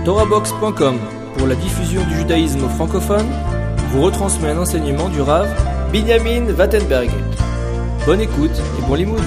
Torahbox.com, pour la diffusion du judaïsme francophone, vous retransmet un enseignement du Rav Binyamin Wattenberg. Bonne écoute et bon limoud.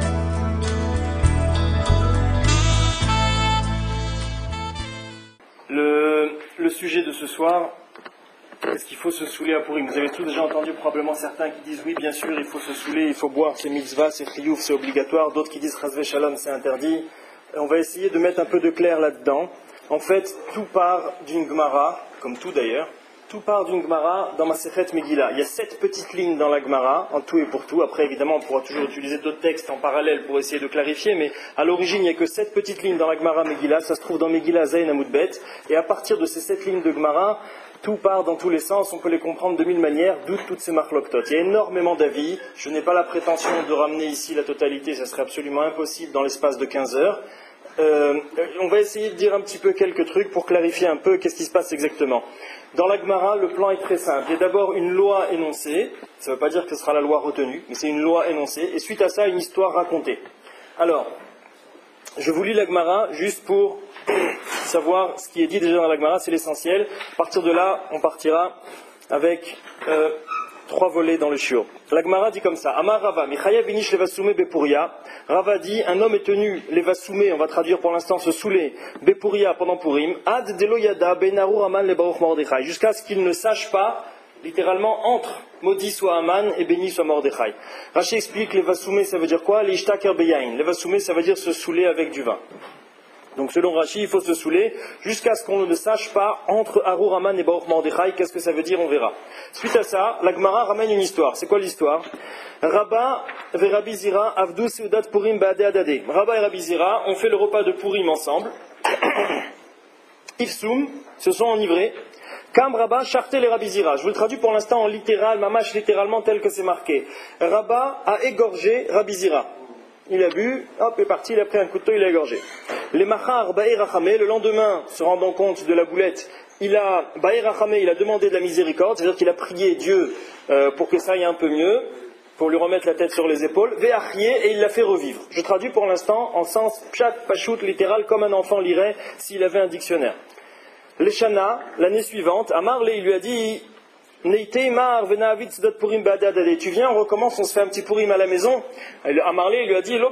Le sujet de ce soir, est-ce qu'il faut se saouler à Purim? Vous avez tous déjà entendu probablement certains qui disent oui, bien sûr, il faut se saouler, il faut boire, c'est mitzvah, c'est chiyuv, c'est obligatoire. D'autres qui disent chasvé shalom, c'est interdit. On va essayer de mettre un peu de clair là-dedans. En fait, tout part d'une Gemara, comme tout d'ailleurs, tout part d'une Gemara dans Masechet Megillah. Il y a 7 petites lignes dans la Gemara, en tout et pour tout. Après, évidemment, on pourra toujours utiliser d'autres textes en parallèle pour essayer de clarifier, mais à l'origine, il n'y a que 7 petites lignes dans la Gemara Megillah. Ça se trouve dans Megillah Zayin Amud Bet. Et à partir de ces 7 lignes de Gemara, tout part dans tous les sens, on peut les comprendre de 1000 manières, d'où toutes ces marloktot. Il y a énormément d'avis, je n'ai pas la prétention de ramener ici la totalité, ça serait absolument impossible dans l'espace de 15 heures. On va essayer de dire un petit peu quelques trucs pour clarifier un peu qu'est-ce qui se passe exactement. Dans la Gemara, le plan est très simple. Il y a d'abord une loi énoncée, ça ne veut pas dire que ce sera la loi retenue, mais c'est une loi énoncée, et suite à ça, une histoire racontée. Alors, je vous lis la Gemara juste pour savoir ce qui est dit déjà dans la Gemara, c'est l'essentiel. À partir de là, on partira avec 3 volets dans le shiur. La Gemara dit comme ça: Amar Rava, Michayav vinish levasume bepuria. Rava dit, un homme est tenu levasume, on va traduire pour l'instant se saouler, bepuria pendant Purim, ad delo yada ben arur Aman le baruch Mordechai, jusqu'à ce qu'il ne sache pas, littéralement entre maudit soit Aman et béni soit Mordechai. Rashi explique levasume, ça veut dire quoi? L'ishtaker beyain. Levasume, ça veut dire se saouler avec du vin. Donc selon Rashi, il faut se saouler jusqu'à ce qu'on ne sache pas entre Arur Aman et Baruch Mordechai. Qu'est-ce que ça veut dire? On verra. Suite à ça, la Gemara ramène une histoire. C'est quoi l'histoire? Rabba ve Rabbi Zira avdu seudat Purim ba'ade adade. Rabba et Rabbi Zira ont fait le repas de Purim ensemble. Ifsum, se sont enivrés. Kam Rabba charté les Rabbi Zira. Je vous le traduis pour l'instant en littéral, mamash littéralement tel que c'est marqué. Rabba a égorgé Rabbi Zira. Il a bu, hop, est parti, il a pris un couteau, il a égorgé. Les machar ba'e rachamé, le lendemain, se rendant compte de la boulette, il a demandé de la miséricorde, c'est-à-dire qu'il a prié Dieu pour que ça aille un peu mieux, pour lui remettre la tête sur les épaules, ve'achrié, et il l'a fait revivre. Je traduis pour l'instant en sens pshat, pachout, littéral, comme un enfant lirait s'il avait un dictionnaire. L'Eshana, l'année suivante, Amarle, il lui a dit: tu viens, on recommence, on se fait un petit Purim à la maison. Amarle, il lui a dit: il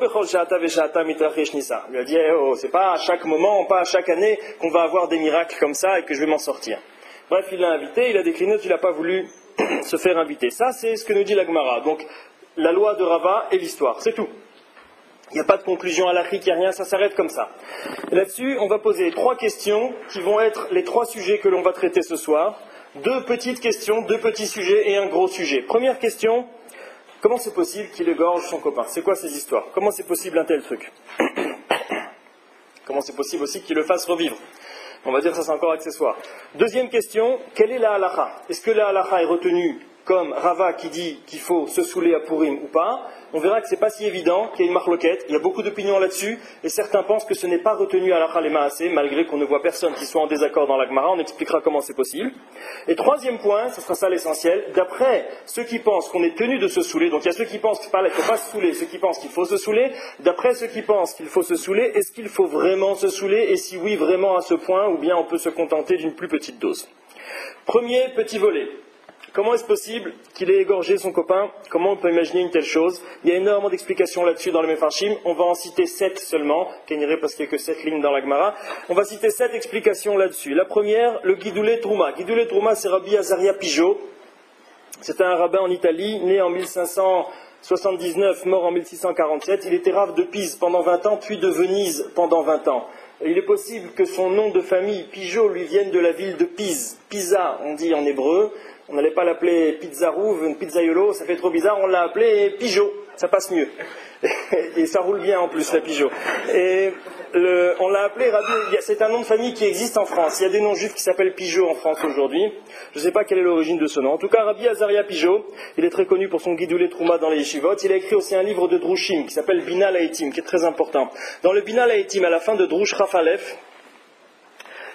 lui a dit, c'est pas à chaque moment, pas à chaque année qu'on va avoir des miracles comme ça et que je vais m'en sortir. Bref, il l'a invité, il a décliné, il n'a pas voulu se faire inviter. Ça, c'est ce que nous dit la Gemara. Donc, la loi de Rava et l'histoire, c'est tout. Il n'y a pas de conclusion halachique, il n'y a rien, ça s'arrête comme ça. Et là-dessus, on va poser 3 questions qui vont être les 3 sujets que l'on va traiter ce soir. 2 petites questions, 2 petits sujets et un gros sujet. Première question: comment c'est possible qu'il égorge son copain? C'est quoi ces histoires? Comment c'est possible un tel truc? Comment c'est possible aussi qu'il le fasse revivre? On va dire que ça c'est encore accessoire. Deuxième question: quelle est la halacha? Est-ce que la halacha est retenue comme Rava qui dit qu'il faut se saouler à Purim ou pas? On verra que c'est pas si évident, qu'il y a une marloquette, il y a beaucoup d'opinions là-dessus, et certains pensent que ce n'est pas retenu à halacha les maaseh, malgré qu'on ne voit personne qui soit en désaccord dans la Gemara. On expliquera comment c'est possible. Et troisième point, ce sera ça l'essentiel, d'après ceux qui pensent qu'on est tenu de se saouler, donc il y a ceux qui pensent qu'il ne faut pas se saouler, ceux qui pensent qu'il faut se saouler, d'après ceux qui pensent qu'il faut se saouler, est-ce qu'il faut vraiment se saouler, et si oui, vraiment à ce point, ou bien on peut se contenter d'une plus petite dose? Premier petit volet. Comment est-ce possible qu'il ait égorgé son copain? Comment on peut imaginer une telle chose? Il y a énormément d'explications là-dessus dans le Mefarshim. On va en citer 7 seulement, parce qu'il n'y a que 7 lignes dans la Gemara. On va citer 7 explications là-dessus. La première, le Gidoulé Trouma. Gidoulé Trouma, c'est Rabbi Azaria Pigeot. C'est un rabbin en Italie, né en 1579, mort en 1647. Il était rave de Pise pendant 20 ans, puis de Venise pendant 20 ans. Et il est possible que son nom de famille, Pigeot, lui vienne de la ville de Pise. Pisa, on dit en hébreu. On n'allait pas l'appeler Pizzarouv, Pizzaiolo, ça fait trop bizarre, on l'a appelé Pigeot, ça passe mieux. Et ça roule bien en plus, la Pigeot. Et on l'a appelé Rabbi, c'est un nom de famille qui existe en France. Il y a des noms juifs qui s'appellent Pigeot en France aujourd'hui. Je ne sais pas quelle est l'origine de ce nom. En tout cas, Rabbi Azaria Pigeot, il est très connu pour son Gidoulé Trouma dans les yeshivot. Il a écrit aussi un livre de Drushim qui s'appelle Bina Laïtim, qui est très important. Dans le Bina Laïtim, à la fin de Drush Rafalef,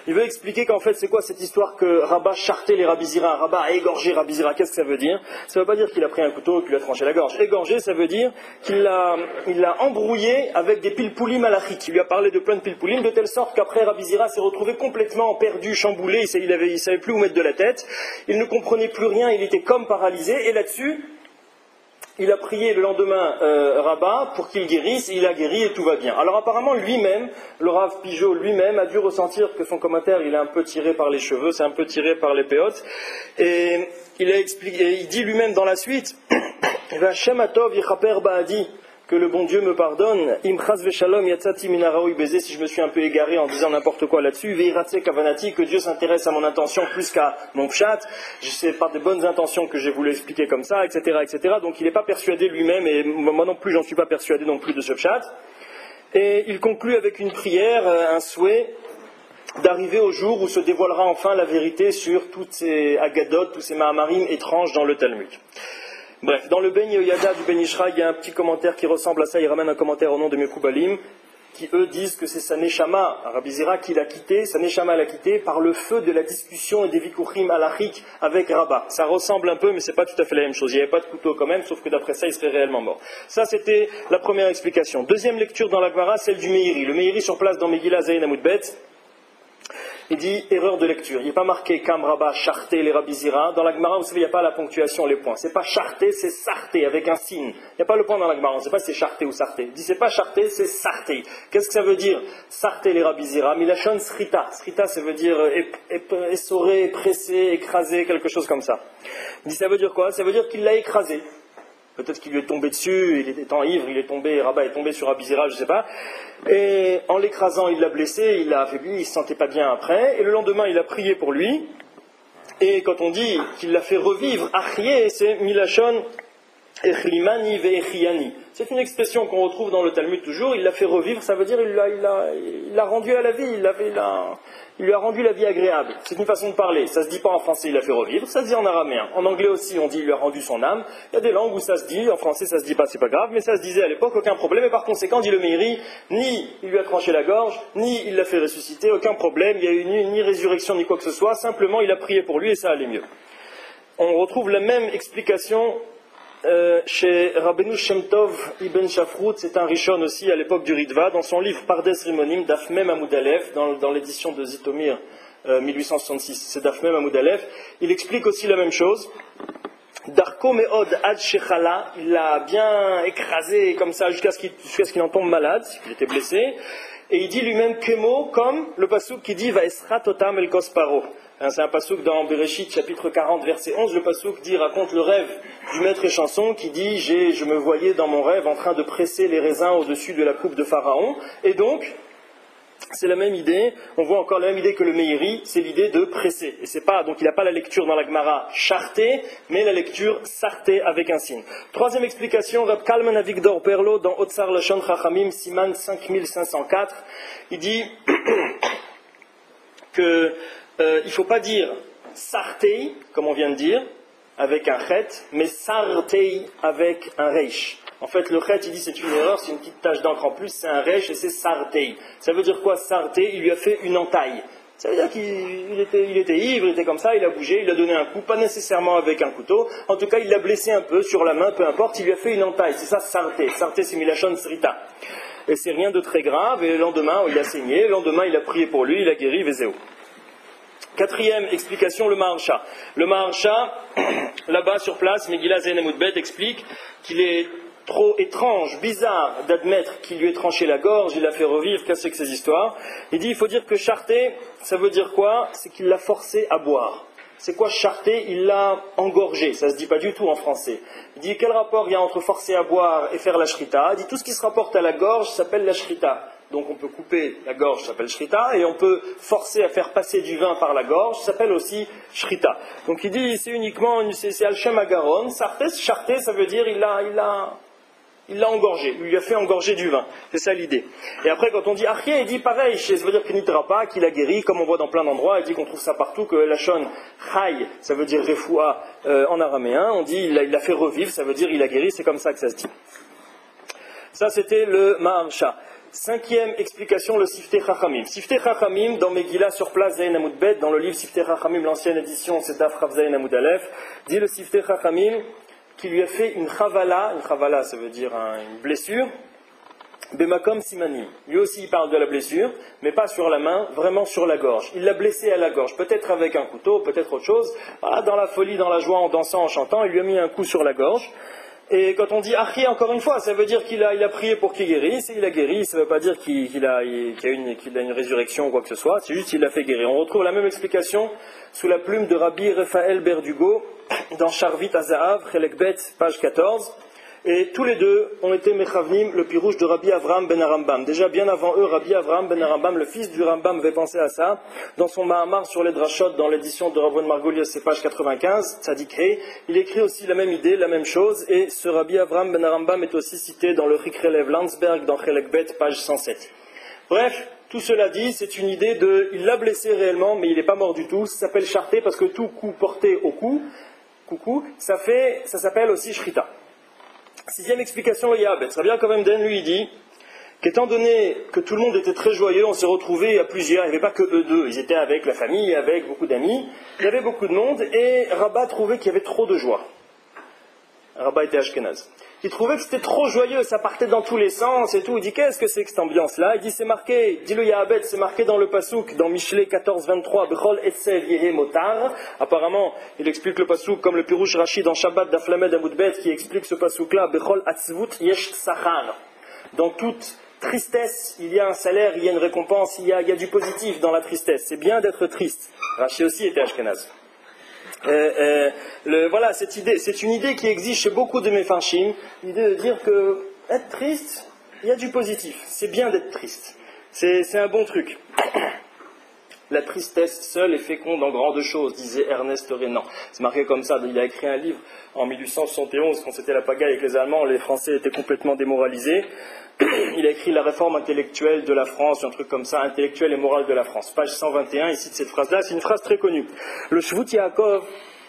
Il veut expliquer qu'en fait, c'est quoi cette histoire que Rabat chartait les Rabbi Zira, Rabat a égorgé Rabbi Zira. Qu'est-ce que ça veut dire? Ça ne veut pas dire qu'il a pris un couteau et qu'il lui a tranché la gorge. Égorgé, ça veut dire qu'il l'a embrouillé avec des pilpoulim malachiques. Il lui a parlé de plein de pilpoulim, de telle sorte qu'après Rabbi Zira s'est retrouvé complètement perdu, chamboulé, il savait plus où mettre de la tête, il ne comprenait plus rien, il était comme paralysé, et là-dessus, il a prié le lendemain Rabat pour qu'il guérisse, il a guéri et tout va bien. Alors apparemment lui-même, le Rav Pigeot lui-même a dû ressentir que son commentaire il est un peu tiré par les cheveux, c'est un peu tiré par les péotes, et il a expliqué, il dit lui-même dans la suite, Hashem Atov Yichaper Ba'adi, que le bon Dieu me pardonne, Imchaz Veshalom Yatzati Minaraoui Baiser, si je me suis un peu égaré en disant n'importe quoi là-dessus, Veiratse Kavanati, que Dieu s'intéresse à mon intention plus qu'à mon pshat, c'est par de bonnes intentions que j'ai voulu expliquer comme ça, etc., etc. Donc il n'est pas persuadé lui-même, et moi non plus, j'en suis pas persuadé non plus de ce pshat. Et il conclut avec une prière, un souhait, d'arriver au jour où se dévoilera enfin la vérité sur toutes ces agadotes, tous ces mahamarim étranges dans le Talmud. Bref, dans le Ben Yoyada du Ben Ishra, il y a un petit commentaire qui ressemble à ça, il ramène un commentaire au nom de Mekoubalim, qui eux disent que c'est sa Neshama, Rabbi Zira, qui l'a quitté, sa Neshama l'a quitté par le feu de la discussion et des Vikuchim halachiques avec Rabat. Ça ressemble un peu, mais c'est pas tout à fait la même chose. Il n'y avait pas de couteau quand même, sauf que d'après ça, il serait réellement mort. Ça, c'était la première explication. Deuxième lecture dans la Gemara, celle du Meiri. Le Meiri sur place dans Megillah Zayin Amoudbet. Il dit erreur de lecture. Il n'est pas marqué Kam Rabat charté les Rabbi Zira. Dans la Gemara, vous savez, il n'y a pas la ponctuation, les points. C'est pas charté, c'est sarté avec un signe. Il n'y a pas le point dans la Gemara. On ne sait pas si c'est charté ou sarté. Il dit c'est pas charté, c'est sarté. Qu'est-ce que ça veut dire? Sarté les Rabbi Zira. Milachon srita. Srita, ça veut dire essoré, pressé, écrasé, quelque chose comme ça. Il dit ça veut dire quoi? Ça veut dire qu'il l'a écrasé. Peut-être qu'il lui est tombé dessus, il était ivre, il est tombé, Rabat est tombé sur Rabbi Zira, je ne sais pas. Et en l'écrasant, il l'a blessé, il l'a affaibli, il ne se sentait pas bien après. Et le lendemain, il a prié pour lui. Et quand on dit qu'il l'a fait revivre, Achye, c'est Milachon Echlimani ve'echiani. C'est une expression qu'on retrouve dans le Talmud toujours. Il l'a fait revivre, ça veut dire il l'a rendu à la vie, il lui a rendu la vie agréable. C'est une façon de parler. Ça se dit pas en français, il l'a fait revivre, ça se dit en araméen. En anglais aussi, on dit il lui a rendu son âme. Il y a des langues où ça se dit, en français ça se dit pas, c'est pas grave, mais ça se disait à l'époque, aucun problème. Et par conséquent, dit le Meiri, ni il lui a tranché la gorge, ni il l'a fait ressusciter, aucun problème. Il y a eu ni résurrection ni quoi que ce soit. Simplement, il a prié pour lui et ça allait mieux. On retrouve la même explication chez Rabbeinu Shem Tov Ibn Shafrout, c'est un Rishon aussi à l'époque du Ritva, dans son livre Pardes Rimonim, Daf Mem Amud Aleph, dans l'édition de Zitomir 1866, c'est Daf Mem Amud Aleph, il explique aussi la même chose. Darko Meod Ad Shechala, il l'a bien écrasé comme ça jusqu'à ce qu'il en tombe malade, qu'il était blessé, et il dit lui-même Kemo, comme le pasuk qui dit Vaesra Totam El Kosparo. C'est un pasuk dans Bereshit, chapitre 40, verset 11. Le pasuk raconte le rêve du maître Échanson qui dit je me voyais dans mon rêve en train de presser les raisins au-dessus de la coupe de Pharaon. Et donc, c'est la même idée, on voit encore la même idée que le Meiri, c'est l'idée de presser. Et c'est pas, donc il n'a pas la lecture dans la Gemara charté, mais la lecture sarté avec un signe. Troisième explication, Rab Kalman Avigdor Perlo dans Otsar Lashon Chachamim, Siman 5504, il dit que il ne faut pas dire sartei, comme on vient de dire, avec un chet, mais sartei avec un reish. En fait, le chet, il dit c'est une erreur, c'est une petite tache d'encre en plus, c'est un reish et c'est sartei. Ça veut dire quoi sartei? Il lui a fait une entaille. Ça veut dire qu'il était ivre, il était comme ça, il a bougé, il a donné un coup, pas nécessairement avec un couteau. En tout cas, il l'a blessé un peu sur la main, peu importe, il lui a fait une entaille. C'est ça sartei. Sartei, c'est milachon srita. Et c'est rien de très grave, et le lendemain, il a saigné, le lendemain, il a prié pour lui, il a guéri, Vézéo. Quatrième explication, le Maharsha. Le Maharsha, là-bas sur place, Megillah Zayin Amoudbet explique qu'il est trop étrange, bizarre d'admettre qu'il lui ait tranché la gorge, il l'a fait revivre, qu'est-ce que c'est que ces histoires? Il dit, il faut dire que charté, ça veut dire quoi? C'est qu'il l'a forcé à boire. C'est quoi charté? Il l'a engorgé, ça se dit pas du tout en français. Il dit, quel rapport il y a entre forcer à boire et faire la shrita? Il dit, tout ce qui se rapporte à la gorge s'appelle la shrita. Donc on peut couper la gorge, ça s'appelle shrita, et on peut forcer à faire passer du vin par la gorge, ça s'appelle aussi shrita. Donc il dit, c'est uniquement, c'est al-shem agaron, charté, ça veut dire, il l'a engorgé, il lui a fait engorger du vin. C'est ça l'idée. Et après, quand on dit Achie, il dit pareil, ça veut dire qu'il n'itera pas, qu'il a guéri, comme on voit dans plein d'endroits, il dit qu'on trouve ça partout, que la shon chai, ça veut dire refoua en araméen, on dit il a fait revivre, ça veut dire il a guéri, c'est comme ça que ça se dit. Ça c'était le Maharsha. Cinquième explication, le Siftei Chachamim. Siftei Chachamim, dans Megillah, sur place, Zayin Amoud Bet, dans le livre Siftei Chachamim, l'ancienne édition, c'est Daf Rav Zayin Amoud Aleph, dit le Siftei Chachamim qui lui a fait une chavala ça veut dire une blessure, Bemakom Simanim. Lui aussi il parle de la blessure, mais pas sur la main, vraiment sur la gorge. Il l'a blessé à la gorge, peut-être avec un couteau, peut-être autre chose. Voilà, dans la folie, dans la joie, en dansant, en chantant, il lui a mis un coup sur la gorge. Et quand on dit Achi, encore une fois, ça veut dire qu'il a prié pour qu'il guérisse, et il a guéri, ça ne veut pas dire qu'il a une résurrection ou quoi que ce soit, c'est juste qu'il l'a fait guérir. On retrouve la même explication sous la plume de Rabbi Raphaël Berdugo, dans Charvit Azahav, Chelekbet, page 14. Et tous les deux ont été Mechavnim, le pirouche de Rabbi Avraham ben Arambam. Déjà bien avant eux, Rabbi Avraham ben Arambam, le fils du Rambam, avait pensé à ça. Dans son Mahamar sur les Drashot, dans l'édition de Ravon Margolias, c'est page 95, Tzadik Hei, il écrit aussi la même idée, la même chose. Et ce Rabbi Avraham ben Arambam est aussi cité dans le Chikrelev Landsberg, dans Chelekbet, page 107. Bref, tout cela dit, c'est une idée il l'a blessé réellement, mais il n'est pas mort du tout. Ça s'appelle charté parce que tout coup porté au cou, coucou, ça s'appelle aussi shrita. Sixième explication, le Yahabet. Rabbi Yaakov Emden, lui, il dit qu'étant donné que tout le monde était très joyeux, on s'est retrouvés à plusieurs, il n'y avait pas que eux deux, ils étaient avec la famille, avec beaucoup d'amis, il y avait beaucoup de monde, et Rabat trouvait qu'il y avait trop de joie. Rabat était Ashkenaz. Il trouvait que c'était trop joyeux, ça partait dans tous les sens et tout. Il dit, qu'est-ce que c'est que cette ambiance-là? Il dit, c'est marqué, dit le Yahabet, c'est marqué dans le Passouk, dans Michelet 14-23, Bechol Etsev Yehe Motar. Apparemment, il explique le Passouk comme le Pirouche Rashi dans Shabbat d'Aflamed Amoudbet, qui explique ce Passouk-là, Bechol Atzvut Yesh Sachar. Dans toute tristesse, il y a un salaire, il y a une récompense, il y a du positif dans la tristesse. C'est bien d'être triste. Rashi aussi était Ashkenaz. Voilà, cette idée, c'est une idée qui existe chez beaucoup de Mefarshim, l'idée de dire que être triste, il y a du positif, c'est bien d'être triste, c'est un bon truc. La tristesse seule est féconde en grandes choses, disait Ernest Renan. C'est marqué comme ça, il a écrit un livre en 1871, quand c'était la pagaille avec les Allemands, les Français étaient complètement démoralisés. Il a écrit la réforme intellectuelle de la France, un truc comme ça, intellectuelle et morale de la France. Page 121, il cite cette phrase-là, c'est une phrase très connue. Le Shvut Yaakov,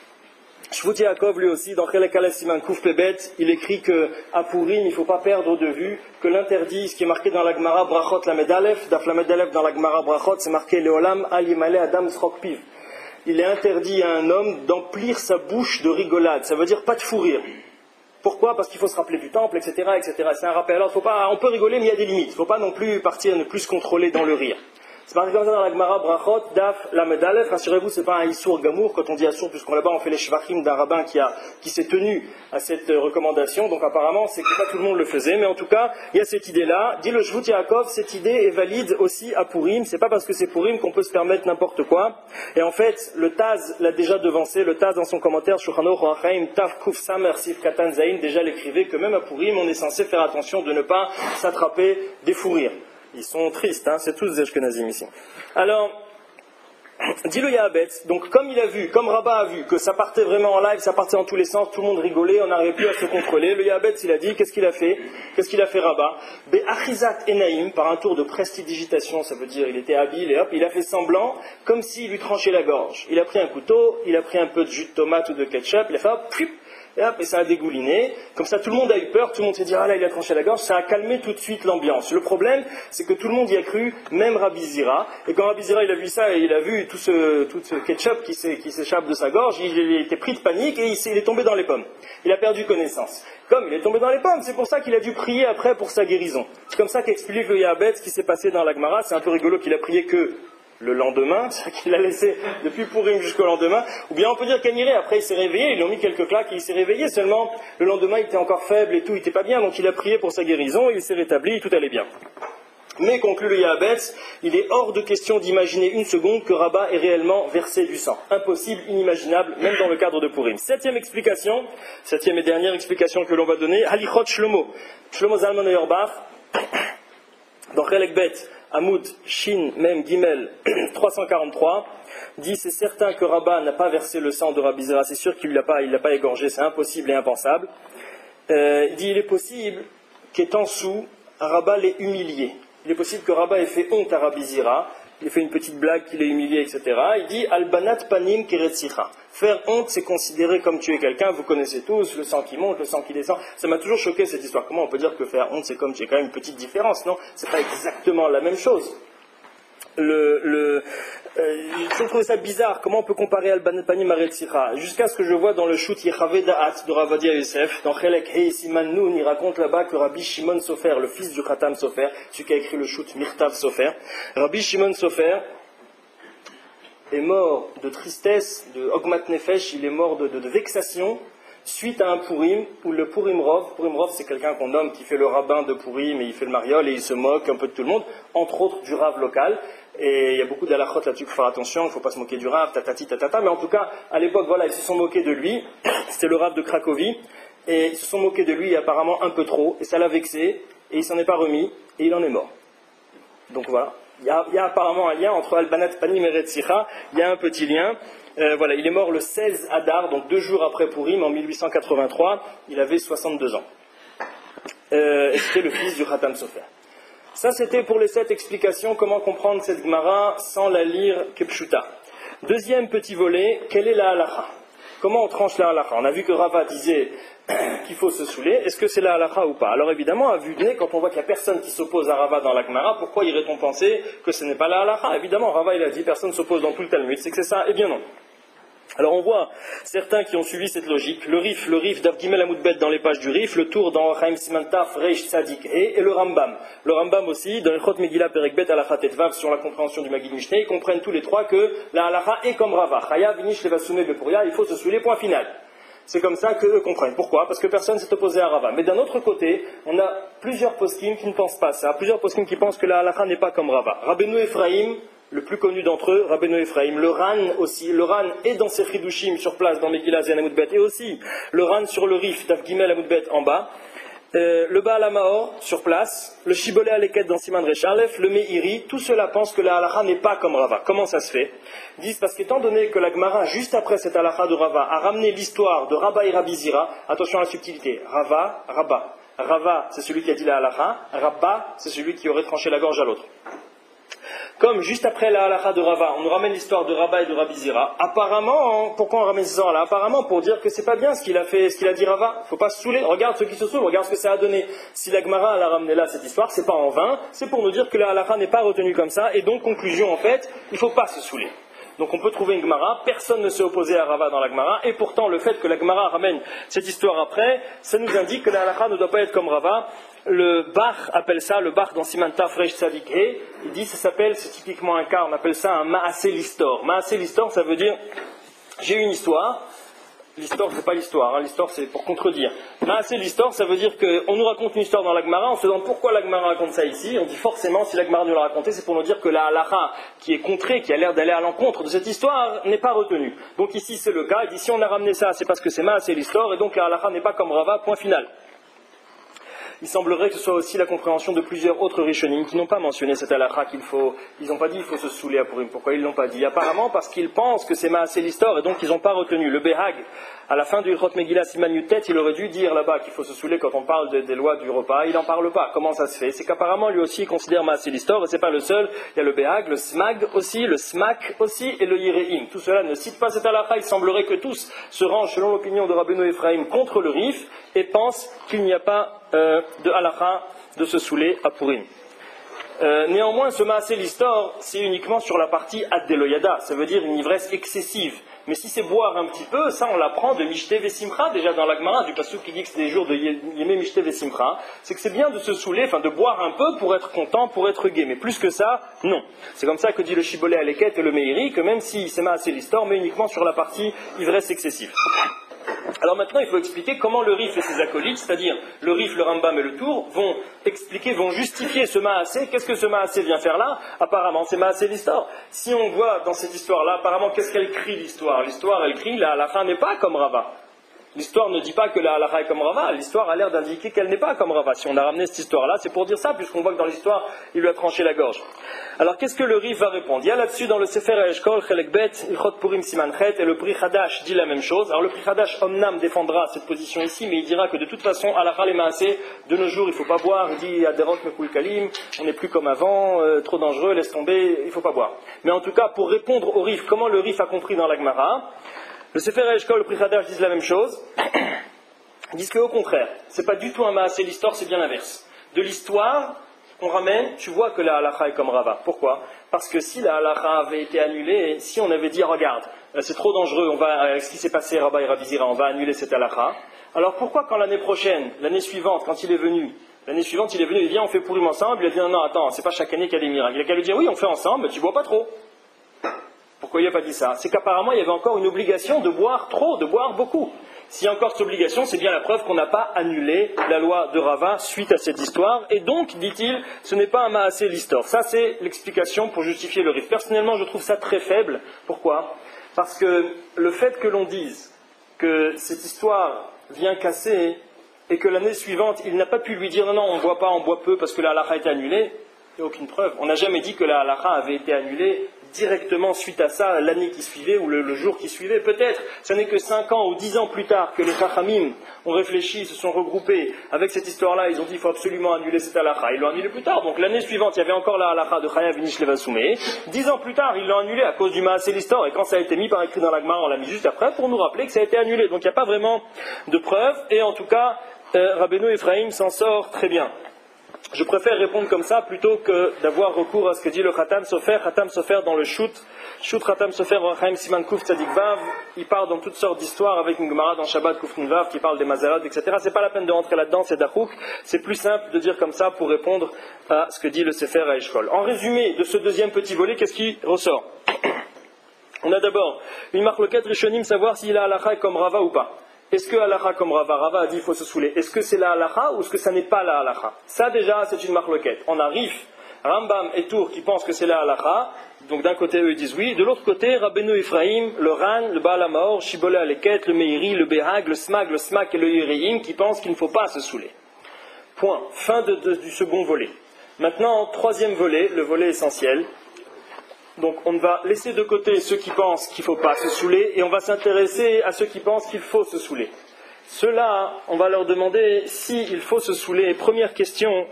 lui aussi, dans Chelek Aleph Siman Kuf Pebet, il écrit qu'à Purim, il ne faut pas perdre de vue que l'interdit, ce qui est marqué dans la Gemara Brachot Lamed Aleph, Daf Lamed Aleph dans la Gemara Brachot, c'est marqué Leolam Al Yimale Adam Srok Piv. Il est interdit à un homme d'emplir sa bouche de rigolade, ça veut dire pas de fou rire. Pourquoi? Parce qu'il faut se rappeler du temple, etc., etc. C'est un rappel. Alors, on peut rigoler, mais il y a des limites. Il ne faut pas non plus partir, ne plus se contrôler dans le rire. C'est marqué comme ça dans la Gemara Brachot, Daf, Lamed Aleph. Rassurez-vous, c'est pas un Issour Gamour. Quand on dit Issour, puisqu'on là-bas, on fait les Shvachim d'un rabbin qui s'est tenu à cette recommandation. Donc apparemment, c'est que pas tout le monde le faisait. Mais en tout cas, il y a cette idée-là. Dit le Shvut Yaakov, cette idée est valide aussi à Purim. C'est pas parce que c'est Purim qu'on peut se permettre n'importe quoi. Et en fait, le Taz l'a déjà devancé. Le Taz, dans son commentaire, Shulchan Aruch Orachaim, Taf Kuf Samer Sif Katan Zayin, déjà l'écrivait que même à Purim, on est censé faire attention de ne pas s'attraper des fous rires. Ils sont tristes, hein, c'est tous des Ashkenazim ici. Alors, dit le Yahabet, donc comme il a vu, comme Rabat a vu, que ça partait vraiment en live, ça partait dans tous les sens, tout le monde rigolait, on n'arrivait plus à se contrôler, le Yahabet, il a dit, qu'est-ce qu'il a fait Rabat? Be'achizat enaim, par un tour de prestidigitation, ça veut dire, il était habile, et hop, il a fait semblant, comme s'il lui tranchait la gorge. Il a pris un couteau, il a pris un peu de jus de tomate ou de ketchup, il a fait hop, et ça a dégouliné. Comme ça, tout le monde a eu peur, tout le monde s'est dit, ah là, il a tranché la gorge, ça a calmé tout de suite l'ambiance. Le problème, c'est que tout le monde y a cru, même Rabbi Zira. Et quand Rabbi Zira, il a vu ça, et il a vu tout ce ketchup qui s'échappe de sa gorge, il était pris de panique, et il est tombé dans les pommes. Il a perdu connaissance. Comme il est tombé dans les pommes, c'est pour ça qu'il a dû prier après pour sa guérison. C'est comme ça qu'explique le Yahabet ce qui s'est passé dans la Gemara. C'est un peu rigolo qu'il a prié que le lendemain, c'est-à-dire qu'il l'a laissé depuis Purim jusqu'au lendemain, ou bien on peut dire qu'Amiré, après il s'est réveillé, ils lui ont mis quelques claques et il s'est réveillé, seulement le lendemain il était encore faible et tout, il n'était pas bien, donc il a prié pour sa guérison, il s'est rétabli, tout allait bien. Mais, conclut le Yahabet, il est hors de question d'imaginer une seconde que Rabat ait réellement versé du sang. Impossible, inimaginable, même dans le cadre de Purim. Septième et dernière explication que l'on va donner, Halichot Shlomo Zalman Auerbach, dans Chelek Bet, Hamoud, Shin, Mem, Gimel, 343, dit c'est certain que Rabat n'a pas versé le sang de Rabbi Zera, c'est sûr qu'il ne l'a pas égorgé, c'est impossible et impensable. Il dit il est possible qu'étant sous, Rabat l'ait humilié. Il est possible que Rabat ait fait honte à Rabbi Zera, il fait une petite blague qu'il est humilié, etc. Il dit Albanat panim keretzicha. Faire honte, c'est considérer comme tuer quelqu'un. Vous connaissez tous le sang qui monte, le sang qui descend. Ça m'a toujours choqué cette histoire. Comment on peut dire que faire honte, c'est comme tuer? Quand même une petite différence, non? C'est pas exactement la même chose. Je trouve ça bizarre. Comment on peut comparer Albanat panim à Retzicha? Jusqu'à ce que je vois dans le shoot Yechaveh Da'at de Rav Ovadia Yosef, dans Chelek Hei Siman Nun, il raconte là-bas que Rabbi Shimon Sofer, le fils du Khatam Sofer, celui qui a écrit le shoot Mirtav Sofer, Rabbi Shimon Sofer est mort de tristesse, de Ogmat Nefesh, il est mort de vexation, suite à un Purim, où le Purim Rov, c'est quelqu'un qu'on nomme qui fait le rabbin de Purim, et il fait le mariole, et il se moque un peu de tout le monde, entre autres du Rav local, et il y a beaucoup d'halachot là-dessus, il faut faire attention, il ne faut pas se moquer du Rav, tatati, tatata, mais en tout cas, à l'époque, voilà, ils se sont moqués de lui, c'était le Rav de Cracovie, et ils se sont moqués de lui apparemment un peu trop, et ça l'a vexé, et il s'en est pas remis, et il en est mort. Donc voilà. Il y a apparemment un lien entre Albanat Panim et Retzicha, il y a un petit lien. Voilà, il est mort le 16 Adar, donc 2 jours après Purim, en 1883, il avait 62 ans. Et c'était le fils du Khatam Sofer. Ça, c'était pour les 7 explications, comment comprendre cette Gemara sans la lire Kepshuta. Deuxième petit volet, quelle est la halacha? Comment on tranche la halacha? On a vu que Rava disait qu'il faut se saouler. Est-ce que c'est la halacha ou pas? Alors évidemment, à vue de nez, quand on voit qu'il n'y a personne qui s'oppose à Rava dans la Gemara, pourquoi irait-on penser que ce n'est pas la halacha? Évidemment, Rava il a dit personne ne s'oppose dans tout le Talmud, c'est que c'est ça? Eh bien non. Alors on voit certains qui ont suivi cette logique, le Rif d'Av Gimel Amoudbet dans les pages du Rif, le Tour dans Chaim Simantaf, Reish Tzadik et le Rambam. Le Rambam aussi, dans le Chot Megillah Perekbet Halachat Tetvav sur la compréhension du Maggid Mishneh, ils comprennent tous les trois que la halacha est comme Rava. Chaya Vinish Levasume Bepuria, il faut se souiller, point final. C'est comme ça qu'eux comprennent. Pourquoi? Parce que personne ne s'est opposé à Rava. Mais d'un autre côté, on a plusieurs poskim qui ne pensent pas ça, plusieurs poskim qui pensent que la halacha n'est pas comme Rava. Rabbeinu Ephraim, le plus connu d'entre eux, Rabbeinu Ephraim, le Ran aussi, le Ran est dans ses Chidushim sur place, dans Megillah Zen Amoudbet, et aussi le Ran sur le Rif, Dav Gimel Amoudbet en bas, le Baal HaMaor sur place, le Shibolé Aleket dans Siman Resh Aleph, le Meiri, tout cela pense que la halacha n'est pas comme Rava. Comment ça se fait? Ils disent parce qu'étant donné que la Gemara, juste après cette halacha de Rava, a ramené l'histoire de Rabba et Rabbi Zira, attention à la subtilité, Rava, Rabba. Rava, c'est celui qui a dit la halacha, Rabba, c'est celui qui aurait tranché la gorge à l'autre. Comme juste après la halacha de Rava, on nous ramène l'histoire de Rabba et de Rabbi Zira. Apparemment, pourquoi on ramène ces gens-là? Apparemment pour dire que c'est pas bien ce qu'il a fait, ce qu'il a dit Rava. Il ne faut pas se saouler. Regarde ceux qui se saoulent, regarde ce que ça a donné. Si la Gemara a ramené là cette histoire, c'est pas en vain, c'est pour nous dire que la halacha n'est pas retenue comme ça. Et donc, conclusion en fait, il ne faut pas se saouler. Donc on peut trouver une Gemara, personne ne s'est opposé à Rava dans la Gemara, et pourtant le fait que la Gemara ramène cette histoire après, ça nous indique que la halacha ne doit pas être comme Rava. Le Bach appelle ça, le Bach dans Simanta Fresh Tzadik He, il dit c'est typiquement un cas, on appelle ça un Maaseh Listor. Maaseh Listor, ça veut dire, j'ai une histoire, l'histoire c'est pas l'histoire, l'histoire c'est pour contredire. Maaseh Listor, ça veut dire qu'on nous raconte une histoire dans la Gemara, on se demande pourquoi la Gemara raconte ça ici, on dit forcément si la Gemara nous l'a raconté, c'est pour nous dire que la halacha qui est contrée, qui a l'air d'aller à l'encontre de cette histoire, n'est pas retenue. Donc ici c'est le cas, il dit si on a ramené ça, c'est parce que c'est Maaseh Listor, et donc la halacha n'est pas comme Rava, point final. Il semblerait que ce soit aussi la compréhension de plusieurs autres Rishonim qui n'ont pas mentionné cette halakha ils n'ont pas dit il faut se saouler à Purim. Pourquoi ils ne l'ont pas dit? Apparemment parce qu'ils pensent que c'est Maaseh Listor et donc ils n'ont pas retenu. Le Behag, à la fin du Ilchot Megillah Siman Yutet, il aurait dû dire là-bas qu'il faut se saouler quand on parle des lois du repas. Il n'en parle pas. Comment ça se fait? C'est qu'apparemment lui aussi il considère Maaseh Listor et c'est pas le seul. Il y a le Behag, le Smag aussi, le Smak aussi et le Yireim. Tout cela ne cite pas cette halakha. Il semblerait que tous se rangent selon l'opinion de Rabbeinu Ephraim contre le Rif et pensent qu'il n'y a pas de halakha de se saouler à Purim. Néanmoins, ce Maaseh Listor, c'est uniquement sur la partie Ad Deloyada, ça veut dire une ivresse excessive. Mais si c'est boire un petit peu, ça on l'apprend de Mishte Vesimcha, déjà dans la Gemara, du pasuk qui dit que c'est des jours de Yemé Mishte Vesimcha, c'est que c'est bien de se saouler, de boire un peu pour être content, pour être gai. Mais plus que ça, non. C'est comme ça que dit le Shibolé Aleket et le Meiri, que même si c'est Maaseh Listor, mais uniquement sur la partie ivresse excessive. Alors maintenant, il faut expliquer comment le Rif et ses acolytes, c'est-à-dire le Rif, le Rambam et le Tour, vont justifier ce Maaseh. Qu'est-ce que ce Maaseh vient faire là? Apparemment, c'est Maaseh Listor. Si on voit dans cette histoire-là, apparemment, qu'est-ce qu'elle crie l'histoire? L'histoire, elle crie, la fin n'est pas comme Rava. L'histoire ne dit pas que la halakha est comme Rava, l'histoire a l'air d'indiquer qu'elle n'est pas comme Rava. Si on a ramené cette histoire-là, c'est pour dire ça, puisqu'on voit que dans l'histoire, il lui a tranché la gorge. Alors qu'est-ce que le Rif va répondre? Il y a là-dessus dans le Sefer Eshkol, Chelek Bet, Ilchot Purim Siman Chet, et le Pri Hadash dit la même chose. Alors le Pri Hadash, Omnam, défendra cette position ici, mais il dira que de toute façon, halakha les maaseh, de nos jours, il ne faut pas boire, il dit Aderot Mekul Kalim, on n'est plus comme avant, trop dangereux, laisse tomber, il ne faut pas boire. Mais en tout cas, pour répondre au Rif, comment le Rif a compris dans la Gemara, le Sefer Eshkol, le Pri Hadash disent la même chose. Ils disent qu'au contraire, c'est pas du tout un maaseh l'histoire, c'est bien l'inverse. De l'histoire, on ramène, tu vois que la halakha est comme Rava. Pourquoi? Parce que si la halakha avait été annulée, si on avait dit, regarde, c'est trop dangereux, ce qui s'est passé, Rabba et Rabbi on va annuler cette halakha. Alors pourquoi quand l'année prochaine, l'année suivante, quand il est venu, il vient, on fait Purim ensemble, il a dit, non, attends, c'est pas chaque année qu'il y a des miracles. Il a qu'à lui dire, oui, on fait ensemble, mais tu bois pas trop. Pourquoi il n'a pas dit ça? C'est qu'apparemment, il y avait encore une obligation de boire trop, de boire beaucoup. S'il y a encore cette obligation, c'est bien la preuve qu'on n'a pas annulé la loi de Rava suite à cette histoire. Et donc, dit-il, ce n'est pas un maaseh l'histoire. Ça, c'est l'explication pour justifier le Rif. Personnellement, je trouve ça très faible. Pourquoi? Parce que le fait que l'on dise que cette histoire vient casser et que l'année suivante, il n'a pas pu lui dire non, on ne boit pas, on boit peu parce que la halakha a été annulée, il n'y a aucune preuve. On n'a jamais dit que la halakha avait été annulée directement suite à ça, l'année qui suivait ou le jour qui suivait. Peut-être, ce n'est que 5 ans ou 10 ans plus tard que les Chachamim ont réfléchi, se sont regroupés avec cette histoire-là, ils ont dit il faut absolument annuler cette halakha. Ils l'ont annulé plus tard. Donc l'année suivante, il y avait encore la halakha de Chayav Vinish Levasumé. 10 ans plus tard, ils l'ont annulé à cause du maaseh l'histoire. Et quand ça a été mis par écrit dans la Gemara, on l'a mis juste après pour nous rappeler que ça a été annulé. Donc il n'y a pas vraiment de preuves. Et en tout cas, Rabbeinu Ephraim s'en sort très bien. Je préfère répondre comme ça plutôt que d'avoir recours à ce que dit le Khatam Sofer. Khatam Sofer dans le Shoot Khatam Sofer, Chaim Siman Kuf Tzadik Vav, il part dans toutes sortes d'histoires avec une Gemara dans Shabbat Kuf Nun Vav qui parle des Mazalot, etc. C'est pas la peine de rentrer là-dedans, c'est Dachouk. C'est plus simple de dire comme ça pour répondre à ce que dit le Sefer à Eshkol. En résumé de ce deuxième petit volet, qu'est-ce qui ressort? On a d'abord une marloquette Rishonim, savoir si la halakha est comme Rava ou pas. Est-ce que halakha comme Rava? Rava a dit il faut se saouler. Est-ce que c'est la halakha ou est-ce que ça n'est pas la halakha? Ça déjà c'est une marloquette. On arrive Rambam et Tour qui pensent que c'est la halakha. Donc d'un côté eux ils disent oui, de l'autre côté Rabbeinu Ephraim, le Ran, le Baal HaMaor, Shibboleh Aleket, le Meiri, le Behag, le Smak et le Yereim qui pensent qu'il ne faut pas se saouler. Point. Fin du second volet. Maintenant, troisième volet, le volet essentiel. Donc on va laisser de côté ceux qui pensent qu'il ne faut pas se saouler et on va s'intéresser à ceux qui pensent qu'il faut se saouler. Ceux-là, on va leur demander s'il faut se saouler. Première question,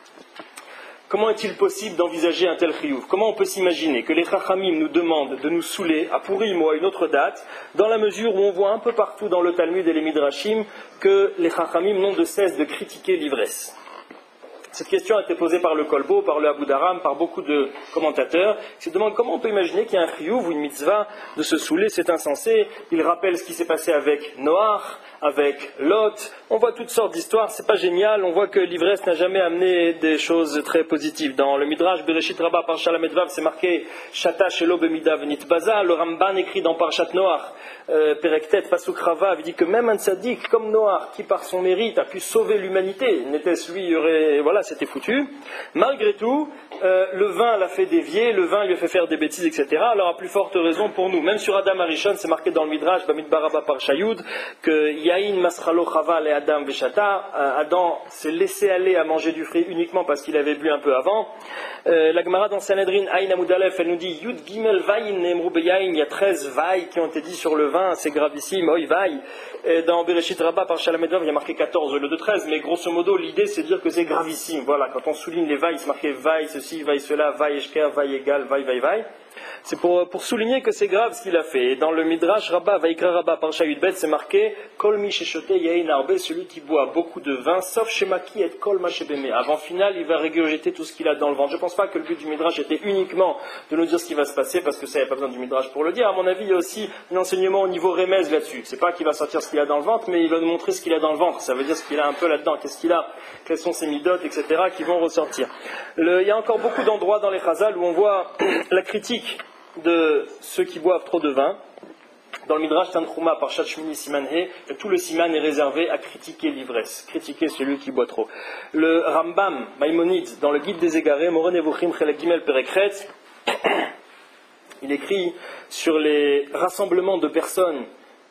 comment est-il possible d'envisager un tel chiyuv? Comment on peut s'imaginer que les Chachamim nous demandent de nous saouler à Purim ou à une autre date, dans la mesure où on voit un peu partout dans le Talmud et les Midrashim que les Chachamim n'ont de cesse de critiquer l'ivresse? Cette question a été posée par le Kolbo, par le Abu Dharam, par beaucoup de commentateurs. Ils se demandent comment on peut imaginer qu'il y a un chiyuv ou une mitzvah de se saouler, c'est insensé. Ils rappellent ce qui s'est passé avec Noach, avec Lot. On voit toutes sortes d'histoires, c'est pas génial. On voit que l'ivresse n'a jamais amené des choses très positives. Dans le Midrash Bereshit Rabbah Parsha Lamed Vav, c'est marqué Shata Shelo Bemida Venit Baza. Le Ramban écrit dans Parshat Noach, Perektet Pasuk Ravav, il dit que même un tzaddik comme Noach, qui par son mérite a pu sauver l'humanité, n'était-ce lui, c'était foutu. Malgré tout, le vin l'a fait dévier, le vin lui a fait faire des bêtises, etc. Alors à plus forte raison pour nous. Même sur Adam Arishon, c'est marqué dans le Midrash, Bamidbar Rabba Parsha Yud, que Yain Masralo Chava et Adam Veshata, Adam s'est laissé aller à manger du fruit uniquement parce qu'il avait bu un peu avant. La Gemara dans Sanhedrin, Aïn Amud Aleph, elle nous dit Yud Gimel Vayin Nemru Beyain, il y a 13 vailles qui ont été dit sur le vin, c'est gravissime, oi vaille. Dans Bereshit Rabbah Parsha Lamed Vav, il y a marqué 14 au lieu de 13, mais grosso modo, l'idée c'est de dire que c'est gravissime. Voilà, quand on souligne les vailles, c'est marqué vaille ceci, vaille cela, vaille eshker, vaille égal, vaille. C'est pour souligner que c'est grave ce qu'il a fait. Et dans le Midrash Rabbah, Vaikra Rabbah Parsha Yudbet, c'est marqué Kol mi sheshote yain arbe, celui qui boit beaucoup de vin, sauf shemaki et kol ma shebeme. Avant final, il va régurgiter tout ce qu'il a dans le ventre. Je ne pense pas que le but du Midrash était uniquement de nous dire ce qui va se passer, parce que ça, il n'y a pas besoin du Midrash pour le dire. À mon avis, il y a aussi un enseignement au niveau remez là-dessus. C'est pas qu'il va sortir ce qu'il a dans le ventre, mais il va nous montrer ce qu'il a dans le ventre. Ça veut dire ce qu'il a un peu là-dedans, qu'est-ce qu'il a, quelles sont ses midotes, etc., qui vont ressortir. Il y a encore beaucoup d'endroits dans les Chazal où on voit la critique de ceux qui boivent trop de vin. Dans le Midrash Tanchuma par Shachmini Simanhe, tout le siman est réservé à critiquer l'ivresse, critiquer celui qui boit trop. Le Rambam Maïmonide, dans le Guide des Égarés, Moreh Nevuchim Chelek Gimel Perekret, il écrit sur les rassemblements de personnes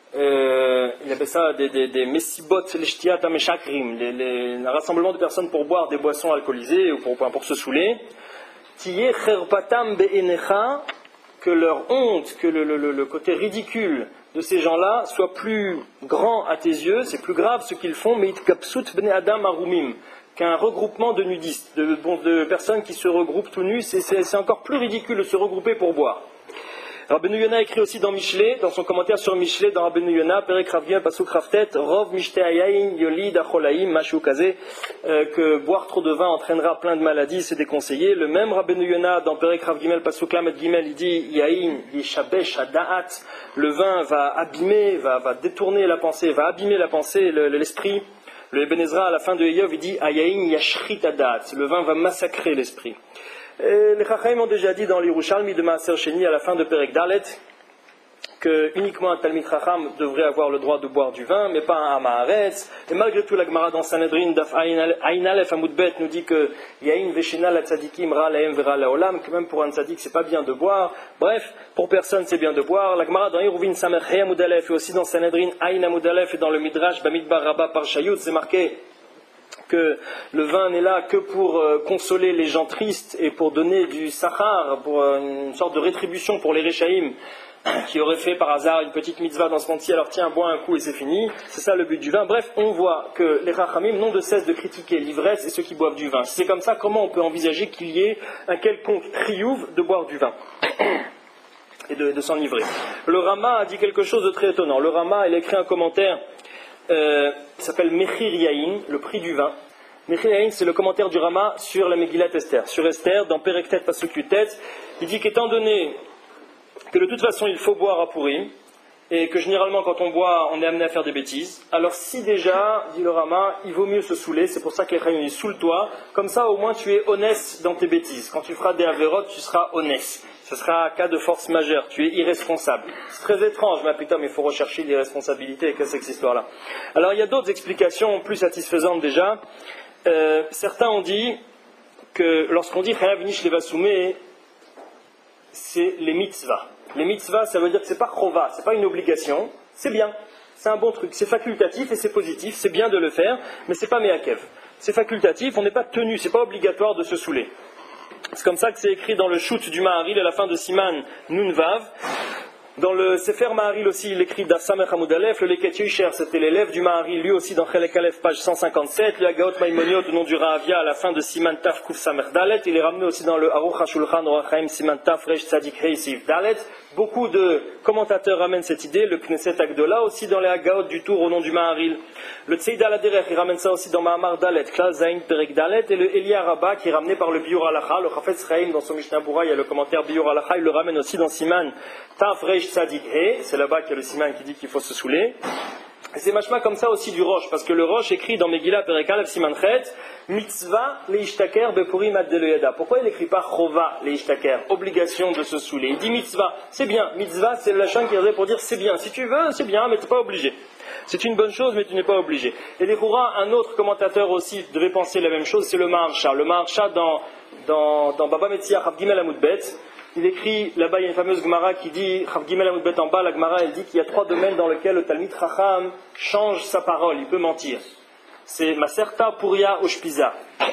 il appelle ça des messibot leshtiat ameshakrim, un rassemblement de personnes pour boire des boissons alcoolisées ou pour se saouler. Tiye cherpatam be'enecha, que leur honte, que le côté ridicule de ces gens-là soit plus grand à tes yeux, c'est plus grave ce qu'ils font, mais itkapsut bnei adam arumim, qu'un regroupement de nudistes, de personnes qui se regroupent tout nus, c'est encore plus ridicule de se regrouper pour boire. Rabbeinu Yonah écrit aussi dans Michelet, dans son commentaire sur Michelet, dans Rabbeinu Yonah, Perek Rav Gimel Pasuk Rav Tet, Rov Mishtei Hayayin Yolid Acholaim Mashu Kazé, que boire trop de vin entraînera plein de maladies, c'est déconseillé. Le même Rabbeinu Yonah, dans Perek Rav Gimel Pasuk Lamed Gimel, il dit Yain Yishabesh Hadaat, le vin va abîmer, va détourner la pensée, va abîmer la pensée, l'esprit. Le Ibn Ezra, à la fin de Eiyov, il dit Ayayin Yashrit Hadaat, le vin va massacrer l'esprit. Les Chachamim ont déjà dit dans l'Yerushalmi de Maaser Sheni à la fin de Perek Dalet que uniquement un Talmid Chacham devrait avoir le droit de boire du vin, mais pas un Amaharetz. Et malgré tout, la Gemara dans Sanhedrin Daf Ayin Aleph Amud Bet nous dit que Yain Veshena la Tzadikim Ra Lahem Vera Laolam, que même pour un Tzadik c'est pas bien de boire. Bref, pour personne c'est bien de boire. La Gemara dans Iruvin Samer Hey Amud Aleph et aussi dans Sanhedrin Ayin Amud Aleph et dans le Midrash Bamidbar Rabba Parshayut, c'est marqué que le vin n'est là que pour consoler les gens tristes et pour donner du sachar, pour une sorte de rétribution pour les Réchaïm qui auraient fait par hasard une petite mitzvah dans ce monde-ci, alors tiens, bois un coup et c'est fini. C'est ça le but du vin. Bref, on voit que les Chachamim n'ont de cesse de critiquer l'ivresse et ceux qui boivent du vin. Si c'est comme ça, comment on peut envisager qu'il y ait un quelconque triouf de boire du vin et de s'enivrer? Le Rama a dit quelque chose de très étonnant. Le Rama, il a écrit un commentaire qui s'appelle Mechir Yain, le prix du vin. Mechir Yain, c'est le commentaire du Rama sur la Megillat Esther. Sur Esther, dans Perek Tet Pasuk Yutet, il dit qu'étant donné que de toute façon il faut boire à Purim, et que généralement quand on boit, on est amené à faire des bêtises, alors si déjà, dit le Rama, il vaut mieux se saouler, c'est pour ça que les Chachamim disent saoule-toi, comme ça au moins tu es honnête dans tes bêtises. Quand tu feras des avérotes, tu seras honnête. Ce sera un cas de force majeure, tu es irresponsable. C'est très étrange, mais putain, mais il faut rechercher l'irresponsabilité, qu'est-ce que c'est que cette histoire-là? Alors il y a d'autres explications plus satisfaisantes déjà. Certains ont dit que lorsqu'on dit Chayav Nish Levasumé, c'est les mitzvahs. Les mitzvahs, ça veut dire que c'est pas chova, c'est pas une obligation, c'est bien, c'est un bon truc, c'est facultatif et c'est positif, c'est bien de le faire, mais c'est pas meakev. C'est facultatif, on n'est pas tenu, c'est pas obligatoire de se saouler. C'est comme ça que c'est écrit dans le shoot du Maharil à la fin de Siman Nunvav. Dans le Sefer Maharil aussi, il écrit Daf Samech Amud Aleph, le Leket Yisher, c'était l'élève du Maharil, lui aussi dans Chelek Aleph, page 157, le Hagaot Maimoniot, au nom du Rahavia, à la fin de Siman Taf Kuf Samech Dalet, il est ramené aussi dans le Aruch HaShulchan Orachaim Siman Taf Resh Tzadik Hei Sif Dalet. Beaucoup de commentateurs ramènent cette idée, le Knesset Agdola aussi dans les Hagaot du Tour au nom du Maharil. Le Tseid Aladerech, il ramène ça aussi dans Mahamar Dalet, Klal Zain Perek Dalet, et le Elia Rabba qui est ramené par le Biur Halacha, le Chafetz Chaim dans son Mishnah Bura, il y a le commentaire Biur Halacha, il le ramène aussi dans Siman Taf Resh Tzadik Hei, c'est là-bas qu'il y a le Siman qui dit qu'il faut se saouler. Et c'est machma comme ça aussi du Rosh, parce que le Rosh écrit dans Megillah Perek Aleph Siman Chet, Mitzvah leishtaker bepurim ad deloyada. Pourquoi il n'écrit pas chova leishtaker, obligation de se saouler? Il dit mitzvah, c'est bien. Mitzvah, c'est le lachon qui est pour dire c'est bien. Si tu veux, c'est bien, mais tu n'es pas obligé. C'est une bonne chose, mais tu n'es pas obligé. Et des Khoura, un autre commentateur aussi devait penser la même chose, c'est le Maharsha. Le Maharsha dans Baba Metzia Chav Gimel Amud Bet, il écrit, là-bas il y a une fameuse Gemara qui dit, Chav Gimel Amud Bet en bas, la Gemara elle dit qu'il y a 3 domaines dans lesquels le Talmid Chacham change sa parole, il peut mentir. C'est Maserta, Puria, Oshpiza.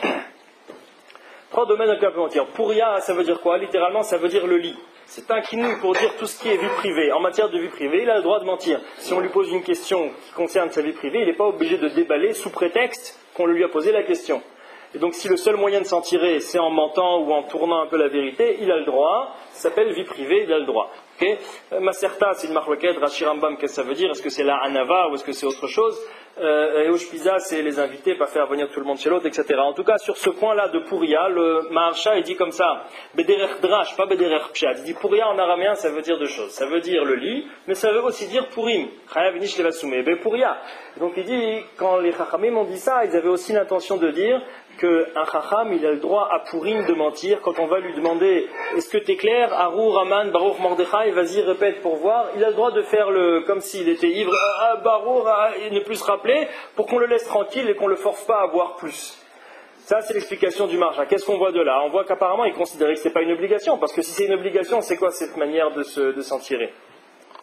3 domaines dans lesquels il peut mentir. Puria, ça veut dire quoi? Littéralement, ça veut dire le lit. C'est un kinouï pour dire tout ce qui est vie privée. En matière de vie privée, il a le droit de mentir. Si on lui pose une question qui concerne sa vie privée, il n'est pas obligé de déballer sous prétexte qu'on lui a posé la question. Et donc si le seul moyen de s'en tirer, c'est en mentant ou en tournant un peu la vérité, il a le droit. Ça s'appelle vie privée, il a le droit. Okay. Maserta, c'est une marloquette, Rashi Rambam, qu'est-ce que ça veut dire? Est-ce que c'est la Hanava ou est-ce que c'est autre chose? Et Oshpiza, c'est les invités, pas faire venir tout le monde chez l'autre, etc. En tout cas, sur ce point-là de Puria, le Maharsha, il dit comme ça, Bederech Drash, pas Bederech Pshat. Il dit Puria en araméen, ça veut dire 2 choses. Ça veut dire le lit, mais ça veut aussi dire Purim. Chayav Nish Levasumé, Puria. Donc il dit, quand les Chachamim ont dit ça, ils avaient aussi l'intention de dire qu'un Chacham, il a le droit à Purim de mentir. Quand on va lui demander, est-ce que t'es clair, Harou, Raman, Baruch, Mordechai, vas-y, répète pour voir. Il a le droit de faire comme s'il était ivre, Baruch, et ne plus se rappeler, pour qu'on le laisse tranquille et qu'on le force pas à boire plus. Ça, c'est l'explication du Maharsha. Qu'est-ce qu'on voit de là? On voit qu'apparemment, il considérait que c'est pas une obligation, parce que si c'est une obligation, c'est quoi cette manière de s'en tirer?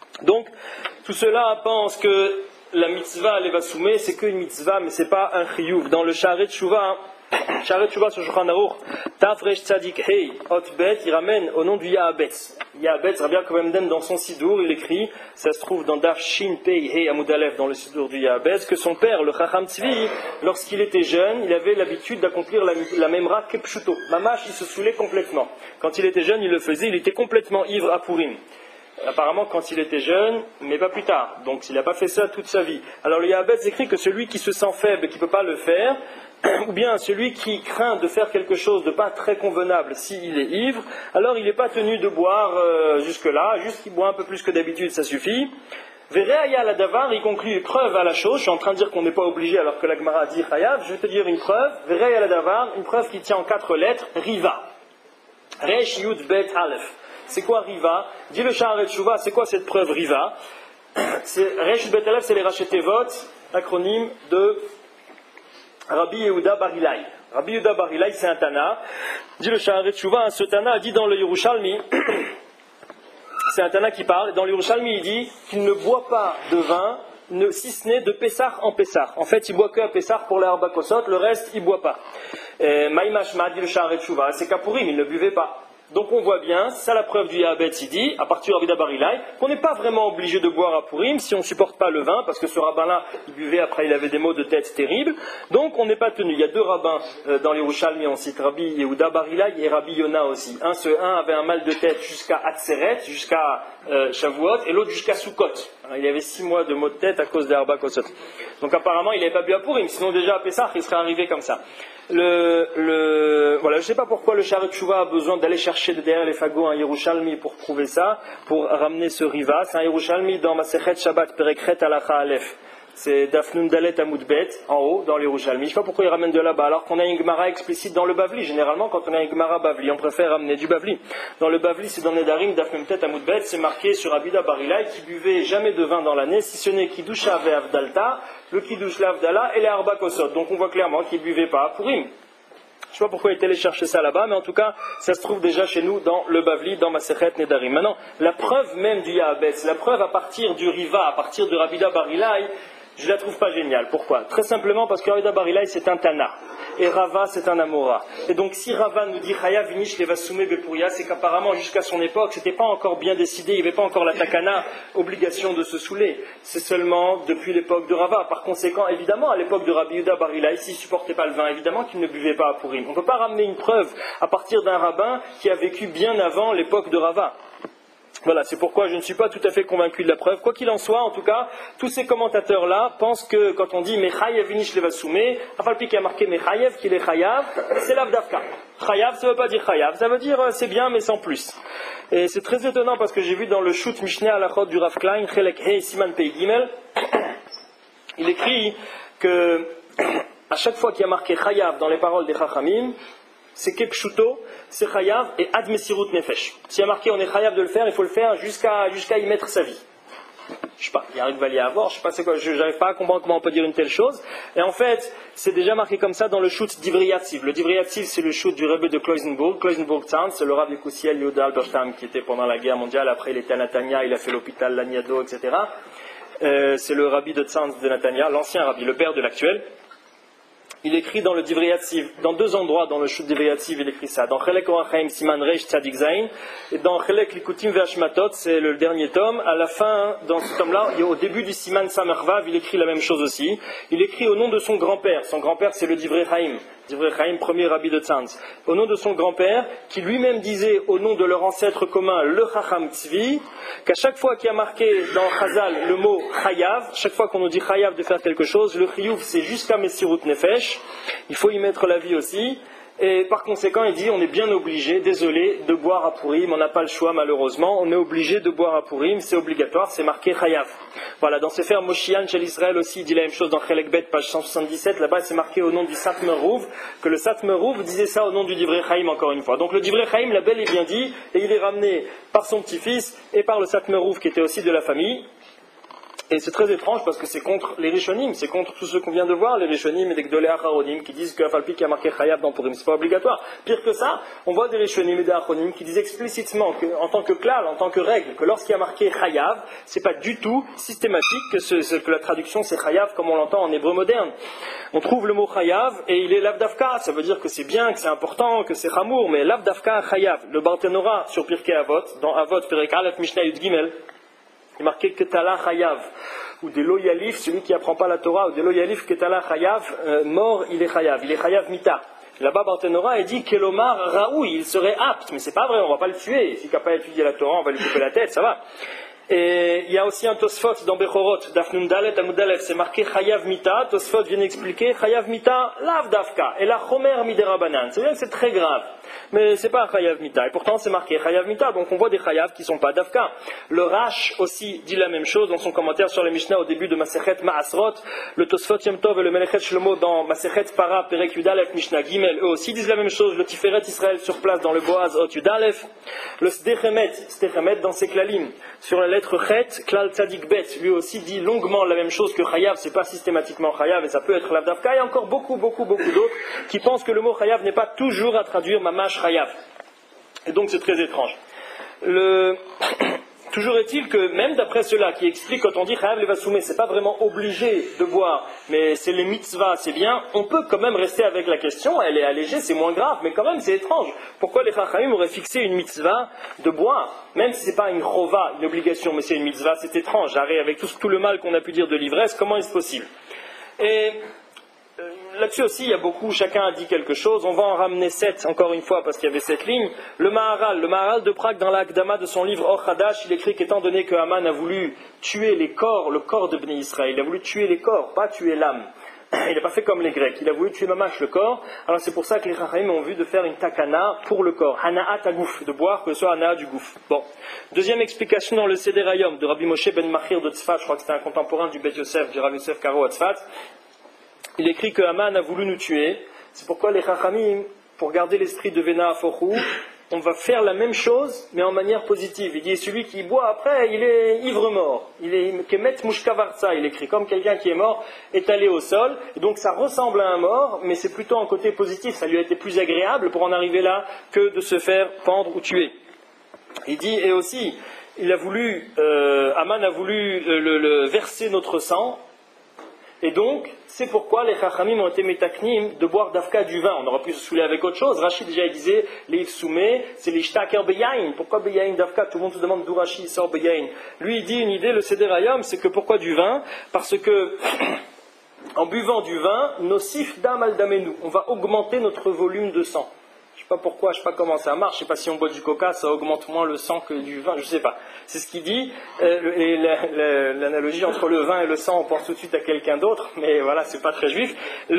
Donc, tout cela pense que la mitzvah levasumé, c'est qu'une mitzvah, mais c'est pas un chiyuv. Dans le Sha'arei Teshuvah, sur Shulchan Aruch, Taf Resh Tzadik Hei Ot Bet, il ramène au nom du Yahabetz. Yahabetz, Rabbi Yaakov Emden, dans son Sidour, il écrit, ça se trouve dans Daf Shin Pei Hei Amud Aleph, dans le Sidour du Yahabetz, que son père, le Chacham Tzvi, lorsqu'il était jeune, il avait l'habitude d'accomplir la Memra Kepshuto. Mamash, il se saoulait complètement. Quand il était jeune, il le faisait, il était complètement ivre à Purim. Apparemment quand il était jeune, mais pas plus tard. Donc il n'a pas fait ça toute sa vie. Alors le Yahabetz écrit que celui qui se sent faible et qui ne peut pas le faire, ou bien celui qui craint de faire quelque chose de pas très convenable s'il est ivre, alors il n'est pas tenu de boire jusque-là, juste qu'il boit un peu plus que d'habitude, ça suffit. Vereaya la davar, il conclut une preuve à la chose. Je suis en train de dire qu'on n'est pas obligé alors que la Gemara dit chayav. Je vais te dire une preuve. Vereaya la davar, une preuve qui tient en 4 lettres, riva. Resh yud bet aleph. C'est quoi Riva? Dit le Sha'arei Teshuvah, c'est quoi cette preuve Riva? Resh Bet Aleph, c'est les Rachetevot, acronyme de Rabbi Yehuda Bar Ilai. Rabbi Yehuda Bar Ilai, c'est un Tana. Dit le Sha'arei Teshuvah, ce Tana a dit dans le Yerushalmi, c'est un Tana qui parle, dans le Yerushalmi il dit qu'il ne boit pas de vin, si ce n'est de Pessah en Pessah. En fait, il boit que à Pessah pour les Arba Kosot, le reste, il ne boit pas. Maïmashma, dit le Sha'arei Teshuvah, c'est qu'à Purim, il ne buvait pas. Donc on voit bien, c'est la preuve du Yahabetz, il dit, à partir de Rabbi Bar Ilai, qu'on n'est pas vraiment obligé de boire à Purim si on ne supporte pas le vin, parce que ce rabbin-là, il buvait, après il avait des maux de tête terribles, donc on n'est pas tenu. Il y a 2 rabbins dans les Yerushalmi, on cite Rabbi Yehuda Bar Ilai et Rabbi Yona aussi. Un avait un mal de tête jusqu'à Atzeret, jusqu'à Shavuot, et l'autre jusqu'à Sukkot. Il avait 6 mois de maux de tête à cause des Arba Kosot. Donc apparemment il n'avait pas bu à Purim, sinon déjà à Pessah il serait arrivé comme ça. Voilà, je ne sais pas pourquoi le Sha'arei Teshuvah a besoin d'aller chercher derrière les fagots un Yerushalmi pour prouver ça, pour ramener ce riva. C'est un Yerushalmi dans Masechet Shabbat Perekhet Halacha Aleph. C'est Dafnun Dalet Amud Bet, en haut, dans les Yerushalmi. Je ne sais pas pourquoi il ramène de là-bas, alors qu'on a une Gemara explicite dans le Bavli. Généralement, quand on a une Gemara Bavli, on préfère ramener du Bavli. Dans le Bavli, c'est dans Nedarim, Dafnun Tet Amud Bet, c'est marqué sur Rabbi Yehuda Bar Ilai qui buvait jamais de vin dans l'année, si ce n'est Kiddusha ve Avdalta, le Kiddush l'Avdala et les Arba Kosot. Donc on voit clairement qu'il ne buvait pas à Purim. Je ne sais pas pourquoi il est allé chercher ça là-bas, mais en tout cas, ça se trouve déjà chez nous dans le Bavli, dans Masechet Nedarim. Maintenant, la preuve même du Yahabetz, la preuve à partir du Riva, à partir de Rabbi Yehuda Bar Ilai, je ne la trouve pas géniale. Pourquoi? Très simplement parce que Rabbi Yehuda Bar Ilai c'est un Tana, et Rava c'est un Amora. Et donc si Rava nous dit Chaya Vinish Levasumé Bepuria, c'est qu'apparemment jusqu'à son époque, c'était pas encore bien décidé, il n'y avait pas encore la Takana, obligation de se saouler. C'est seulement depuis l'époque de Rava. Par conséquent, évidemment, à l'époque de Rabbi Yehuda Bar Ilai, s'il ne supportait pas le vin, évidemment qu'il ne buvait pas à Purim. On ne peut pas ramener une preuve à partir d'un rabbin qui a vécu bien avant l'époque de Rava. Voilà, c'est pourquoi je ne suis pas tout à fait convaincu de la preuve. Quoi qu'il en soit, en tout cas, tous ces commentateurs-là pensent que quand on dit Mechayev vinish levasumé, Afalpi qui a marqué Mechayev, qu'il est Chayav, c'est l'Avdavka. Chayav, ça ne veut pas dire Chayav, ça veut dire c'est bien mais sans plus. Et c'est très étonnant parce que j'ai vu dans le Shoot Mishneh Halachot du Rav Klein, Chelek Hei Siman Pei Gimel, il écrit que à chaque fois qu'il y a marqué Chayav dans les paroles des Chachamim, c'est Kepshuto, c'est Chayav et Ad Mesirut Nefesh. S'il y a marqué on est Chayav de le faire, il faut le faire jusqu'à y mettre sa vie. Je sais pas, il y a un valier à avoir, je sais pas c'est quoi, j'arrive pas à comprendre comment on peut dire une telle chose. Et en fait, c'est déjà marqué comme ça dans le shoot d'Ivriyativ. Le d'Ivriyativ, c'est le shoot du Rebbe de Kloisenburg Town, c'est le Rav Yekusiel Yehuda Alberstam qui était pendant la guerre mondiale, après il était à Natania, il a fait l'hôpital Laniado, etc. C'est le Rabbi de Tzanz de Natania, l'ancien Rabbi, le père de l'actuel. Il écrit dans le Divriyativ, dans 2 endroits dans le shoot Divriyativ, il écrit ça. Dans Chelek Orachaim Siman Reish Tzadik Zayin, et dans Chelek Likutim Ve'ashmatot, c'est le dernier tome. À la fin, dans ce tome-là, au début du Siman Samervav, il écrit la même chose aussi. Il écrit au nom de son grand-père. Son grand-père, c'est le Divrei Chaim. Divrei Chaim, premier Rabbi de Tzanz. Au nom de son grand-père, qui lui-même disait au nom de leur ancêtre commun, le Chacham Tzvi, qu'à chaque fois qu'il y a marqué dans Chazal le mot Chayav, chaque fois qu'on nous dit Chayav de faire quelque chose, le Chiyuv c'est jusqu'à Mesirut Nefesh, il faut y mettre la vie aussi, et par conséquent il dit on est bien obligé, désolé, de boire à Purim, on n'a pas le choix malheureusement, on est obligé de boire à Purim, c'est obligatoire, c'est marqué Chayav. Voilà, dans Sefer Moshian chez l'Israël aussi, il dit la même chose dans Chelek Bet, page 177, là-bas c'est marqué au nom du Satmer Rouv, que le Satmer Rouv disait ça au nom du Divrei Chaim encore une fois. Donc le Divrei Chaim l'a bel et bien dit, et il est ramené par son petit-fils et par le Satmer Rouv qui était aussi de la famille. Et c'est très étrange parce que c'est contre les Rishonim, c'est contre tout ce qu'on vient de voir, les Rishonim et les Gdolei Acharonim qui disent que Afalpi qui a marqué Chayav dans Purim, c'est pas obligatoire. Pire que ça, on voit des Rishonim et des Acharonim qui disent explicitement en tant que klal, en tant que règle, que lorsqu'il y a marqué Chayav, c'est pas du tout systématique que la traduction c'est Chayav comme on l'entend en hébreu moderne. On trouve le mot Chayav et il est Lavdavka, ça veut dire que c'est bien, que c'est important, que c'est Chamour, mais Lavdavka Chayav. Le Barthénora sur Pirkei Avot, dans Avot, Perek Aleph, Mishnah Yud Gimel, il est marqué Ketala Chayav, ou des loyalif, celui qui n'apprend pas la Torah, ou des loyalif Ketala Chayav, mort, il est Chayav Mita. Là-bas, Barthénora, il dit Kelomar Raoui, il serait apte, mais c'est pas vrai, on va pas le tuer. S'il n'a pas étudié la Torah, on va lui couper la tête, ça va. Et il y a aussi un Tosfot dans Bechorot, Dafnun Dalet, Amud Aleph, c'est marqué Chayav Mita. Tosfot vient expliquer Chayav Mita, Lav Dafka, et la Chomer Miderabanan. C'est bien que c'est très grave, mais c'est pas Chayav Mita. Et pourtant, c'est marqué Chayav Mita, donc on voit des Chayav qui sont pas Dafka. Le Rash aussi dit la même chose dans son commentaire sur les Mishnah au début de Masechet Ma'asrot. Le Tosfot Yom Tov et le Melechet Shlomo dans Masechet Para, Perek Yudalef, Mishnah Gimel, eux aussi disent la même chose. Le Tiferet Israël sur place dans le Boaz, Ot Yudalef. Le Sdechemet dans ses Klalim, sur la lettre Chet, Klal Tzadik Bet, lui aussi dit longuement la même chose que Chayav, c'est pas systématiquement Chayav et ça peut être Lavdavka. Il y a encore beaucoup d'autres qui pensent que le mot Chayav n'est pas toujours à traduire Mamash Chayav. Et donc c'est très étrange. Toujours est-il que même d'après cela qui explique quand on dit Chayav Levasoumé, c'est pas vraiment obligé de boire, mais c'est les mitzvahs, c'est bien, on peut quand même rester avec la question, elle est allégée, c'est moins grave, mais quand même c'est étrange. Pourquoi les Chachamim auraient fixé une mitzvah de boire, même si c'est pas une chova, une obligation, mais c'est une mitzvah, c'est étrange. Avec tout le mal qu'on a pu dire de l'ivresse, comment est-ce possible? Et là-dessus aussi, il y a beaucoup, chacun a dit quelque chose. On va en ramener 7, encore une fois, parce qu'il y avait 7 lignes. Le Maharal de Prague, dans l'Akdama de son livre Or Hadash, il écrit qu'étant donné que Haman a voulu tuer le corps de Bnei Israël, il a voulu tuer les corps, pas tuer l'âme. Il n'a pas fait comme les Grecs, il a voulu tuer mamash le corps. Alors c'est pour ça que les Chachamim ont vu de faire une takana pour le corps, hana'at agouf, de boire que ce soit hana'at du gouf. Bon. Deuxième explication dans le Seder Hayom de Rabbi Moshe ben Machir de Tzfat, je crois que c'était un contemporain du Bet Yosef, du Rabbi Yosef Karo à Tzfat. Il écrit que Haman a voulu nous tuer. C'est pourquoi les Chachamim, pour garder l'esprit de Vena Afochou, on va faire la même chose, mais en manière positive. Il dit, celui qui boit après, il est ivre-mort. Il est kemet mushkavartsa, il écrit, comme quelqu'un qui est mort, étalé au sol. Et donc ça ressemble à un mort, mais c'est plutôt un côté positif. Ça lui a été plus agréable pour en arriver là que de se faire pendre ou tuer. Il dit, et aussi, Haman a voulu verser notre sang. Et donc, c'est pourquoi les Chachamim ont été métaknim de boire d'Afka du vin. On aurait pu se saouler avec autre chose. Rachid déjà il disait, les Ifsoumé, c'est les Shtaker Beyain. Pourquoi Beyain d'Afka? Tout le monde se demande d'où Rachid sort Beyain. Lui il dit une idée, le Seder Hayom, c'est que pourquoi du vin? Parce que, en buvant du vin, nosif dam al damenu, on va augmenter notre volume de sang. Je sais pas pourquoi, je sais pas comment ça marche, je sais pas si on boit du coca, ça augmente moins le sang que du vin, je sais pas. C'est ce qu'il dit, et l'analogie entre le vin et le sang, on pense tout de suite à quelqu'un d'autre, mais voilà, c'est pas très juif.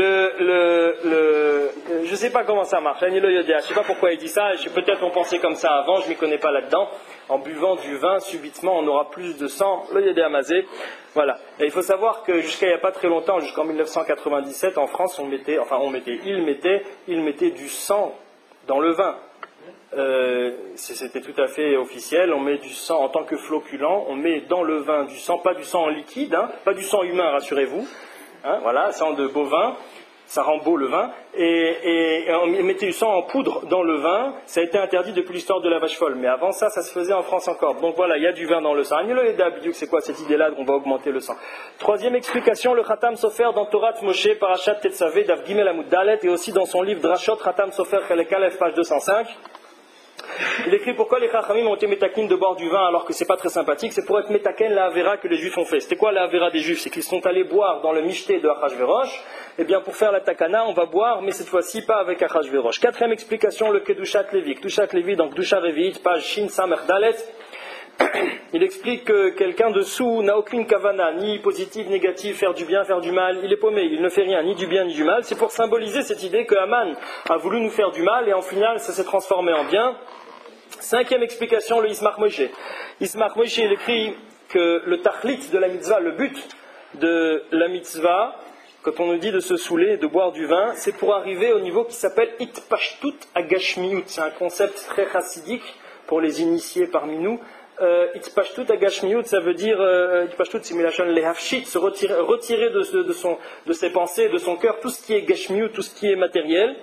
Je sais pas comment ça marche, je sais pas pourquoi il dit ça, peut-être on pensait comme ça avant, je m'y connais pas là-dedans. En buvant du vin, subitement, on aura plus de sang, le yodé amazé. Voilà. Et il faut savoir que jusqu'à il n'y a pas très longtemps, jusqu'en 1997, en France, il mettait du sang dans le vin. C'était tout à fait officiel, on met du sang en tant que floculant, on met dans le vin du sang, pas du sang en liquide, pas du sang humain, rassurez-vous, voilà, sang de bovin, ça rend beau le vin, et on mettait du sang en poudre dans le vin, ça a été interdit depuis l'histoire de la vache folle, mais avant ça, ça se faisait en France encore. Donc voilà, il y a du vin dans le sang. C'est quoi cette idée-là qu'on va augmenter le sang? Troisième explication, le Khatam Sofer dans Torat Moshe, Parashat Tetzavé, Dav Gimel Amud Dalet, et aussi dans son livre Drashot, Khatam Sofer Chelek Aleph, page 205. Il écrit pourquoi les Chachamim ont été métakin de boire du vin alors que c'est pas très sympathique, c'est pour être métaken la Avera que les Juifs ont fait. C'était quoi la Avera des Juifs? C'est qu'ils sont allés boire dans le Mishté de Achashverosh. Eh bien pour faire la Takana, on va boire, mais cette fois-ci pas avec Achashverosh. Quatrième explication, le Kedushat Levi. Kedushat Levi, donc Kedusha Revi'it, page Shin Samer Dalet. Il explique que quelqu'un dessous n'a aucune kavana, ni positive, négative, faire du bien, faire du mal. Il est paumé, il ne fait rien, ni du bien, ni du mal. C'est pour symboliser cette idée que Haman a voulu nous faire du mal et en final ça s'est transformé en bien. Cinquième explication, le Ismach Moshe. Ismach Moshe, il écrit que le tachlit de la mitzvah, le but de la mitzvah, quand on nous dit de se saouler, de boire du vin, c'est pour arriver au niveau qui s'appelle Itpashtut Agashmiut. C'est un concept très chassidique pour les initiés parmi nous. Itpashtut agashmiut, ça veut dire Itpashtut simulation lehafshit, se retirer de ses pensées, de son cœur, tout ce qui est gashmiut, tout ce qui est matériel.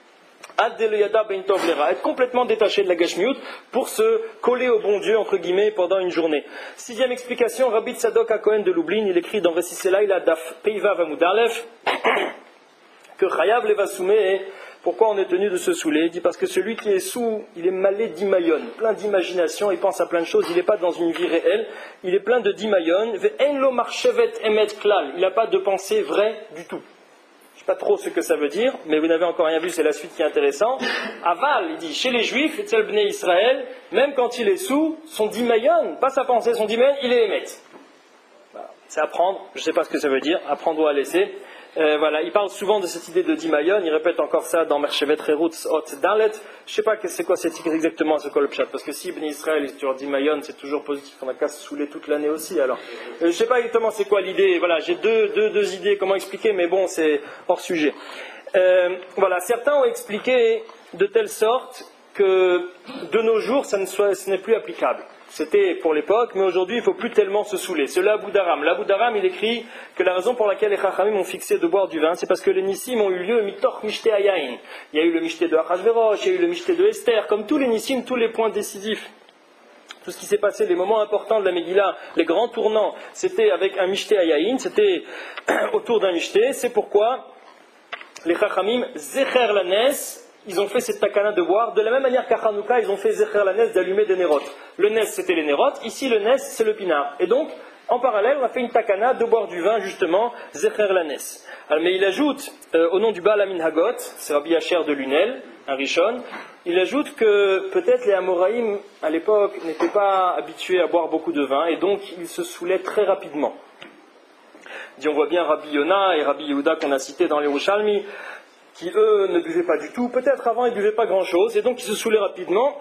Être complètement détaché de la gashmiut pour se coller au bon Dieu entre guillemets pendant une journée. Sixième explication, Rabbi Tzadok HaKohen de Lublin, il écrit dans Récit Selaïla Daf Peiva Vamud Aleph que Chayav Levasumeh, pourquoi on est tenu de se saouler? Il dit parce que celui qui est sous, il est malé d'imayon, plein d'imagination, il pense à plein de choses, il n'est pas dans une vie réelle, il est plein de d'imayon, ve'en marchevet emet klal, il n'a pas de pensée vraie du tout. Je ne sais pas trop ce que ça veut dire, mais vous n'avez encore rien vu, c'est la suite qui est intéressante. Aval, il dit, chez les Juifs, Etzel Bnei Israël, même quand il est sous, son dimayon, pas sa pensée, son dimayon, il est émet. Voilà. C'est apprendre, je ne sais pas ce que ça veut dire, apprendre ou à laisser. Voilà, il parle souvent de cette idée de dimayon, il répète encore ça dans Merchevet Rerutz Hot Dalet. Je ne sais pas c'est quoi cette idée exactement, ce kolpchat, parce que si Bnei Israël est sur dimayon, c'est toujours positif, on n'a qu'à se saouler toute l'année aussi. Alors, je ne sais pas exactement c'est quoi l'idée, voilà, j'ai deux idées comment expliquer, mais bon, c'est hors sujet. Voilà, certains ont expliqué de telle sorte que de nos jours, ce n'est plus applicable. C'était pour l'époque, mais aujourd'hui, il ne faut plus tellement se saouler. C'est l'Abu Dharam. L'Abu Dharam, il écrit que la raison pour laquelle les Chachamim ont fixé de boire du vin, c'est parce que les Nissim ont eu lieu mitoch mishté ayayin. Il y a eu le mishté de Achashverosh, il y a eu le mishté de Esther, comme tous les Nissim, tous les points décisifs. Tout ce qui s'est passé, les moments importants de la Megillah, les grands tournants, c'était avec un mishté ayayin, c'était autour d'un mishté. C'est pourquoi les Chachamim, Zecher Lanes, ils ont fait cette takana de boire, de la même manière qu'à Hanouka, ils ont fait Zecher la Nes d'allumer des nérotes. Le Nes, c'était les nérotes, ici le Nes, c'est le pinard. Et donc, en parallèle, on a fait une takana de boire du vin, justement, Zecher la Nes. Alors, mais il ajoute, au nom du Baal Amin Hagot, c'est Rabbi Asher de Lunel, un Rishon, il ajoute que peut-être les Amoraïm, à l'époque, n'étaient pas habitués à boire beaucoup de vin, et donc ils se saoulaient très rapidement. On voit bien Rabbi Yona et Rabbi Yehuda qu'on a cités dans les Yerushalmi, qui eux ne buvaient pas du tout, peut-être avant ils ne buvaient pas grand chose, et donc ils se saoulaient rapidement.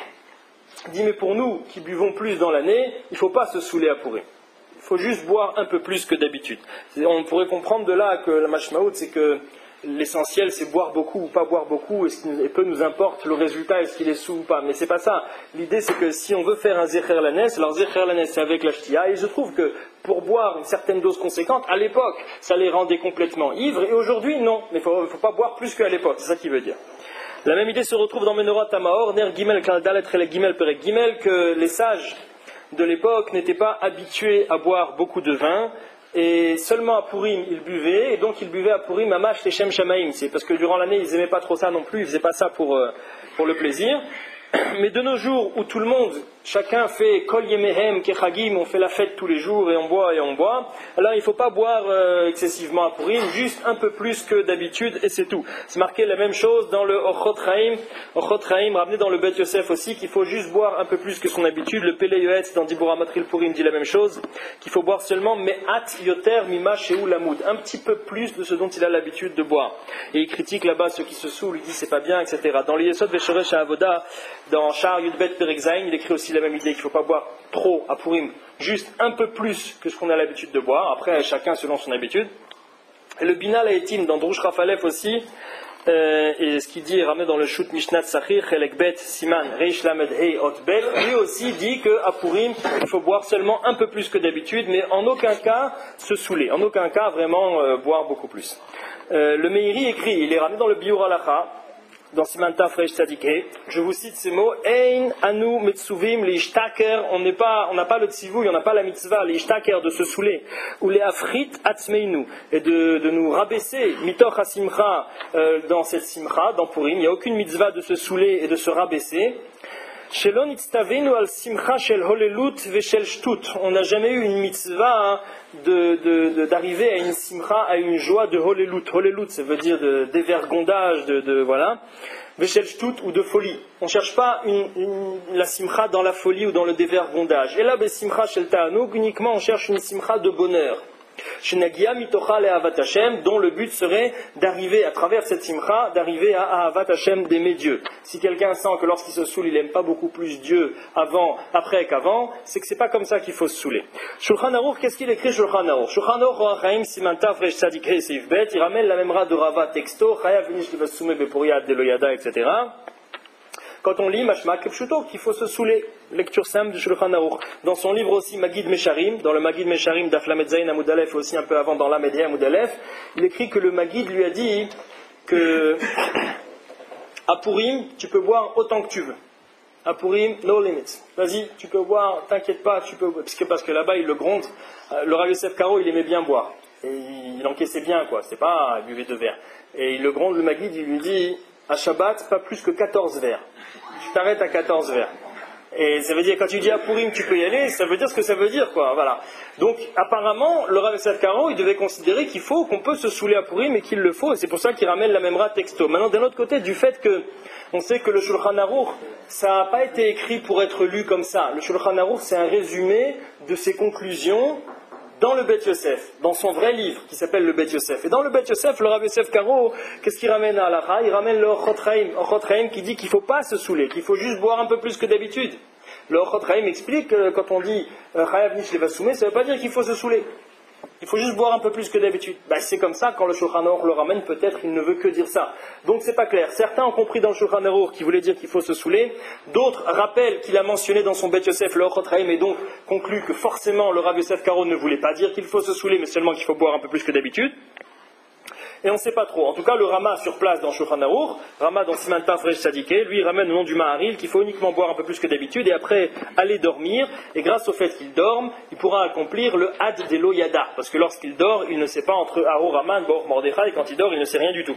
Il dit mais pour nous qui buvons plus dans l'année, il ne faut pas se saouler à Pourim. Il faut juste boire un peu plus que d'habitude. On pourrait comprendre de là que la mashmaout, c'est que l'essentiel c'est boire beaucoup ou pas boire beaucoup, et peu nous importe le résultat, est-ce qu'il est sous ou pas, mais c'est pas ça. L'idée c'est que si on veut faire un Zecher Lanes, alors Zecher Lanes c'est avec la Shtia, et je trouve que pour boire une certaine dose conséquente, à l'époque ça les rendait complètement ivres, et aujourd'hui non, mais il ne faut pas boire plus qu'à l'époque, c'est ça qu'il veut dire. La même idée se retrouve dans Menorah Tamaor, Ner Gimel Kaldalet Relek Gimel Perek Gimel, que les sages de l'époque n'étaient pas habitués à boire beaucoup de vin, et seulement à Pourim ils buvaient, et donc ils buvaient à Pourim Mamash Teshem Shamaim. C'est parce que durant l'année ils n'aimaient pas trop ça non plus, ils ne faisaient pas ça pour le plaisir. Mais de nos jours où tout le monde, chacun fait Kol Yemehem Kechagim, on fait la fête tous les jours et on boit, alors il ne faut pas boire excessivement à Pourim, juste un peu plus que d'habitude et c'est tout. C'est marqué la même chose dans le Ochot Chaim, ramené dans le Bet Yosef aussi, qu'il faut juste boire un peu plus que son habitude. Le Pele Yoetz dans Dibura Matril Pourim dit la même chose, qu'il faut boire seulement Me'at Yoter Mima Sheu Lamoud, un petit peu plus de ce dont il a l'habitude de boire. Et il critique là-bas ceux qui se saoulent, il dit c'est pas bien, etc. Dans le Yesod Veshoresh Avoda, dans Shar Yudbet Perek Zayin, il écrit aussi la même idée qu'il ne faut pas boire trop à Pourim, juste un peu plus que ce qu'on a l'habitude de boire, après chacun selon son habitude. Et le Binal Haetim dans Drush Rafalef aussi, et ce qu'il dit est ramené dans le Shut Mishnat Sachir, Chelek Bet Siman Reish Lamed Hei Ot Bet, lui aussi dit qu'à Pourim, il faut boire seulement un peu plus que d'habitude, mais en aucun cas se saouler, en aucun cas vraiment boire beaucoup plus. Le Meiri écrit, il est ramené dans le Biur Halacha, dans Siman Taf Reish Tzadikeh, je vous cite ces mots, Ein anu metzuvim leishtaker, on n'a pas le tzivouy, on n'a pas la mitzvah, leishtaker, de se saouler, ou leafrit atzmeinu, et de nous rabaisser, mitoch hasimcha, dans cette simcha, dans Purim, il n'y a aucune mitzvah de se saouler et de se rabaisser. Shelon itztavenu al simcha shel holelut veshel shtut. On n'a jamais eu une mitzvah d'arriver à une simcha, à une joie de holelut. Holelut, ça veut dire de dévergondage, voilà. Veshel shtut ou de folie. On ne cherche pas la simcha dans la folie ou dans le dévergondage. Et là, simcha shel ta'anug, uniquement on cherche une simcha de bonheur. Shenagia mitocha le'avat Hashem, dont le but serait d'arriver, à travers cette simcha, d'arriver à Ahavat Hashem, d'aimer Dieu. Si quelqu'un sent que lorsqu'il se saoule, il n'aime pas beaucoup plus Dieu après qu'avant, c'est que c'est pas comme ça qu'il faut se saouler. Shulchan Aruch, qu'est-ce qu'il écrit Shulchan Aruch? Shulchan Aruch, Roachaim, Simantav, Resh Tzadikeh, Seif Bet, il ramène la même ra de Rava texto, Chayav Vinish Livasume Beporia Deloyada, etc. Quand on lit Mashma Kepshuto, qu'il faut se saouler, lecture simple du Shulchan Aruch. Dans son livre aussi Magid Mesharim, dans le Magid Mesharim d'Aflamet Zayin Amoud Aleph, et aussi un peu avant dans l'Amedé Amoud Aleph, il écrit que le Magid lui a dit que à Purim, tu peux boire autant que tu veux. À Purim, no limits. Vas-y, tu peux boire, t'inquiète pas, tu peux boire. Parce que là-bas, il le gronde. Le Rav Yosef Karo, il aimait bien boire. Et il encaissait bien, quoi. C'est pas, il buvait 2 verres. Et il le gronde, le Magid, il lui dit, à Shabbat, pas plus que 14 verres. Tu t'arrêtes à 14 verres. Et ça veut dire, quand tu dis à Purim, tu peux y aller, ça veut dire ce que ça veut dire, quoi. Voilà. Donc, apparemment, le Rav Yosef Karo, il devait considérer qu'on peut se saouler à Purim et qu'il le faut. Et c'est pour ça qu'il ramène la Memra texto. Maintenant, d'un autre côté, du fait que, on sait que le Shulchan Aruch, ça n'a pas été écrit pour être lu comme ça. Le Shulchan Aruch, c'est un résumé de ses conclusions dans le Bet Yosef, dans son vrai livre qui s'appelle le Bet Yosef. Et dans le Bet Yosef, le Rav Yosef Karo, qu'est-ce qu'il ramène à Halacha? Il ramène le Ochot Chaim qui dit qu'il ne faut pas se saouler, qu'il faut juste boire un peu plus que d'habitude. Le Ochot Chaim explique que quand on dit Chayav Nish Levasumé, ça ne veut pas dire qu'il faut se saouler. Il faut juste boire un peu plus que d'habitude. C'est comme ça, quand le Shulchan Aruch le ramène, peut-être il ne veut que dire ça. Donc c'est pas clair. Certains ont compris dans le Shulchan Aruch qu'il voulait dire qu'il faut se saouler. D'autres rappellent qu'il a mentionné dans son Bet Yosef le Ochot Chaim et donc concluent que forcément le Rav Yosef Karo ne voulait pas dire qu'il faut se saouler, mais seulement qu'il faut boire un peu plus que d'habitude. Et on ne sait pas trop. En tout cas, le Rama sur place dans Shulchan Aruch, Rama dans Siman Taf Resh Tzadikeh, lui il ramène au nom du Maharil qu'il faut uniquement boire un peu plus que d'habitude et après aller dormir. Et grâce au fait qu'il dorme, il pourra accomplir le Had Delo Yada. Parce que lorsqu'il dort, il ne sait pas entre Aro Raman, Baruch Mordechai, et quand il dort, il ne sait rien du tout.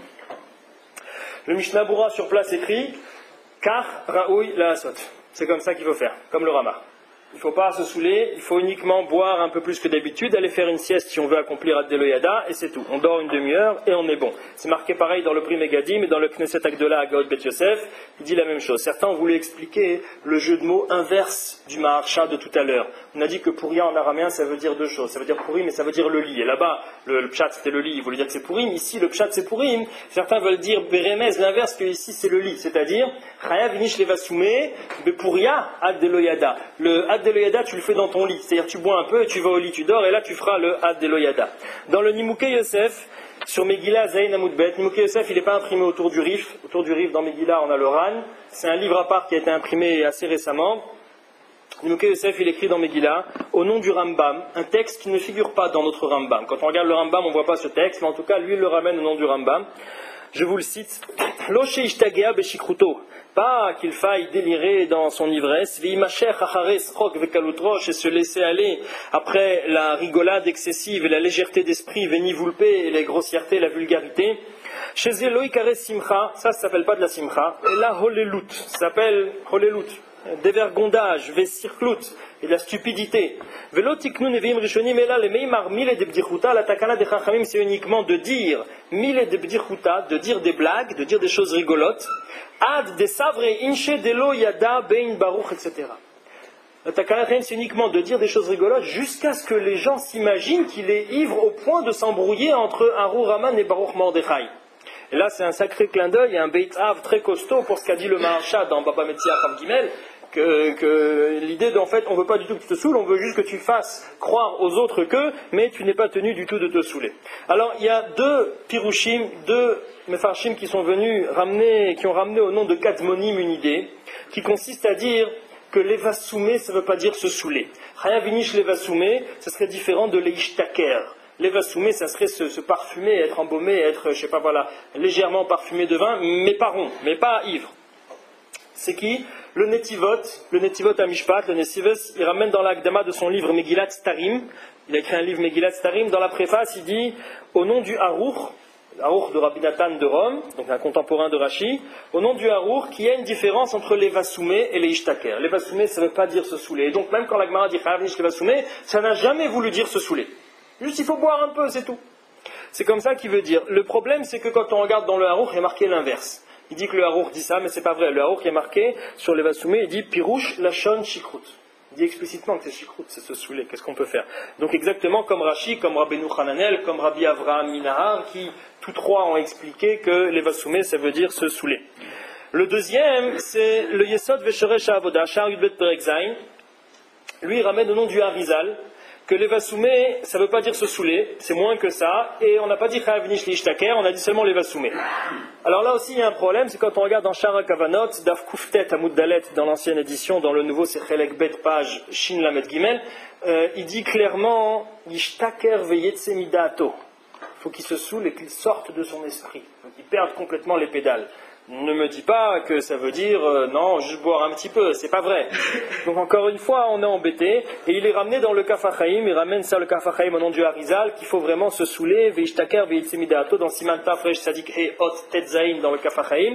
Le Mishnah Bura sur place écrit Kach Raoui La Asot. C'est comme ça qu'il faut faire, comme le Rama. Il ne faut pas se saouler, il faut uniquement boire un peu plus que d'habitude, aller faire une sieste si on veut accomplir Ad-Delo Yada, et c'est tout. On dort une demi-heure et on est bon. C'est marqué pareil dans le Pri Megadim et dans le Knesset Agdola à Gaot Bet Yosef, il dit la même chose. Certains ont voulu expliquer le jeu de mots inverse du Maharsha de tout à l'heure. On a dit que Pouria en araméen ça veut dire 2 choses. Ça veut dire Pourim et ça veut dire le lit. Et là-bas, le pshat c'était le lit, il voulait dire que c'est Pourim. Ici, le pshat c'est Pourim. Certains veulent dire Beremez, l'inverse, que ici c'est le lit. C'est-à-dire, Chayav Inish Levasumé, Bepouria Ad-Delo Yada. Le Ad-Delo Yada, tu le fais dans ton lit. C'est-à-dire, tu bois un peu et tu vas au lit, tu dors, et là tu feras le Ad-Delo Yada. Dans le Nimukei Yosef, sur Megillah Zayin Amoudbet, Nimukei Yosef, il n'est pas imprimé autour du Rif. Autour du Rif, dans Megillah, on a le Ran. C'est un livre à part qui a été imprimé assez récemment. Nimukei Yosef, il écrit dans Megillah, au nom du Rambam, un texte qui ne figure pas dans notre Rambam. Quand on regarde le Rambam, on ne voit pas ce texte, mais en tout cas, lui, il le ramène au nom du Rambam. Je vous le cite. Lo sheishtagea beshikruto. Pas qu'il faille délirer dans son ivresse, v'imacher achare srok vekalutrosh, et se laisser aller après la rigolade excessive et la légèreté d'esprit, veni vulpe, et les grossièretés, la vulgarité. Chez Eloïkare simcha, ça s'appelle pas de la simcha, et la holelut, ça s'appelle holelut. Dévergondage, vesirklut, et la stupidité. Velotiknu neviim rishonim ela le meimar mile de bdichuta, la takana de chachamim, c'est uniquement de dire mile de bdichuta, de dire des blagues, de dire des choses rigolotes, ad de savre inche delo yada bein baruch, etc. La takana c'est uniquement de dire des choses rigolotes jusqu'à ce que les gens s'imaginent qu'il est ivre au point de s'embrouiller entre Aru Raman et Baruch Mordechai. Et là, c'est un sacré clin d'œil, un Beit Av très costaud pour ce qu'a dit le Maharsha dans Baba Metzia Cham Gimel, que l'idée d'en fait, on ne veut pas du tout que tu te saoules, on veut juste que tu fasses croire aux autres que, mais tu n'es pas tenu du tout de te saouler. Alors, il y a 2 Pirushim, 2 Mefarshim qui sont venus ramener, qui ont ramené au nom de Kadmonim une idée, qui consiste à dire que l'Evasumé, ça ne veut pas dire se saouler. Chayavinish l'Evasumé, ça serait différent de l'Eishtaker. L'Evasumé, ça serait se parfumer, être embaumé, être, je sais pas, voilà, légèrement parfumé de vin, mais pas rond, mais pas ivre. C'est qui? Le Netivot à Mishpat, le Nesivos, il ramène dans l'Akdama de son livre Megillat Starim, il a écrit un livre Megillat Starim, dans la préface, il dit, au nom du Harour de Rabbi Nathan de Rome, donc un contemporain de Rashi, au nom du Harour, qu'il y a une différence entre l'Evasumé et l'Ishtaker. L'Evasumé, ça ne veut pas dire se saouler. Et donc, même quand la Gemara dit Chayav l'Evasumé, ça n'a jamais voulu dire se saouler. Juste, il faut boire un peu, c'est tout. C'est comme ça qu'il veut dire. Le problème, c'est que quand on regarde dans le Harour, il y a marqué l'inverse. Il dit que le Harour dit ça, mais c'est pas vrai. Le Harour qui est marqué sur les Vasumé, il dit Pirouche Lachon Shikrut. Il dit explicitement que c'est Shikrut, c'est se saouler. Qu'est-ce qu'on peut faire? Donc exactement comme Rashi, comme Rabbeinu Hananel, comme Rabbi Avraham Minahar, qui tous trois ont expliqué que les Vasumé, ça veut dire se saouler. Le deuxième, c'est le Yesod Veshoresh Avoda, Shar Yudbet Perek Zayin. Lui, il ramène au nom du Harizal, que l'Evasoumé, ça ne veut pas dire se saouler, c'est moins que ça, et on n'a pas dit Chayav Nish Lishtaker, on a dit seulement l'Evasoumé. Alors là aussi il y a un problème, c'est quand on regarde dans Shara Kavanot, Daf Kuftet Amud Dalet, dans l'ancienne édition, dans le nouveau c'est Chelek Bet page Shin Lamed Gimel, il dit clairement Yishtaker Veyetse Midato. Il faut qu'il se saoule et qu'il sorte de son esprit, qu'il perde complètement les pédales. Ne me dis pas que ça veut dire non, juste boire un petit peu, c'est pas vrai. Donc encore une fois, on est embêté, et il est ramené dans le Kaf HaChaim, il ramène ça le Kaf HaChaim au nom du Harizal, qu'il faut vraiment se saouler, Veishtaker, Veitsemidato, dans Siman Tafresh Sadik He Hot Tetzain dans le Kaf HaChaim.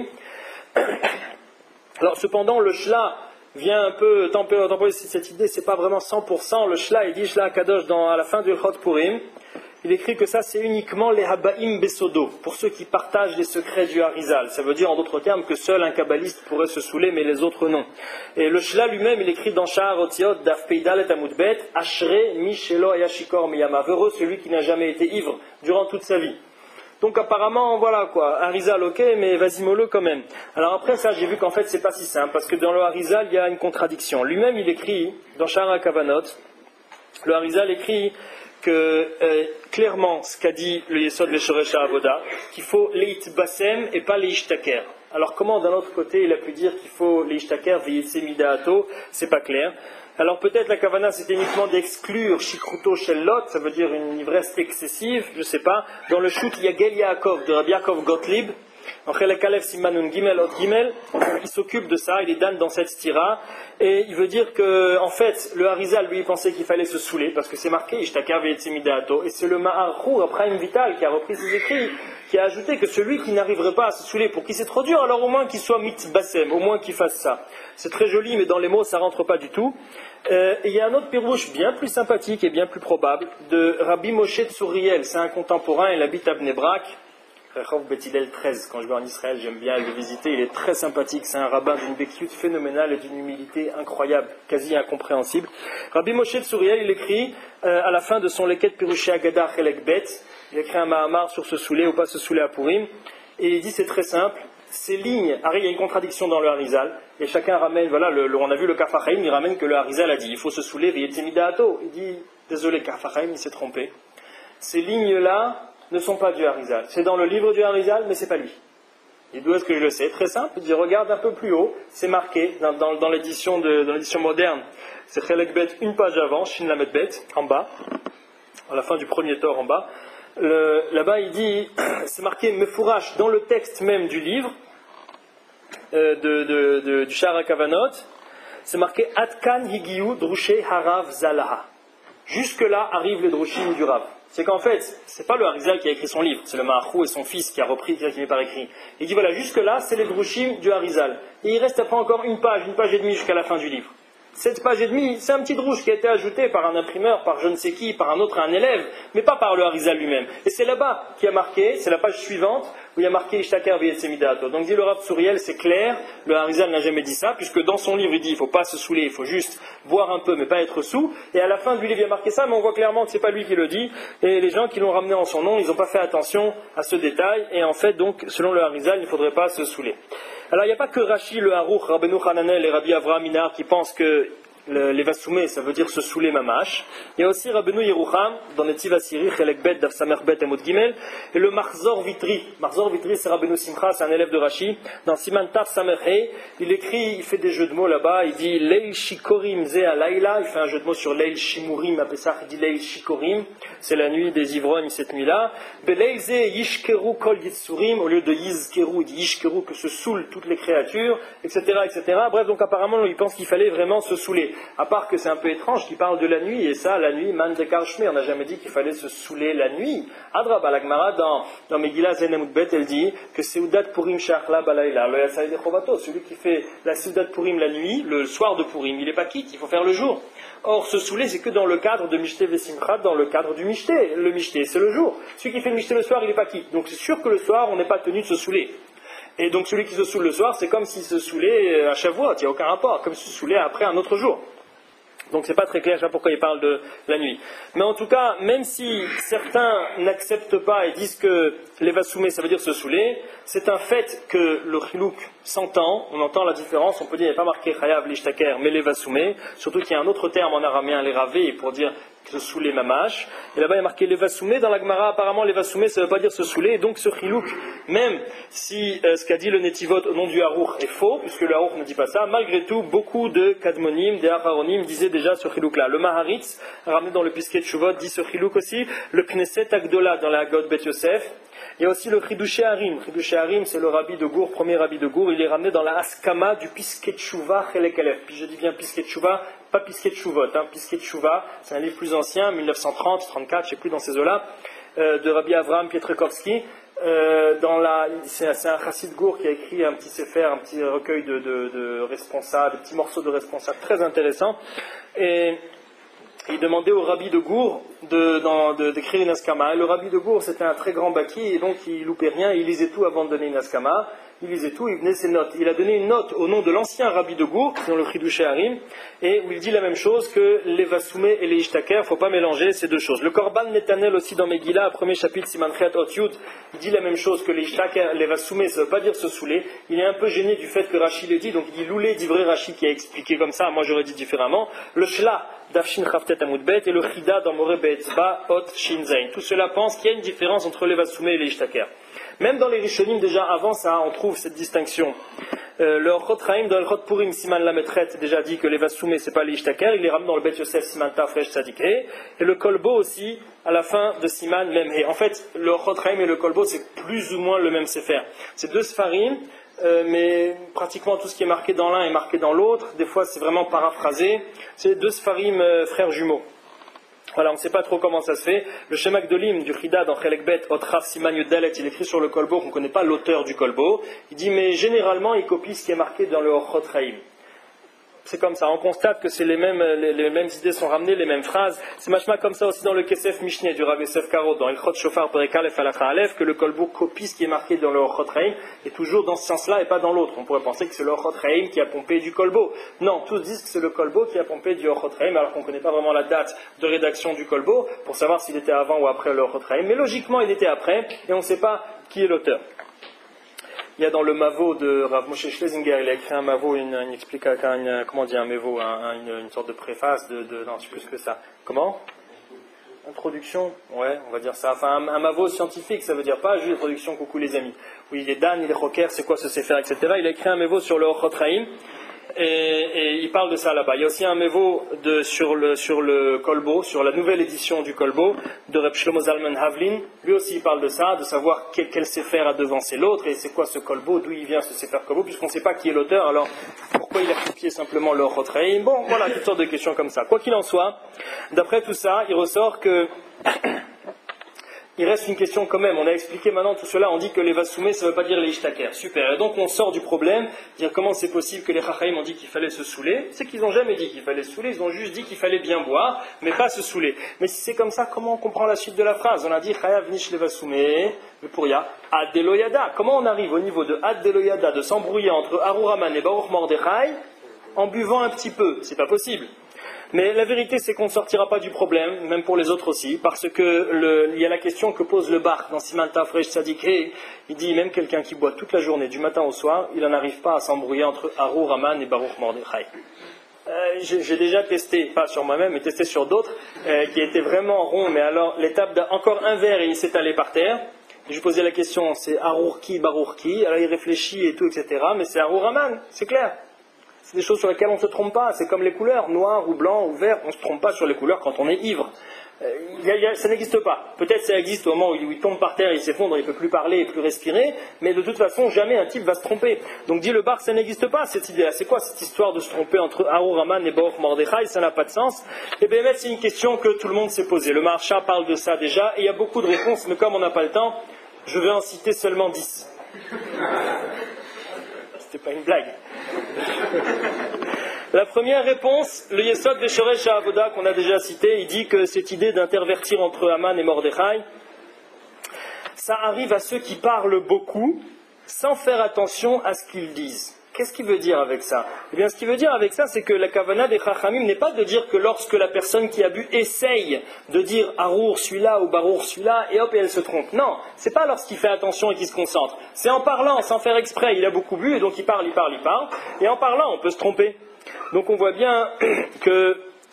Alors cependant, le Shla vient un peu tempérer cette idée, c'est pas vraiment 100%, le Shla, il dit Shla Akadosh à la fin du Chot Purim. Il écrit que ça c'est uniquement les Habaim Besodo, pour ceux qui partagent les secrets du Harizal. Ça veut dire en d'autres termes que seul un kabbaliste pourrait se saouler, mais les autres non. Et le Shla lui-même, il écrit dans Sha'ar Otziot, Daf Peidal et Amudbet, Ashre Mishelo Ayashikor Miyamav, heureux celui qui n'a jamais été ivre durant toute sa vie. Donc apparemment, voilà quoi, Harizal ok, mais vas-y mollo quand même. Alors après ça, j'ai vu qu'en fait c'est pas si simple, parce que dans le Harizal, il y a une contradiction. Lui-même, il écrit, dans Sha'ar Kavanot, le Harizal écrit que clairement ce qu'a dit le Yesod Leshoresh Avoda, qu'il faut leit basem et pas leishtaker. Alors comment d'un autre côté il a pu dire qu'il faut leishtaker veyetse midaato, c'est pas clair. Alors peut-être la kavana c'était uniquement d'exclure shikruto shellot, ça veut dire une ivresse excessive, je sais pas. Dans le shoot Yagel Yaakov de Rabbi Yaakov Gottlieb, en Chelek Aleph Simanun Gimel Ot Gimel, il s'occupe de ça, il est dan dans cette stira, et il veut dire que, en fait, le Harizal, lui, pensait qu'il fallait se saouler, parce que c'est marqué, Ishtakar Ve'etzemidato, et c'est le Ma'ar Chur, Abraham Vital, qui a repris ses écrits, qui a ajouté que celui qui n'arriverait pas à se saouler, pour qui c'est trop dur, alors au moins qu'il soit mitbassem, au moins qu'il fasse ça. C'est très joli, mais dans les mots, ça rentre pas du tout. Et il y a un autre pirouche bien plus sympathique et bien plus probable, de Rabbi Moshe Tsouriel, c'est un contemporain, il habite à Bnei Brak, Rehov Betidel 13, quand je vais en Israël, j'aime bien le visiter, il est très sympathique, c'est un rabbin d'une béquille phénoménale et d'une humilité incroyable, quasi incompréhensible. Rabbi Moshe Tsouriel, il écrit, à la fin de son Leket Piruché Agada Chelek Bet, il écrit un Mahamar sur se saouler ou pas se saouler à Purim, et il dit c'est très simple, ces lignes, il y a une contradiction dans le Harizal, et chacun ramène, voilà, on a vu le Kaf HaChaim, il ramène que le Harizal a dit, il faut se saouler, Ve'etzemidato, il dit, désolé Kaf HaChaim, il s'est trompé. Ces lignes-là ne sont pas du Harizal. C'est dans le livre du Harizal, mais c'est pas lui. Et d'où est-ce que je le sais? Très simple, il dit, regarde un peu plus haut, c'est marqué dans l'édition moderne, c'est Chelek Bet, une page avant, Shin Lamed Bet, en bas, à la fin du premier tore en bas. Là-bas, il dit, c'est marqué Mefourash dans le texte même du livre, du Sha'ar Kavanot, c'est marqué Atkan Higiyu Drushe Harav Zalaha. Jusque-là arrivent les Drushim du Rav. C'est qu'en fait, c'est pas le Harizal qui a écrit son livre, c'est le Maharou et son fils qui a repris, qui est par écrit. Il dit voilà, jusque-là, c'est les Drushim du Harizal. Et il reste après encore une page et demie jusqu'à la fin du livre. Cette page et demie, c'est un petit drouche qui a été ajouté par un imprimeur, par je ne sais qui, par un élève, mais pas par le Harizal lui-même. Et c'est là-bas qu'il y a marqué, c'est la page suivante, où il y a marqué Ishtakar Ve'etzemidato. Donc dit le Rav Tsouriel, c'est clair, le Harizal n'a jamais dit ça, puisque dans son livre il dit il ne faut pas se saouler, il faut juste boire un peu, mais pas être saoul. Et à la fin du livre il y a marqué ça, mais on voit clairement que c'est pas lui qui le dit. Et les gens qui l'ont ramené en son nom, ils n'ont pas fait attention à ce détail. Et en fait, donc, selon le Harizal, il ne faudrait pas se saouler. Alors il n'y a pas que Rashi, le Harouch, Rabbeinu Hananel et Rabbi Avraham Minar qui pensent que l'Evasoumé, ça veut dire se saouler mamash. Il y a aussi Rabbeinu Yerucham, dans Netiv Asiri, Chelek Bet, Daf Samer Bet, Emot Gimel, et le Marzor Vitri. Marzor Vitri, c'est Rabbeinu Simcha, c'est un élève de Rashi. Dans Siman Taf Samer He, il écrit, il fait des jeux de mots là-bas, il dit Leil Shikorim Ze Alayla, il fait un jeu de mots sur Leil Shimurim, à Pesach, il dit Leil Shikorim, c'est la nuit des ivrognes cette nuit-là. Beleil Ze Yishkeru Kol Yitsurim, au lieu de Yizkeru, il dit Yishkeru, que se saoulent toutes les créatures, etc., etc. Bref, donc apparemment, il pense qu'il fallait vraiment se saouler. À part que c'est un peu étrange qu'il parle de la nuit, et ça, la nuit, man de karshme, on n'a jamais dit qu'il fallait se saouler la nuit. Adra Balagmara, dans Megillah Zenemutbet, elle dit que Seudat Purim Shachla Balayla, le Yasaï de Chovato, celui qui fait la Seudat Purim la nuit, le soir de Purim, il n'est pas quitte, il faut faire le jour. Or, se saouler, c'est que dans le cadre de Mishté Vesimchat, dans le cadre du Mishté. Le Mishté, c'est le jour. Celui qui fait le Mishté le soir, il n'est pas quitte. Donc c'est sûr que le soir, on n'est pas tenu de se saouler. Et donc celui qui se saoule le soir, c'est comme s'il se saoulait à Shavuot, il n'y a aucun rapport, comme s'il se saoulait après un autre jour. Donc c'est pas très clair, je sais pas pourquoi il parle de la nuit. Mais en tout cas, même si certains n'acceptent pas et disent que l'Evasoumé, ça veut dire se saouler, c'est un fait que le chilouk s'entend, on entend la différence, on peut dire, il n'y a pas marqué Chayav l'Ishtaker, mais l'Evasoumé, surtout qu'il y a un autre terme en araméen, l'Eravé, pour dire se saouler mamash. Et là-bas il y a marqué levasoumé. Dans la Gemara, apparemment levasoumé ça ne veut pas dire se saouler. Et donc ce chilouk, même si ce qu'a dit le Netivot au nom du Harour est faux, puisque le Harour ne dit pas ça, malgré tout, beaucoup de Kadmonim, des Aharonim disaient déjà ce chilouk-là. Le Maharitz, ramené dans le Pisket Shuvot, dit ce chilouk aussi. Le Knesset Agdola dans la Haggadah Bet Yosef. Il y a aussi le Chidushé Harim. Chidushé Harim, c'est le rabbi de Gour, premier rabbi de Gour. Il est ramené dans la Haskama du Pisket Shuvah Chelek Aleph. Puis je dis bien Pisket Shuvah, pas Pisket Shuvot. Pisket Shuvah, c'est un livre plus ancien, 1930, 34, je ne sais plus dans ces eaux-là, de Rabbi Avraham Pietrekovski. C'est un chassid Gour qui a écrit un petit sefer, un petit recueil de responsables, des petits morceaux de responsables très intéressants. Et il demandait au rabbi de Gour d'écrire une askama. Et le rabbi de Gour, c'était un très grand baki, et donc il loupait rien, il lisait tout avant de donner une askama. Il lisait tout, il venait ses notes. Il a donné une note au nom de l'ancien rabbi de Gour, dans le Chidushé Harim, et où il dit la même chose que les Vasoumé et les Ishtaker. Il ne faut pas mélanger ces deux choses. Le Korban Netanel aussi dans Megillah, premier chapitre, Siman Chet Ot Yud, il dit la même chose que les Ishtaker, les Vasoumé, ça ne veut pas dire se saouler. Il est un peu gêné du fait que Rashi le dit, donc il dit Loulé d'Ivré Rashi qui a expliqué comme ça, moi j'aurais dit différemment. Le Shla d'Afshin Chavtet Amoudbet et le Chida dans Moreh Be'etzba Ot Shin Zain. Tout cela pense qu'il y a une différence entre les Vasoumé et les Ishtaker. Même dans les Rishonim, déjà avant ça, on trouve cette distinction. Le Orchot Chaim, dans le Orchot Purim, Siman Lametret, déjà dit que les Vasoumé, c'est pas les Ishtaker, il les ramène dans le Bet Yosef, Siman Tafresh Tzadik He, et le Kolbo aussi, à la fin de Siman Mem He. En fait, le Orchot Chaim et le Kolbo, c'est plus ou moins le même sefer. C'est deux Sfarim, mais pratiquement tout ce qui est marqué dans l'un est marqué dans l'autre. Des fois, c'est vraiment paraphrasé. C'est deux Sfarim frères jumeaux. Voilà, on ne sait pas trop comment ça se fait. Le Shema Gdolim du Chida dans Chelek Bet, Otraf Siman Yudalet, il écrit sur le kolbo qu'on ne connaît pas l'auteur du kolbo. Il dit, mais généralement, il copie ce qui est marqué dans le Orchot Chaim. C'est comme ça, on constate que c'est les mêmes idées sont ramenées, les mêmes phrases. C'est machma comme ça aussi dans le Kesef Mishneh du Rav Yosef Karo, dans Ilchot Shofar Perek Aleph Halacha Aleph, que le kolbo copie ce qui est marqué dans le Orchot Chaim, et toujours dans ce sens-là et pas dans l'autre. On pourrait penser que c'est le Orchot Chaim qui a pompé du kolbo. Non, tous disent que c'est le kolbo qui a pompé du Orchot Chaim, alors qu'on ne connaît pas vraiment la date de rédaction du kolbo, pour savoir s'il était avant ou après le Orchot Chaim. Mais logiquement, il était après, et on ne sait pas qui est l'auteur. Il y a dans le Mavo de Rav Moshe Schlesinger, il a écrit un Mavo, une sorte de préface non, c'est plus que ça. Comment? Introduction? Ouais, on va dire ça. Enfin, un Mavo scientifique, ça veut dire pas juste introduction, coucou les amis. Oui, il est Dan, il est Rocker, c'est quoi ce sefer, etc. Il a écrit un Mavo sur le Orchot Chaim. Et il parle de ça là-bas. Il y a aussi un mévo sur le kolbo, sur la nouvelle édition du kolbo de Reb Shlomo Zalman Havlin. Lui aussi il parle de ça, de savoir quel sefer a devancé l'autre et c'est quoi ce kolbo, d'où il vient ce sefer kolbo, puisqu'on ne sait pas qui est l'auteur. Alors pourquoi il a copié simplement le Orchot Chaim? Bon, voilà, toutes sortes de questions comme ça. Quoi qu'il en soit, d'après tout ça, il ressort que il reste une question quand même. On a expliqué maintenant tout cela. On dit que les Vasoumé, ça ne veut pas dire les Ishtaker. Super. Et donc on sort du problème. Dire comment c'est possible que les Chachaim ont dit qu'il fallait se saouler. C'est qu'ils n'ont jamais dit qu'il fallait se saouler. Ils ont juste dit qu'il fallait bien boire, mais pas se saouler. Mais si c'est comme ça, comment on comprend la suite de la phrase? On a dit Chayav nish les Vasoumé, mais pour ya Ad Deloyada. Comment on arrive au niveau de Ad Deloyada, de s'embrouiller entre Arour Haman et Baruch Mordechai en buvant un petit peu? C'est pas possible. Mais la vérité, c'est qu'on ne sortira pas du problème, même pour les autres aussi, parce que il y a la question que pose le Bach dans Siman Tafresh Tzadik He. Il dit même quelqu'un qui boit toute la journée, du matin au soir, il n'en arrive pas à s'embrouiller entre Arour Haman et Baruch Mordechai. J'ai déjà testé, pas sur moi-même, mais testé sur d'autres, qui étaient vraiment ronds, mais alors l'étape encore un verre et il s'est allé par terre. Je lui posais la question, c'est Arour qui, Baruch qui? Alors il réfléchit et tout, etc. Mais c'est Arour Haman, c'est clair. C'est des choses sur lesquelles on ne se trompe pas. C'est comme les couleurs, noir ou blanc ou vert. On ne se trompe pas sur les couleurs quand on est ivre. Ça n'existe pas. Peut-être ça existe au moment où il tombe par terre, il s'effondre, il ne peut plus parler et plus respirer. Mais de toute façon, jamais un type va se tromper. Donc dit le Bar, ça n'existe pas cette idée-là. C'est quoi cette histoire de se tromper entre Arour Haman et Baruch Mordechai? Ça n'a pas de sens. Et bien, c'est une question que tout le monde s'est posée. Le Maharsha parle de ça déjà. Et il y a beaucoup de réponses, mais comme on n'a pas le temps, je vais en citer seulement 10. C'était pas une blague. La première réponse, le Yesod de Shoresh HaAvoda qu'on a déjà cité, il dit que cette idée d'intervertir entre Haman et Mordechai, ça arrive à ceux qui parlent beaucoup sans faire attention à ce qu'ils disent. Qu'est-ce qu'il veut dire avec ça? Eh bien, ce qu'il veut dire avec ça, c'est que la kavana des Chachamim n'est pas de dire que lorsque la personne qui a bu essaye de dire Arour celui-là ou Barour celui-là, et hop, et elle se trompe. Non, c'est pas lorsqu'il fait attention et qu'il se concentre. C'est en parlant, sans faire exprès. Il a beaucoup bu, et donc il parle. Et en parlant, on peut se tromper. Donc on voit bien que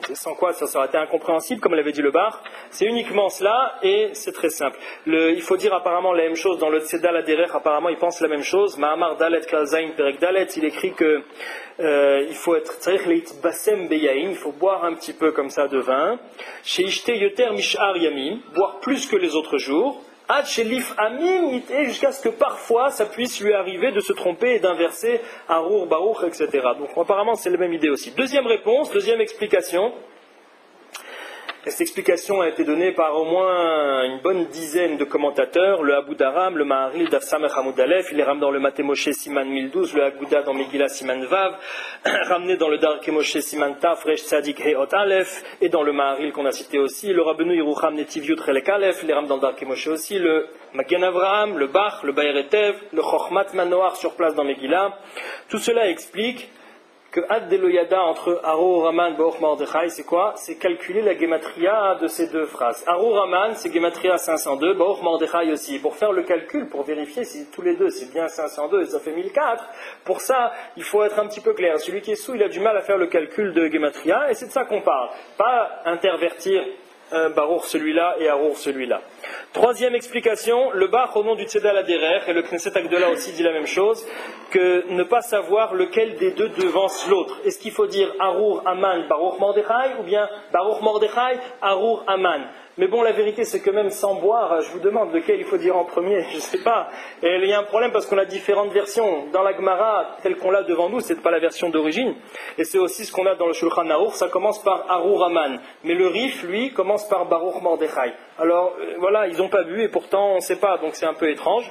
sans quoi ça aurait été incompréhensible, comme l'avait dit le bar. C'est uniquement cela, et c'est très simple. Il faut dire apparemment la même chose dans le Tzedal Aderer, apparemment il pense la même chose. Ma'amar Dalet Kalzain Perek Dalet, il écrit que il faut être tzarich leit basem beyain, il faut boire un petit peu comme ça de vin. Sheishte yoter mishar yamim, boire plus que les autres jours. Ad shelif amim ite, jusqu'à ce que parfois ça puisse lui arriver de se tromper et d'inverser arur baruch, etc. Donc apparemment c'est la même idée aussi. Deuxième réponse, deuxième explication. Et cette explication a été donnée par au moins une bonne dizaine de commentateurs, le Abu Daram, le Maharil, Daf Samech Hamoud Aleph, il est ramené dans le Maté Moshe Siman 1012, le Aguda dans Megillah Siman Vav, ramené dans le Darke Moshe Siman Taf, Resh Tzadik Heot Aleph, et dans le Maharil qu'on a cité aussi, le Rabbeinu Yerucham Netiv Yud Chelek Aleph, il est ramené dans le Darke Moshe aussi, le Magen Avraham, le Bach, le Baer Etev, le Chochmat Manoar sur place dans Megillah. Tout cela explique que Ad Deloyada entre Arur Raman et Baruch Mordechai, c'est quoi? C'est calculer la gematria de ces deux phrases. Arur Raman, c'est gematria 502, Baruch Mordechai aussi. Pour faire le calcul, pour vérifier si tous les deux c'est bien 502 et ça fait 1004, pour ça, il faut être un petit peu clair. Celui qui est sous, il a du mal à faire le calcul de gematria, et c'est de ça qu'on parle. Pas intervertir Baruch celui-là et Arur celui-là. Troisième explication, le Bach au nom du Tzedal Aderer, et le Knesset Agdola aussi dit la même chose, que ne pas savoir lequel des deux devance l'autre. Est-ce qu'il faut dire Arur Aman Baruch Mordechai, ou bien Baruch Mordechai Arur Aman? Mais bon, la vérité c'est que même sans boire, je vous demande lequel il faut dire en premier, je ne sais pas. Et il y a un problème parce qu'on a différentes versions. Dans la Gemara, telle qu'on l'a devant nous, c'est pas la version d'origine. Et c'est aussi ce qu'on a dans le Shulchan Aruch, ça commence par Arur Aman. Mais le Rif, lui, commence par Baruch Mordechai. Alors, voilà, ils n'ont pas bu et pourtant on ne sait pas, donc c'est un peu étrange.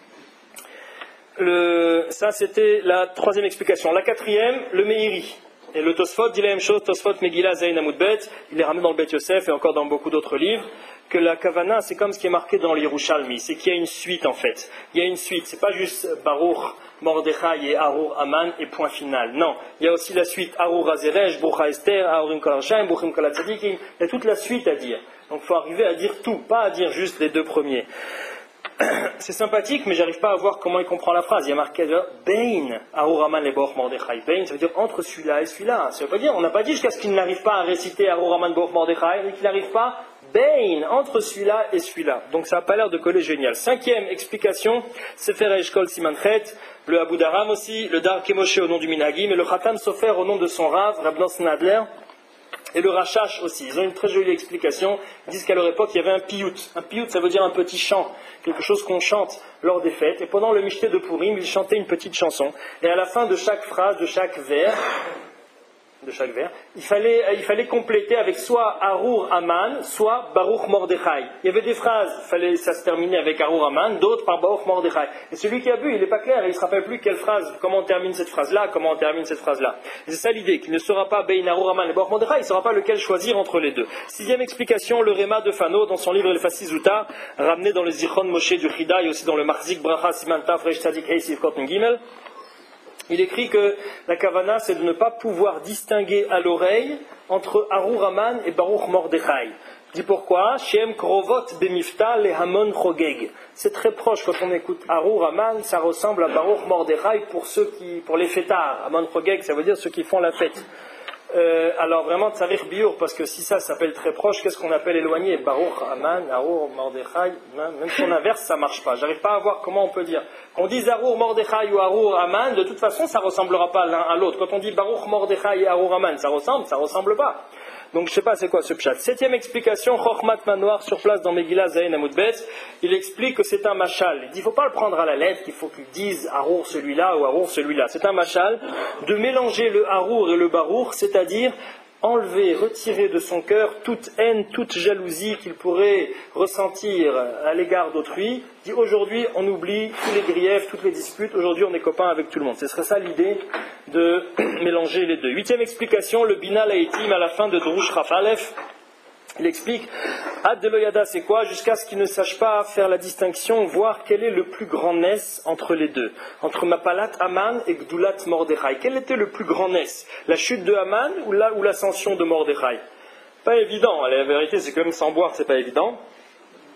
Ça, c'était la troisième explication. La quatrième, le Meiri. Et le Tosfot dit la même chose, Tosfot Megillah Zayin Amud Bet, il est ramené dans le Bet Yosef et encore dans beaucoup d'autres livres, que la Kavana, c'est comme ce qui est marqué dans l'Yerushalmi, c'est qu'il y a une suite en fait. Il y a une suite, c'est pas juste Baruch, Mordechai et Arur Aman et point final. Non, il y a aussi la suite Arur Azerej, Brucha Esther, Arurim Kol Hashem, Bruchim Kol Hatzadikim, il y a toute la suite à dire. Donc il faut arriver à dire tout, pas à dire juste les deux premiers. C'est sympathique, mais j'arrive pas à voir comment il comprend la phrase. Il y a marqué Bein, Arur Aman le Baruch Mordechai. Bein, ça veut dire entre celui-là et celui-là. Ça veut pas dire, on n'a pas dit jusqu'à ce qu'il n'arrive pas à réciter Arur Aman Baruch Mordechai, et qu'il n'arrive pas Bein, entre celui-là et celui-là. Donc ça n'a pas l'air de coller génial. Cinquième explication, Sefer Eshkol Simanchet, le Abu Daram aussi, le Dar Kemoshe au nom du Minhagim, et le Khatam Sofer au nom de son Rav, Rab Nosson Adler. Et le Rachash aussi, ils ont une très jolie explication. Ils disent qu'à leur époque, il y avait un piyut. Un piyut, ça veut dire un petit chant, quelque chose qu'on chante lors des fêtes. Et pendant le Mishté de Purim, ils chantaient une petite chanson. Et à la fin de chaque phrase, de chaque vers, il fallait compléter avec soit Arur Aman, soit Baruch Mordechai. Il y avait des phrases, ça se terminait avec Arur Aman, d'autres par Baruch Mordechai. Et celui qui a bu, il n'est pas clair, il ne se rappelle plus quelle phrase, comment on termine cette phrase-là, comment on termine cette phrase-là. Et c'est ça l'idée, qu'il ne saura pas Bein Arur Aman et Baruch Mordechai, il ne saura pas lequel choisir entre les deux. Sixième explication, le Réma de Fano, dans son livre El Fassi Zuta, ramené dans le Zichron Moshe du Chida et aussi dans le Marzik Bracha Siman Taf Resh Tzadik Hei Sivkot Gimel. Il écrit que la kavana, c'est de ne pas pouvoir distinguer à l'oreille entre Arur Aman et Baruch Mordechai. Il dit pourquoi? Shem Krovot Bemifta le Hamon Chogeg. C'est très proche quand on écoute Arur Aman, ça ressemble à Baruch Mordechai pour les fêtards. Hamon Chogeg, ça veut dire ceux qui font la fête. Alors vraiment Tzarich Biur, parce que si ça s'appelle très proche, qu'est-ce qu'on appelle éloigné? Baruch Aman, Arur Mordechai, même si on inverse, ça marche pas. J'arrive pas à voir comment on peut dire. Qu'on dise Arur Mordechai ou Arur Aman, de toute façon ça ressemblera pas l'un à l'autre. Quand on dit Baruch Mordechai et Arur Aman, ça ressemble pas. Donc je sais pas c'est quoi ce pshat. Septième explication, Chochmat Manoar sur place dans Megillah Zayin Amud Bet, il explique que c'est un machal. Il dit il faut pas le prendre à la lettre, qu'il faut qu'il dise Arur celui-là ou Arur celui-là. C'est un machal de mélanger le Arur et le Baruch, c'est-à-dire enlever, retirer de son cœur toute haine, toute jalousie qu'il pourrait ressentir à l'égard d'autrui. Il dit aujourd'hui on oublie tous les griefs, toutes les disputes, aujourd'hui on est copains avec tout le monde. Ce serait ça l'idée de mélanger les deux. Huitième explication, le Bina Laïtim à la fin de Drush Raf Aleph. Il explique, Ad de l'Oyada c'est quoi? Jusqu'à ce qu'il ne sache pas faire la distinction, voir quel est le plus grand nes entre les deux. Entre Mapalat Aman et Gdulat Mordechai. Quel était le plus grand nes? La chute de Aman ou l'ascension de Mordechai? Pas évident, la vérité c'est que même sans boire c'est pas évident.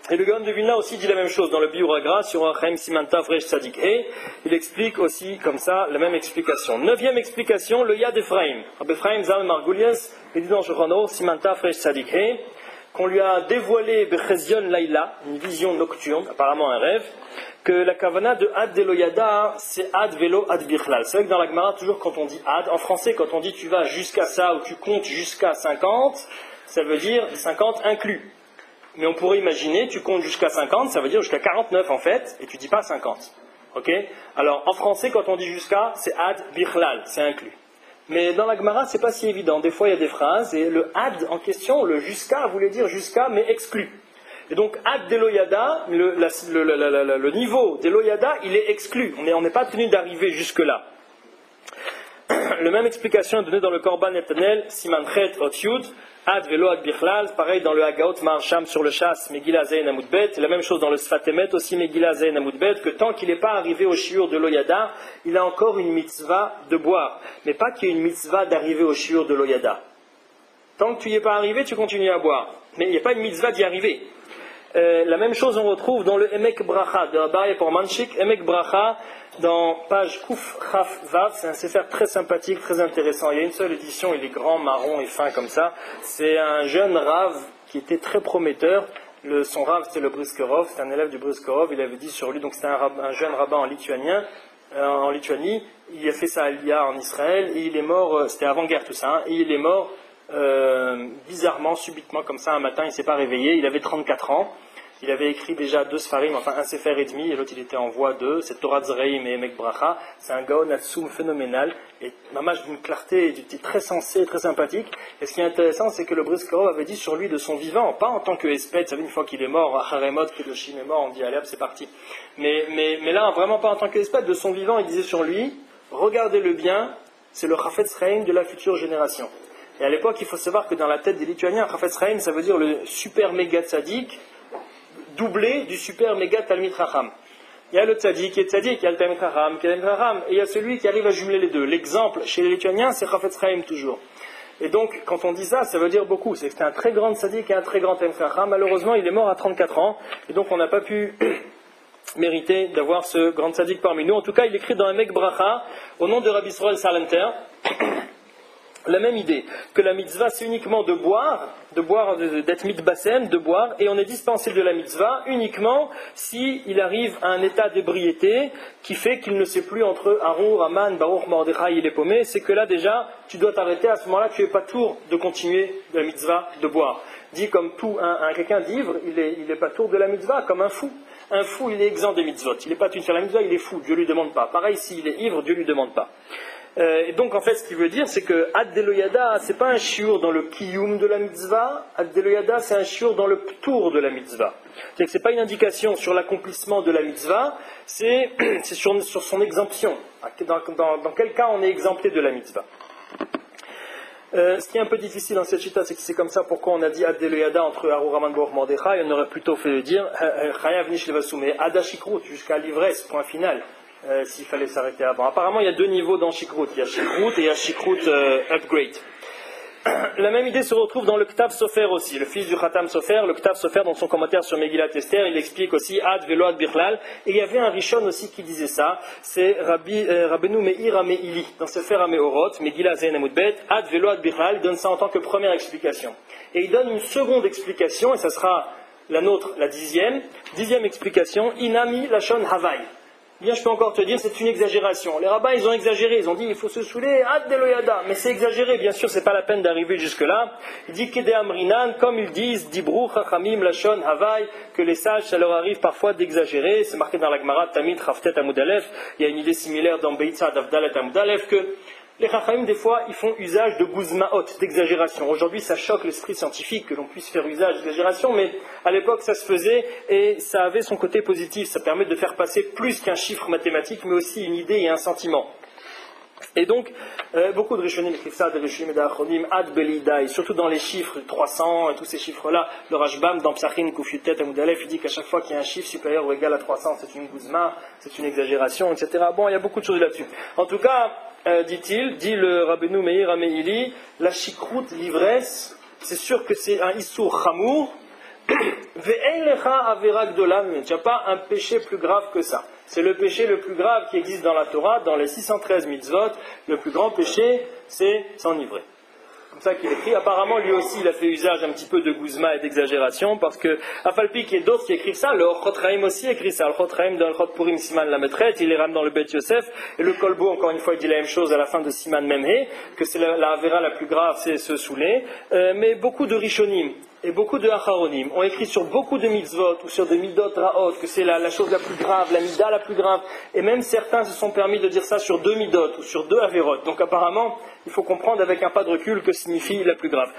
Et le Gaon de Vilna aussi dit la même chose dans le Biur Agra sur Achaim Simanta Fresh Tzadik He. Il explique aussi comme ça la même explication. 9e explication, le Yad Ephraim. Rabbi Ephraim Zal Margoulias, il dit dans Shulchan Aruch Simanta Fresh Tzadik He, qu'on lui a dévoilé Bechezion Laila, une vision nocturne, apparemment un rêve, que la kavana de Ad Deloyada, c'est Ad Velo Ad Bichlal. C'est vrai que dans la Gemara, toujours quand on dit Ad, en français, quand on dit tu vas jusqu'à ça ou tu comptes jusqu'à 50, ça veut dire 50 inclus. Mais on pourrait imaginer, tu comptes jusqu'à 50, ça veut dire jusqu'à 49 en fait, et tu dis pas 50. Ok ? Alors en français, quand on dit jusqu'à, c'est Ad Bichlal, c'est inclus. Mais dans la Gemara, c'est pas si évident. Des fois, il y a des phrases, et le Ad en question, le jusqu'à, voulait dire jusqu'à, mais exclu. Et donc, Ad Deloyada, le niveau Deloyada, il est exclu. On n'est pas tenu d'arriver jusque-là. La même explication est donnée dans le Korban Netanel, Simanchet Ot Yud, Ad Velo Ad Bichlal, pareil dans le Hagaot Marsham sur le chasse, Megillah Zayin Amoudbet, la même chose dans le Sfatemet aussi, Megillah Zayin Amoudbet, que tant qu'il n'est pas arrivé au shiur de l'Oyada, il a encore une mitzvah de boire. Mais pas qu'il y ait une mitzvah d'arriver au shiur de l'Oyada. Tant que tu n'y es pas arrivé, tu continues à boire. Mais il n'y a pas une mitzvah d'y arriver. La même chose on retrouve dans le Emek Bracha de Rabbi Pormanchik, Emek Bracha, dans page Kouf Chaf Vav, c'est un sefer très sympathique, très intéressant. Il y a une seule édition, il est grand, marron et fin comme ça. C'est un jeune Rav qui était très prometteur. Son Rav c'était le Briskerov, c'était un élève du Briskerov, il avait dit sur lui, donc c'était un jeune rabbin en Lituanie, il a fait sa aliyah en Israël et il est mort, c'était avant-guerre tout ça, et il est mort bizarrement, subitement comme ça un matin, il ne s'est pas réveillé, il avait 34 ans. Il avait écrit déjà 2 Sfarim, enfin un Sefer et demi, et l'autre il était en voie 2, c'est Torah Zreim et Emek Bracha. C'est un Gaon Atsoum phénoménal, et mamash d'une clarté, très sensé, très sympathique. Et ce qui est intéressant, c'est que le Briskerov avait dit sur lui de son vivant, pas en tant que Esped, vous savez, une fois qu'il est mort, Haremot, Kedoshim est mort, on dit allez hop, c'est parti. Mais là, vraiment pas en tant que Esped, de son vivant, il disait sur lui, regardez-le bien, c'est le Chafetz Chaim de la future génération. Et à l'époque, il faut savoir que dans la tête des Lituaniens, Chafetz Chaim, ça veut dire le super méga tzaddik, doublé du super méga Talmid Chacham. Il y a le tzaddik qui est tzaddik, il y a le Talmid Chacham qui est Talmid Chacham, et il y a celui qui arrive à jumeler les deux. L'exemple chez les Lituaniens, c'est Chafetz Chaim toujours. Et donc, quand on dit ça, ça veut dire beaucoup. C'est que c'était un très grand tzaddik et un très grand Talmid Chacham. Malheureusement, il est mort à 34 ans, et donc on n'a pas pu mériter d'avoir ce grand tzaddik parmi nous. En tout cas, il écrit dans un Emek Bracha, au nom de Rabbi Yisrael Salenter, la même idée, que la mitzvah c'est uniquement de boire, d'être mitbasen, de boire, et on est dispensé de la mitzvah uniquement s'il arrive à un état d'ébriété qui fait qu'il ne sait plus entre Arour, Aman, Baruch, Mordechai et les paumés, c'est que là déjà tu dois t'arrêter, à ce moment-là tu n'es pas tour de continuer de la mitzvah de boire. Dit comme tout, quelqu'un d'ivre, il est pas tour de la mitzvah, comme un fou. Un fou il est exempt des mitzvot, il n'est pas tenu de faire la mitzvah, il est fou, Dieu lui demande pas. Pareil s'il est ivre, Dieu lui demande pas. Et donc en fait ce qu'il veut dire c'est que Ad Deloyada c'est pas un shiur dans le kiyum de la mitzvah, Ad Deloyada c'est un shiur dans le ptour de la mitzvah. C'est-à-dire que c'est pas une indication sur l'accomplissement de la mitzvah, c'est sur son exemption. Dans quel cas on est exempté de la mitzvah. Ce qui est un peu difficile dans cette chita, c'est que c'est comme ça pourquoi on a dit Ad Deloyada entre Arour, Aman, Baruch, Mordechai, on aurait plutôt fait dire Chayav Nish Levasou, mais Ad Ashikrut jusqu'à l'ivresse, point final. S'il fallait s'arrêter avant. Apparemment, il y a 2 niveaux dans Shikrut. Il y a Shikrut et il y a Shikrut Upgrade. La même idée se retrouve dans le Ktav Sofer aussi. Le fils du Khatam Sofer, le Ktav Sofer, dans son commentaire sur Megillat Esther, il explique aussi Ad Velo Ad Bichlal. Et il y avait un Rishon aussi qui disait ça. C'est Rabbeinu Meir Ameili. Dans Sefer Ameorot, Megillah Zayin Amoudbet, Ad Velo Ad Bichlal, il donne ça en tant que première explication. Et il donne une seconde explication, et ça sera la nôtre, la 10e explication, Inami Lachon Havai. Bien, je peux encore te dire, c'est une exagération. Les rabbins, ils ont exagéré. Ils ont dit, il faut se saouler, Ad Deloyada. Mais c'est exagéré. Bien sûr, c'est pas la peine d'arriver jusque-là. Il dit, Kede Amrinan, comme ils disent, Dibru, Chachamim, Lachon, Havai, que les sages, ça leur arrive parfois d'exagérer. C'est marqué dans la Gemara, Tamid, Chaftet, Amoudalef. Il y a une idée similaire dans Beitza, Davdalet, Amoudalef, que les Chachamim, des fois, ils font usage de guzmaot, d'exagération. Aujourd'hui, ça choque l'esprit scientifique que l'on puisse faire usage d'exagération, mais à l'époque, ça se faisait et ça avait son côté positif. Ça permet de faire passer plus qu'un chiffre mathématique, mais aussi une idée et un sentiment. Et donc, beaucoup de Rishonim écrivent ça, de Rishonim et d'Achronim, Ad Belidai, surtout dans les chiffres 300, tous ces chiffres-là. Le Rashbam, dans Psachin, Kufutet, Amoudalef, il dit qu'à chaque fois qu'il y a un chiffre supérieur ou égal à 300, c'est une guzma, c'est une exagération, etc. Bon, il y a beaucoup de choses là-dessus. En tout cas, dit le Rabbeinu Meir Ameili, la chikrout, l'ivresse, c'est sûr que c'est un issour chamour, Ve'ein lecha avera gdola mimenu. Tu n'as pas un péché plus grave que ça. C'est le péché le plus grave qui existe dans la Torah, dans les 613 mitzvot. Le plus grand péché, c'est s'enivrer. Comme ça qu'il écrit. Apparemment, lui aussi, il a fait usage un petit peu de gouzma et d'exagération, parce que Afalpi, qu'il y ait d'autres qui écrivent ça, le Ochot Chaim aussi écrit ça. Le Ochot Chaim dans le Ochot Purim Siman la Maîtrette, il les rame dans le Bet Yosef, et le Kolbo, encore une fois, il dit la même chose à la fin de Siman Memhe, que c'est la Avera la plus grave, c'est se saouler. Mais beaucoup de Rishonim et beaucoup de Acharonim ont écrit sur beaucoup de mitzvot ou sur des midot raot que c'est la chose la plus grave, la mida la plus grave, et même certains se sont permis de dire ça sur 2 midot ou sur 2 averot. Donc apparemment, il faut comprendre avec un pas de recul que signifie la plus grave.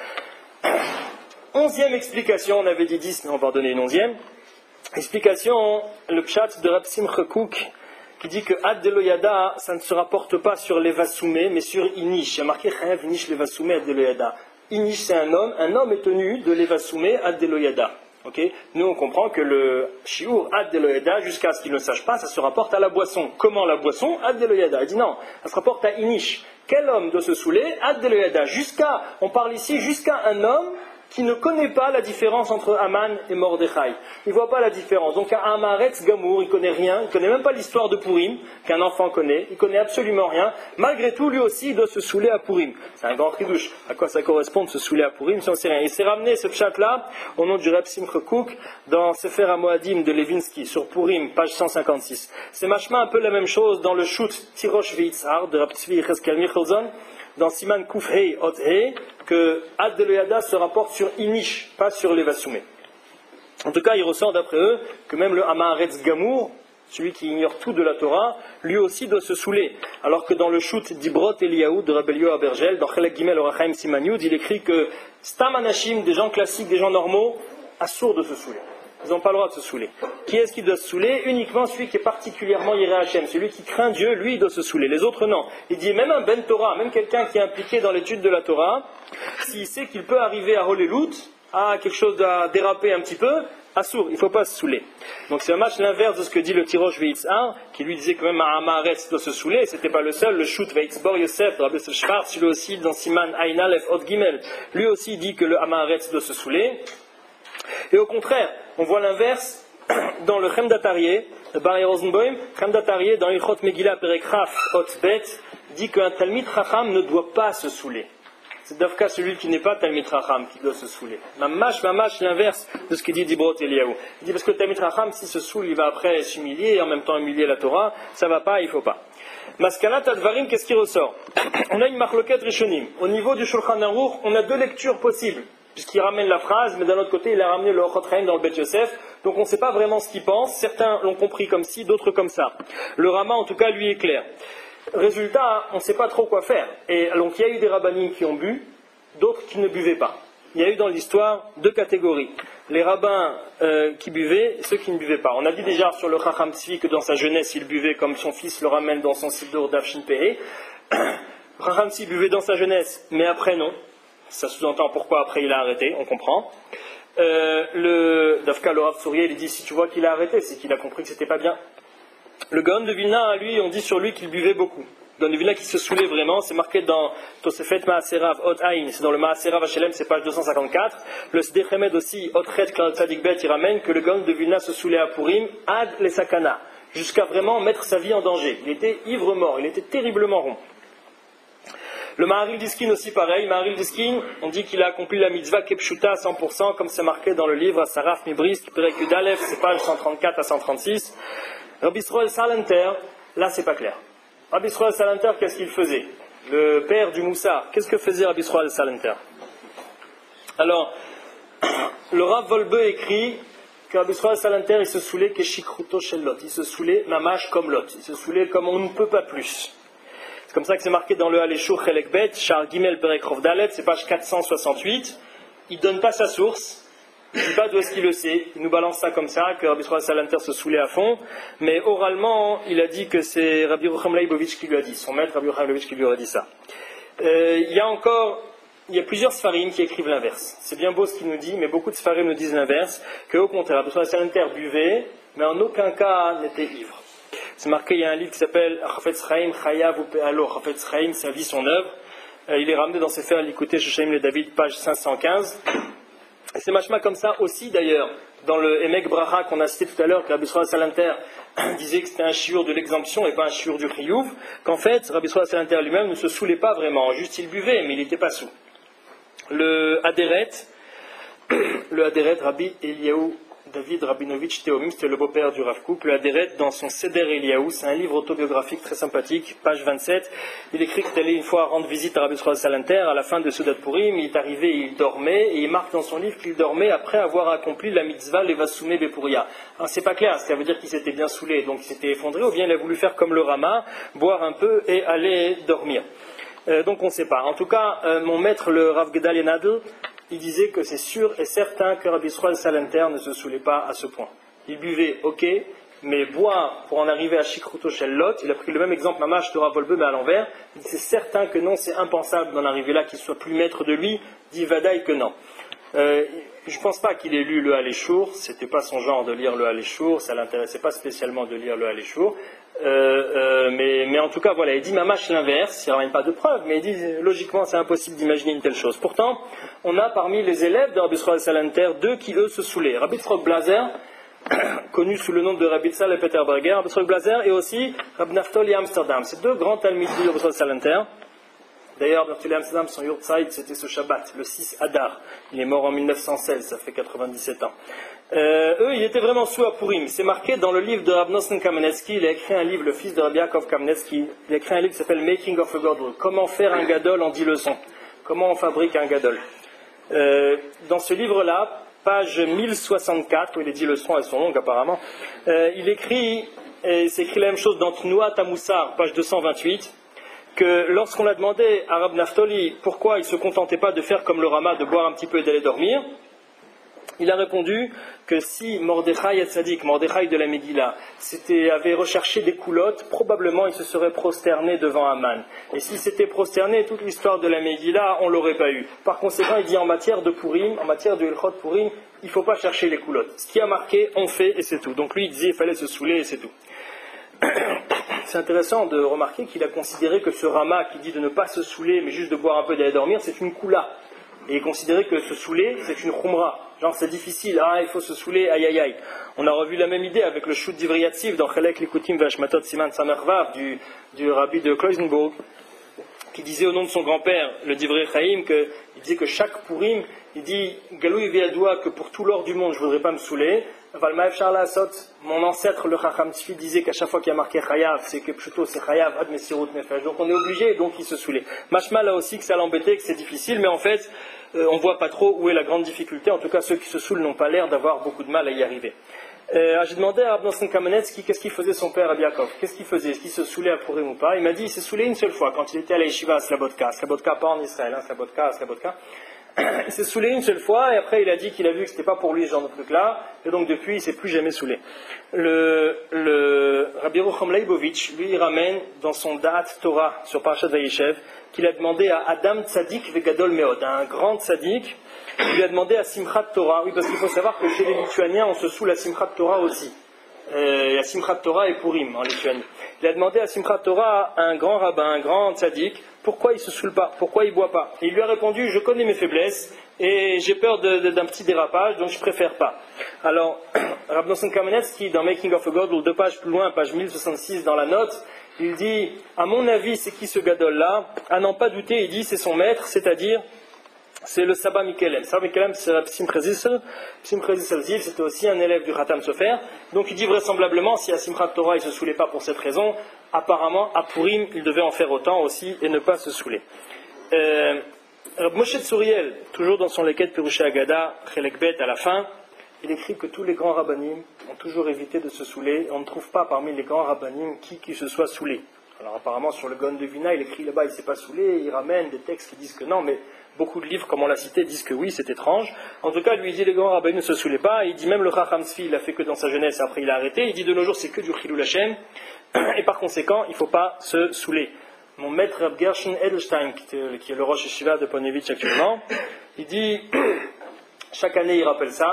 11e explication, on avait dit 10, mais on va en donner une 11e. Explication, le pshat de Rab Simcha Kook, qui dit que Ad de Loyada, ça ne se rapporte pas sur l'Evasumé, mais sur Inish. Il y a marqué Chayav Inish l'Evasumé Ad de Loyada. Inish, c'est un homme est tenu de l'Evasumé Ad de Loyada. Okay. Nous, on comprend que le shiur Ad de Loyada, jusqu'à ce qu'il ne sache pas, ça se rapporte à la boisson. Comment la boisson? Ad de Loyada. Il dit non, ça se rapporte à Inish. Quel homme doit se saouler? Ad de Loyada. On parle ici jusqu'à un homme qui ne connaît pas la différence entre Aman et Mordechai. Il ne voit pas la différence. Donc un Amaretz Gamour, il ne connaît rien, il ne connaît même pas l'histoire de Purim, qu'un enfant connaît, il ne connaît absolument rien. Malgré tout, lui aussi, il doit se saouler à Purim. C'est un grand tridouche. À quoi ça correspond de se saouler à Purim, si on ne sait rien. Il s'est ramené ce pshat-là au nom du Reb Simcha Kook dans Sefer HaMoadim de Levinsky, sur Purim, page 156. C'est machma un peu la même chose dans le shoot Tirosh Veitzhar de Reb Tzvi Yechezkel Michelson, dans Siman Kuf Hei Ot Hei, que Ad de Loyada se rapporte sur Inish, pas sur l'Evasumé. En tout cas, il ressort d'après eux que même le Amaretz Gamour, celui qui ignore tout de la Torah, lui aussi doit se saouler. Alors que dans le shoot d'Ibrot Eliyahu de Rabbi Eliyahu Abergel, dans Chelek Gimel Orachaim Siman Yud, il écrit que Stam Anashim, des gens classiques, des gens normaux, assourent de se saouler. Ils n'ont pas le droit de se saouler. Qui est-ce qui doit se saouler? Uniquement celui qui est particulièrement Yireh Hashem, celui qui craint Dieu, lui il doit se saouler. Les autres non. Il dit même un Ben Torah, même quelqu'un qui est impliqué dans l'étude de la Torah, s'il sait qu'il peut arriver à Holelut, à quelque chose à déraper un petit peu, assour, il ne faut pas se saouler. Donc c'est un match l'inverse de ce que dit le Tirosh Veitzhar, qui lui disait que même un Amaretz doit se saouler, et c'était pas le seul, le Shoot Veitzbor Yosef, Rabbi Schwartz, lui aussi dans Siman Ayin Aleph Od Gimel, lui aussi dit que le Amaretz doit se saouler. Et au contraire, on voit l'inverse dans le Chemdatarié, le Barry Rosenbaum, Chemdatarié dans Ilchot Megillah Perekraf Hot Bet, dit qu'un Talmid Chacham ne doit pas se saouler. C'est d'Afka celui qui n'est pas Talmid Chacham qui doit se saouler. Mamash, l'inverse de ce que dit Dibrot Eliyahu. Il dit parce que le Talmid Chacham, s'il se saoule, il va après s'humilier et en même temps humilier la Torah, ça va pas, il faut pas. Maskanat Advarim, qu'est-ce qui ressort? On a une Machloket Rishonim. Au niveau du Shulchan Aruch, on a 2 lectures possibles, puisqu'il ramène la phrase, mais d'un autre côté, il a ramené le Ochot Chaim dans le Bet Yosef, donc on ne sait pas vraiment ce qu'il pense. Certains l'ont compris comme ci, d'autres comme ça. Le Rama, en tout cas, lui est clair. Résultat, on ne sait pas trop quoi faire. Et donc il y a eu des rabbanim qui ont bu, d'autres qui ne buvaient pas. Il y a eu dans l'histoire 2 catégories. Les rabbins qui buvaient et ceux qui ne buvaient pas. On a dit déjà sur le Chacham Tzvi que dans sa jeunesse, il buvait comme son fils le ramène dans son Siddur d'Avshin Pehe. Chacham Tzvi buvait dans sa jeunesse, mais après non. Ça sous-entend pourquoi après il a arrêté, on comprend. Dafka le Rav Sourier, il dit si tu vois qu'il a arrêté, c'est qu'il a compris que c'était pas bien. Le Gaon de Vilna, lui, on dit sur lui qu'il buvait beaucoup. Le Gaon de Vilna qui se saoulait vraiment, c'est marqué dans Tosefet Maaserav Hot Aïn, c'est dans le Maaserav HLM, c'est page 254. Le Sdechemed aussi, Hot Red Tzadik Bet, il ramène que le Gaon de Vilna se saoulait à Purim, Ad les Sakana, jusqu'à vraiment mettre sa vie en danger. Il était ivre-mort, il était terriblement rond. Le Maharil Diskin aussi pareil. Maharil Diskin, on dit qu'il a accompli la mitzvah Kepshuta à 100%, comme c'est marqué dans le livre Saraf Mibris, Perek Yudalef, c'est pages 134 à 136. Rabbi Israël Salenter, là c'est pas clair. Rabbi Israël Salenter, qu'est-ce qu'il faisait? Le père du Moussar, qu'est-ce que faisait Rabbi Israël Salenter? Alors, le Rav Volbe écrit que Rabbi Israël Salenter, il se saoulait Keshikruto Shel Lot, il se saoulait Mamash comme Lot, il se saoulait comme on ne peut pas plus. C'est comme ça que c'est marqué dans le Haleshur Chelek Bet, Shar Gimel Perek Rov Dalet, c'est page 468. Il ne donne pas sa source, il ne dit pas d'où est-ce qu'il le sait, il nous balance ça comme ça, que Rabbi Israël Salenter se saoulait à fond, mais oralement, il a dit que c'est Rabbi Rucham Leibovitch qui lui a dit, son maître Rabbi Rucham Leibovitch qui lui a dit ça. Il y a plusieurs Sfarim qui écrivent l'inverse. C'est bien beau ce qu'il nous dit, mais beaucoup de Sfarim nous disent l'inverse, qu'au contraire, Rabbi Israël Salenter buvait, mais en aucun cas n'était ivre. C'est marqué, il y a un livre qui s'appelle Chafetz Chaim Chayav Upealo, Chafetz Chaim, sa vie, son œuvre. Il est ramené dans Sefer Likutei Shoshaim le David, page 515. Et c'est machma comme ça aussi d'ailleurs, dans le Emek Bracha qu'on a cité tout à l'heure, que Rabbi Yisraël Salanter disait que c'était un shiur de l'exemption et pas un shiur du chiyuv, qu'en fait, Rabbi Yisraël Salanter lui-même ne se saoulait pas vraiment, juste il buvait, mais il n'était pas saoul. Le Aderet, Rabbi Eliyahu David Rabinovitch Théomim, c'était le beau-père du Rav Kook. Le Aderet, dans son Seder Eliyahu, c'est un livre autobiographique très sympathique, page 27. Il écrit qu'il allait une fois rendre visite à Rabbi Yisraël Salanter à la fin de Seudat Purim. Il est arrivé, il dormait, et il marque dans son livre qu'il dormait après avoir accompli la mitzvah Levasumé Bepuria. Alors c'est pas clair, ça veut dire qu'il s'était bien saoulé, donc il s'était effondré, ou bien il a voulu faire comme le Rama, boire un peu et aller dormir. Donc on ne sait pas. En tout cas, mon maître, le Rav Gedal Yenadl, il disait que c'est sûr et certain que Rabbi Yisraël Salanter ne se saoulait pas à ce point. Il buvait, ok, mais boire pour en arriver à Shikruto Shel Lot, il a pris le même exemple, Mamash Torah Volbe, mais à l'envers, il dit c'est certain que non, c'est impensable d'en arriver là, qu'il soit plus maître de lui, dit Vadaï que non. Je ne pense pas qu'il ait lu le Haléchour, c'était pas son genre de lire le Haléchour, ça l'intéressait pas spécialement de lire le Haléchour. Mais en tout cas, voilà, il dit Mamash l'inverse, il ne ramène pas de preuves, mais il dit logiquement c'est impossible d'imaginer une telle chose. Pourtant, on a parmi les élèves de Rabbi Yisraël Salanter deux qui eux se saoulaient. Rabbi Tzrok Blazer, connu sous le nom de Rabbi Tzal et Peter Berger, Rabbi Tzrok Blazer et aussi Rabbi Naftali Amsterdam. C'est deux grands talmidim de Rabbi Yisraël Salanter. D'ailleurs, Naftali Amsterdam, son Yurtzeit, c'était ce Shabbat, le 6 Adar. Il est mort en 1916, ça fait 97 ans. Eux, ils étaient vraiment sous à Purim. C'est marqué dans le livre de Rav Nosson Kamenetsky. Il a écrit un livre, le fils de Rabbi Yaakov Kamenetsky. Il a écrit un livre qui s'appelle Making of a Gadol. Comment faire un gadol en 10 leçons. Comment on fabrique un gadol. Dans ce livre-là, page 1064, où les 10 leçons, elles sont longues apparemment, il écrit, et c'est écrit la même chose dans Tnuat Amoussar, page 228, que lorsqu'on a demandé à Rab Naftali pourquoi il ne se contentait pas de faire comme le Rama, de boire un petit peu et d'aller dormir, il a répondu que si Mordechai Hatzadik, Mordechai de la Megillah, avait recherché des coulottes, probablement il se serait prosterné devant Aman. Et s'il s'était prosterné, toute l'histoire de la Megillah, on ne l'aurait pas eu. Par conséquent, il dit en matière de Purim, en matière de Ilchot Purim, il ne faut pas chercher les coulottes. Ce qui a marqué, on fait et c'est tout. Donc lui, il disait qu'il fallait se saouler et c'est tout. C'est intéressant de remarquer qu'il a considéré que ce Rama qui dit de ne pas se saouler, mais juste de boire un peu et d'aller dormir, c'est une koula. Et il considérait que se saouler, c'est une khumra. Genre, c'est difficile, il faut se saouler, aïe aïe aïe. On a revu la même idée avec le shoot d'Ivri Yatziv dans Chelek Likutim Vashmatot Siman Samervav du rabbi de Kloisenburg, qui disait au nom de son grand-père, le Divrei Chaim, il disait que chaque Purim, il dit Galou Yiviadoua, que pour tout l'or du monde, je ne voudrais pas me saouler. Valmaev Charla Asot, mon ancêtre, le Chacham Tzvi, disait qu'à chaque fois qu'il y a marqué Chayav, c'est que plutôt c'est Chayav, Ad Mesirut Nefesh. Donc on est obligé, donc il se saoulait. Mashma là aussi que ça l'embêtait, que c'est difficile, mais en fait, on ne voit pas trop où est la grande difficulté. En tout cas, ceux qui se saoulent n'ont pas l'air d'avoir beaucoup de mal à y arriver. J'ai demandé à Rav Nosson Kamenetsky qu'est-ce qu'il faisait son père Rabbi Yaakov. Qu'est-ce qu'il faisait? Est-ce qu'il se saoulait à Purim ou pas? Il m'a dit il s'est saoulé une seule fois, quand il était à la Yeshiva à Slabodka. Slabodka pas en Israël, Slabodka. Il s'est saoulé une seule fois et après il a dit qu'il a vu que c'était pas pour lui ce genre de truc-là et donc depuis il s'est plus jamais saoulé. Le Rabbi Yerucham Leibovitch, lui il ramène dans son Da'at Torah sur Parashat Vayeshev qu'il a demandé à Adam Tzadik Vegadol Meod, un grand Tzadik. Il lui a demandé à Simchat Torah, oui parce qu'il faut savoir que chez les Lituaniens on se saoule à Simchat Torah aussi. Il y a Simchat Torah et Purim en Lituanie. Il a demandé à Simchat Torah, un grand rabbin, un grand tzaddik, pourquoi il ne se saoule pas, pourquoi il ne boit pas. Et il lui a répondu, je connais mes faiblesses et j'ai peur d'un petit dérapage, donc je préfère pas. Alors, Rav Nosson Kamenetsky, dans Making of a God, ou 2 pages plus loin, page 1066 dans la note, il dit, à mon avis, c'est qui ce gadol-là? À n'en pas douter, il dit, c'est son maître, c'est-à-dire, c'est le Saba Mikelem. Saba Mikelem, c'est Simcha Zissel. Simcha Zissel, c'était aussi un élève du Khatam Sofer. Donc il dit vraisemblablement, si à Simchat Torah il ne se saoulait pas pour cette raison, apparemment à Purim il devait en faire autant aussi et ne pas se saouler. Moshe Tsuriel, toujours dans son Leket Pirushé Agada, Chelek Bet à la fin, il écrit que tous les grands rabbanim ont toujours évité de se saouler. On ne trouve pas parmi les grands rabbanim qui se soit saoulé. Alors apparemment sur le Gon de Vina, il écrit là-bas il ne s'est pas saoulé, il ramène des textes qui disent que non, mais beaucoup de livres, comme on l'a cité, disent que oui, c'est étrange. En tout cas, lui, il dit les grands rabbins ne se saoulaient pas. Il dit même le Chacham Tzvi, il a fait que dans sa jeunesse, après il a arrêté. Il dit de nos jours, c'est que du Chilul Hashem. Et par conséquent, il ne faut pas se saouler. Mon maître Reb Gershon Edelstein, qui est le Rosh Yeshiva de Ponevitch actuellement, il dit, chaque année il rappelle ça,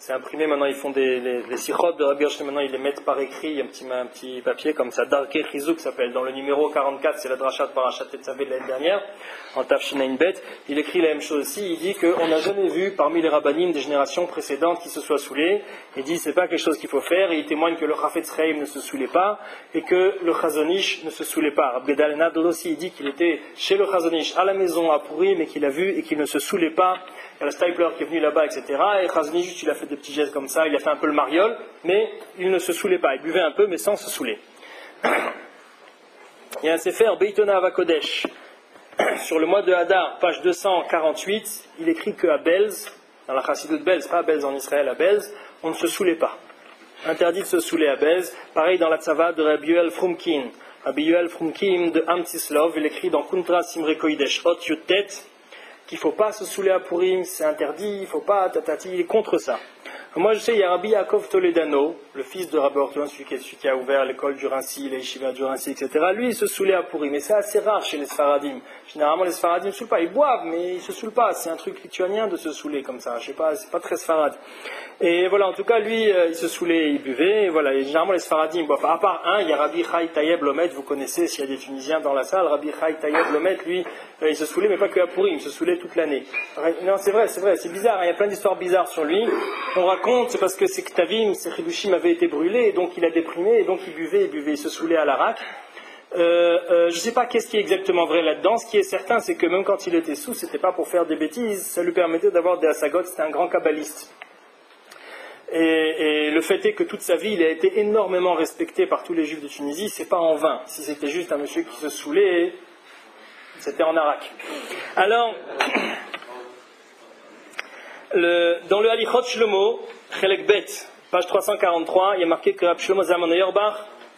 c'est imprimé, maintenant ils font les sichot de Rabbi Yochanan, maintenant ils les mettent par écrit, un petit papier comme ça, Darkei Chizuk s'appelle, dans le numéro 44, c'est la Drashat Parashat Tetzavé de l'année dernière, en Tafshinayin Bet, il écrit la même chose aussi, il dit qu'on n'a jamais vu parmi les rabbanim des générations précédentes qui se soient saoulés, il dit c'est pas quelque chose qu'il faut faire, et il témoigne que le Chafetz Chaim ne se saoulait pas, et que le Chazon Ish ne se saoulait pas. Rabbi Gedal Nadel aussi, il dit qu'il était chez le Chazon Ish à la maison à Purim, et qu'il a vu, et qu'il ne se saoulait pas. Il y a le Stapler qui est venu là-bas, etc. Et Chazon Ish, il a fait des petits gestes comme ça, il a fait un peu le mariole, mais il ne se saoulait pas. Il buvait un peu, mais sans se saouler. Il y a un Sefer Beitona Avakodesh. Sur le mois de Hadar, page 248, il écrit qu'à Belz, dans la Chassidut de Belz, pas à Belz en Israël, à Belz, on ne se saoulait pas. Interdit de se saouler à Belz. Pareil dans la Tzava de Rabbi Yoel Frumkin. Rabbi Yoel Frumkin de Amtislov, il écrit dans Kuntra Simre Koidesh Hot Yutet qu'il ne faut pas se saouler à Purim, c'est interdit, il ne faut pas, tatati, il est contre ça. Moi je sais, il y a Rabbi Yaakov Toledano, le fils de Rabbi Ortolon, celui qui a ouvert l'école du Rinci, les yeshivas du Rinci, etc. Lui il se saoulait à Purim, mais c'est assez rare chez les Sfaradim. Généralement les Sfaradim ne se saoulent pas, ils boivent, mais ils ne se saoulent pas, c'est un truc lituanien de se saouler comme ça, je sais pas, c'est pas très Sfarad. Et voilà, en tout cas lui il se saoulait, il buvait, et voilà, et généralement les Sfaradim boivent pas. À part un, il y a Rabbi Chai Tayeb Lomet, vous connaissez s'il y a des Tunisiens dans la salle, Rabbi Chai Tayeb Lomet, lui il se saoulait, mais pas que à Purim, il se saoulait toute l'année. Non, c'est vrai, c'est bizarre, il y a plein d'histoires bizarres sur lui. On raconte, c'est parce que ses Ktavim, ses Chidushim avaient été brûlés, et donc il a déprimé, et donc il buvait, il se saoulait à l'arak. Je ne sais pas qu'est-ce qui est exactement vrai là-dedans. Ce qui est certain, c'est que même quand il était sous, c'était pas pour faire des bêtises, ça lui permettait d'avoir des hasagot, c'était un grand kabbaliste. Et le fait est que toute sa vie, il a été énormément respecté par tous les juifs de Tunisie, c'est pas en vain. Si c'était juste un monsieur qui se saoulait, c'était en arak. Alors, dans le Halichot Shlomo, Chelek Bet, page 343, il y a marqué que Rab Shlomo Zalman Auerbach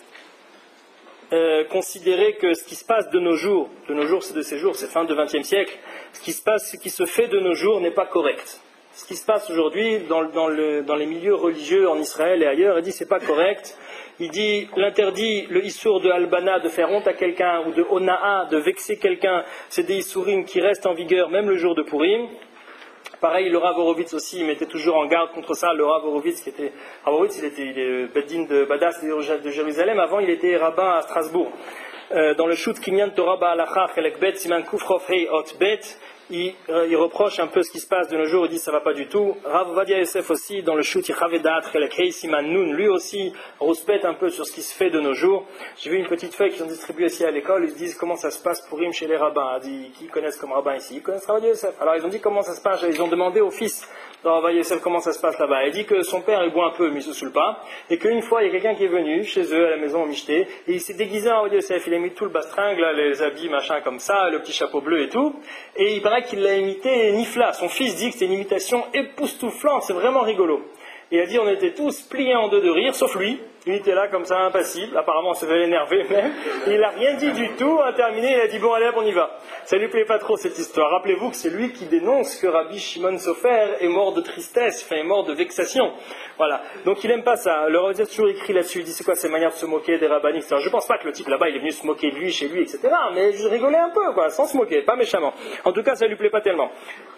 considérait que ce qui se passe de nos jours c'est de ces jours, c'est fin du XXe siècle, ce qui se fait de nos jours n'est pas correct. Ce qui se passe aujourd'hui dans les milieux religieux en Israël et ailleurs, il dit c'est pas correct. Il dit l'interdit, le issour de Albana, de faire honte à quelqu'un, ou de Ona'a, de vexer quelqu'un, c'est des issourim qui restent en vigueur même le jour de Purim. Pareil, le Rav Horowitz aussi, il mettait toujours en garde contre ça. Le Rav Horowitz, il est Beddin de Badass de Jérusalem. Avant, il était rabbin à Strasbourg. Dans le Shut Kinyan Torah Ba'alacha, Chelek Bet, Siman Kufrof Hei Ot Bet, il reproche un peu ce qui se passe de nos jours, il dit ça va pas du tout. Rav Ovadia Yosef aussi, dans le Shut Yichavedat, Chelek Hei Siman Nun, lui aussi rouspète un peu sur ce qui se fait de nos jours. J'ai vu une petite feuille qu'ils ont distribuée ici à l'école, ils se disent comment ça se passe pour Purim chez les rabbins. Il dit, qui connaissent comme rabbin ici? Ils connaissent Rav Ovadia Yosef. Alors ils ont dit comment ça se passe, ils ont demandé au fils de Rav Ovadia Yosef comment ça se passe là-bas. Il dit que son père il boit un peu mais il se saoule pas, et qu'une fois il y a quelqu'un qui est venu chez eux à la maison au Michté, et il s'est déguisé en Rav Ovadia Yosef, il a mis tout le bastringue, là, les habits machin comme ça, le petit chapeau bleu et tout, et il paraît qu'il l'a imité Nifla. Son fils dit que c'est une imitation époustouflante, c'est vraiment rigolo. Et il a dit on était tous pliés en deux de rire, sauf lui. Il était là comme ça, impassible, apparemment on se fait énerver même. Il n'a rien dit du tout, a terminé, il a dit bon allez on y va. Ça lui plaît pas trop cette histoire. Rappelez-vous que c'est lui qui dénonce que Rabbi Shimon Sofer est mort de tristesse, enfin est mort de vexation. Voilà. Donc il aime pas ça. Le Rav toujours écrit là-dessus, il dit c'est quoi ces manières de se moquer des rabbinis. Alors, je pense pas que le type là-bas il est venu se moquer de lui, chez lui, etc. Mais je rigolais un peu, quoi, sans se moquer, pas méchamment. En tout cas ça lui plaît pas tellement.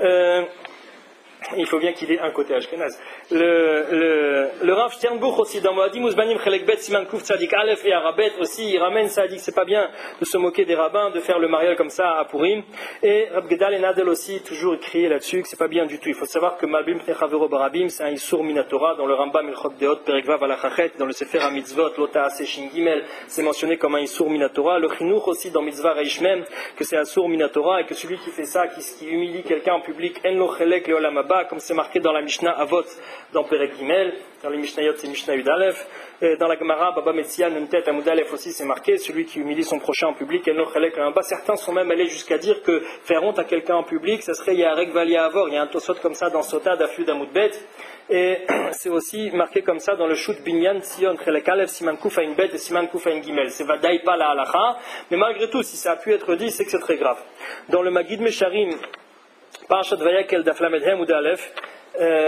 Il faut bien qu'il ait un côté Ashkenaz. Le Rav Sternbuch aussi, dans Moadim Uzbanim Chelek Bet Siman Kuf Tzadik Aleph et Arabet aussi, il ramène ça, il dit que c'est pas bien de se moquer des rabbins, de faire le mariole comme ça à Purim. Et Rab Gedal et Nadel aussi, toujours écrit là-dessus que c'est pas bien du tout. Il faut savoir que Malbim Pnechavero Barabim, c'est un Issour Minatora, dans le Rambam Ilchot Deot, Perekvav Alachachet, dans le Sefer HaMitzvot, Lota Ase Shin Gimel, c'est mentionné comme un Issour Minatora. Le Chinuch aussi, dans Mitzvah Reishmem, que c'est un Issour Minatora, et que celui qui fait ça, qui humilie quelqu'un en public, En Lo Chelek Leolam Haba, comme c'est marqué dans la Mishnah Avot, dans Perek Gimel, dans les Mishnayot c'est Mishnah Yudalef, dans la Gemara Baba Metzia Nuntet Amudalef aussi c'est marqué, celui qui humilie son prochain en public, El Nochelek Leolam. Certains sont même allés jusqu'à dire que faire honte à quelqu'un en public, ça serait Yarek Valia Avor, il y a un tosot comme ça dans Sota d'Afud Amudbet, et c'est aussi marqué comme ça dans le Shut Binyan Tzion Chelek Alef Siman Kufain Bet et Siman Kufain Gimel. C'est Vadaï pas la halacha, mais malgré tout, si ça a pu être dit, c'est que c'est très grave. Dans le Magid Mesharim, Parashat Vayakel d'Aflamedhem ou d'Alef,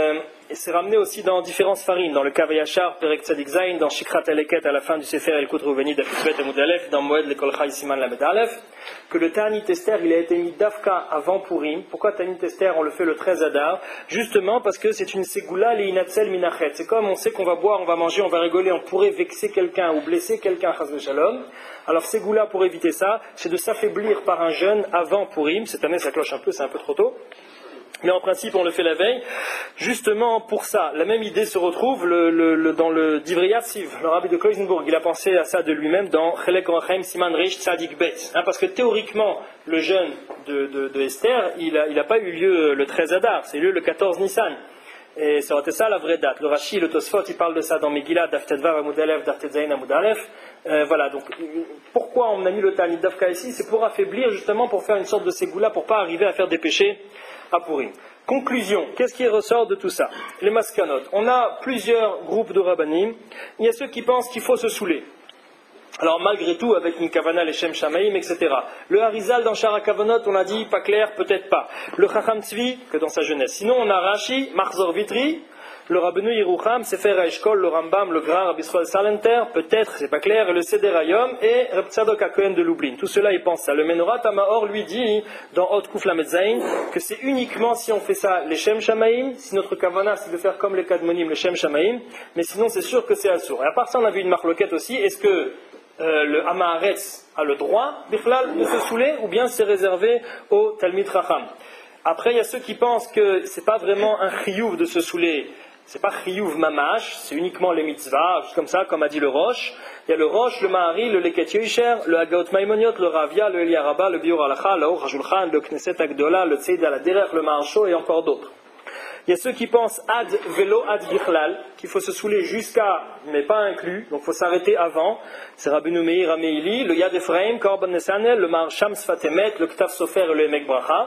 et c'est ramené aussi dans différentes farines, dans le Kavayachar, Perek Tzadik Zayin, dans Shikrat Eleket à la fin du Sefer El Kut Rouveni d'Afifbet et Moudalef, dans Moed Lekol Chai Siman Lamed Alef, que le Ta'anit Esther il a été mis d'Afka avant Purim. Pourquoi Ta'anit Esther on le fait le 13 Adar? Justement parce que c'est une Ségoula Le'inatzel Minachet. C'est comme on sait qu'on va boire, on va manger, on va rigoler, on pourrait vexer quelqu'un ou blesser quelqu'un, Chas v'Shalom. Alors Ségoula pour éviter ça, c'est de s'affaiblir par un jeûne avant Purim. Cette année ça cloche un peu, c'est un peu trop tôt. Mais en principe, on le fait la veille, justement pour ça. La même idée se retrouve dans le Divrei Yatsiv, le rabbi de Kloisenburg. Il a pensé à ça de lui-même dans Chelek Orachaim Siman Reish Tzadik Bet. Parce que théoriquement, le jeûne de Esther, il n'a pas eu lieu le 13 Adar, c'est eu lieu le 14 Nissan. Et ça aurait été ça la vraie date. Le Rashi et le Tosfot, ils parlent de ça dans Megillah, Daf Tedvav Amud Aleph, Daf Tetzayin Amud Aleph. Voilà, donc pourquoi on a mis le Ta'anit d'Afka ici? C'est pour affaiblir, justement, pour faire une sorte de ségoula, pour pas arriver à faire des péchés à Purim. Conclusion, qu'est-ce qui ressort de tout ça? Les maskanot. On a plusieurs groupes de rabbanim. Il y a ceux qui pensent qu'il faut se saouler. Alors malgré tout, avec une kavana, les shem shamaim, etc. Le Harizal dans Shara Kavanot, on a dit pas clair, peut-être pas. Le Chacham Tzvi, que dans sa jeunesse. Sinon, on a Rashi, Marzor Vitri, le Rabbenu Yerucham, Sefer HaEshkol, le Rambam, le Gra, Rabbi Israël Salenter, peut-être, c'est pas clair, et le Seder Hayom, et Reb Tzadok HaKohen de Lublin. Tout cela, ils pensent ça. Le Menorah Tamaor lui dit, dans Hot Kuf Lamed Zayin, que c'est uniquement si on fait ça, les Shem Shamaim, si notre kavana, c'est de faire comme les Kadmonim, les Shem Shamaim, mais sinon, c'est sûr que c'est Assour. Et à part ça, on a vu une marloquette aussi, est-ce que le Hamaharetz a le droit, Bichlal, de se saouler, ou bien c'est réservé au Talmid Chacham? Après, il y a ceux qui pensent que c'est pas vraiment un chiyuv de se saouler. C'est pas chiyuv mamash, c'est uniquement les mitzvahs, juste comme ça, comme a dit le Rosh. Il y a le Rosh, le Mahari, le Leket Yoisher, le Hagaot Maimoniot, le Ravia, le Eliaraba, le Biur Alacha, le Or Hajulchan, le Knesset Agdola, le Tzeid al Derech, le Maharsho et encore d'autres. Il y a ceux qui pensent ad velo ad bichlal, qu'il faut se saouler jusqu'à, mais pas inclus, donc il faut s'arrêter avant. C'est Rabbeinu Meir Ameili, le Yad Ephraim, Korban Nesanel, le Maharsham Sfatemet, le Ktaf Sofer et le Emek Bracha.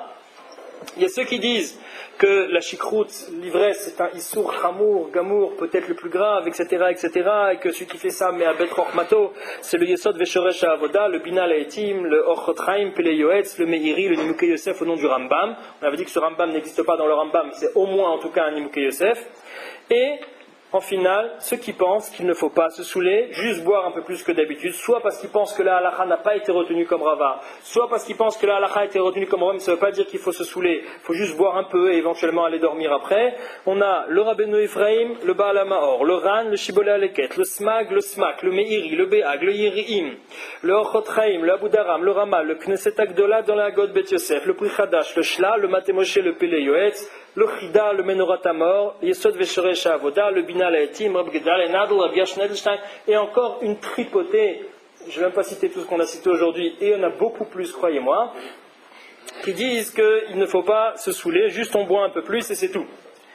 Il y a ceux qui disent que la chikrout, l'ivresse, c'est un issour, chamour, gamour, peut-être le plus grave, etc., et que celui qui fait ça, mais à bet rochmato, c'est le yesod veshoresh avoda, le binal haetim, le orchotraim, pele yoetz, le meiri, le nimukei yosef au nom du Rambam. On avait dit que ce Rambam n'existe pas dans le Rambam, c'est au moins en tout cas un nimukei yosef. Et en final, ceux qui pensent qu'il ne faut pas se saouler, juste boire un peu plus que d'habitude, soit parce qu'ils pensent que la halakha n'a pas été retenue comme Rava, soit parce qu'ils pensent que la halakha a été retenue comme Rava, mais ça ne veut pas dire qu'il faut se saouler, il faut juste boire un peu et éventuellement aller dormir après. On a le Rabbeinu Ephraim, le Baal HaMaor, le Ran, le Shibboleh Aleket, le Smag, le Smak, le Meiri, le Be'ag, le Yeri'im, le Orchotraim, le Abu Daram, le Ramal, le Knesset Agdola dans la Hagod Bet Yosef, le Pri Chadash, le Shla, le Matemoshe, le Pele Yoetz, le Chida, le Menorah Tamor, Yesod Veshoresh Avoda, le Binal Haetim, Rab Gedal, le Nadl, Rab Gershon Edelstein, et encore une tripotée, je ne vais même pas citer tout ce qu'on a cité aujourd'hui, et il y en a beaucoup plus, croyez-moi, qui disent qu'il ne faut pas se saouler, juste on boit un peu plus et c'est tout.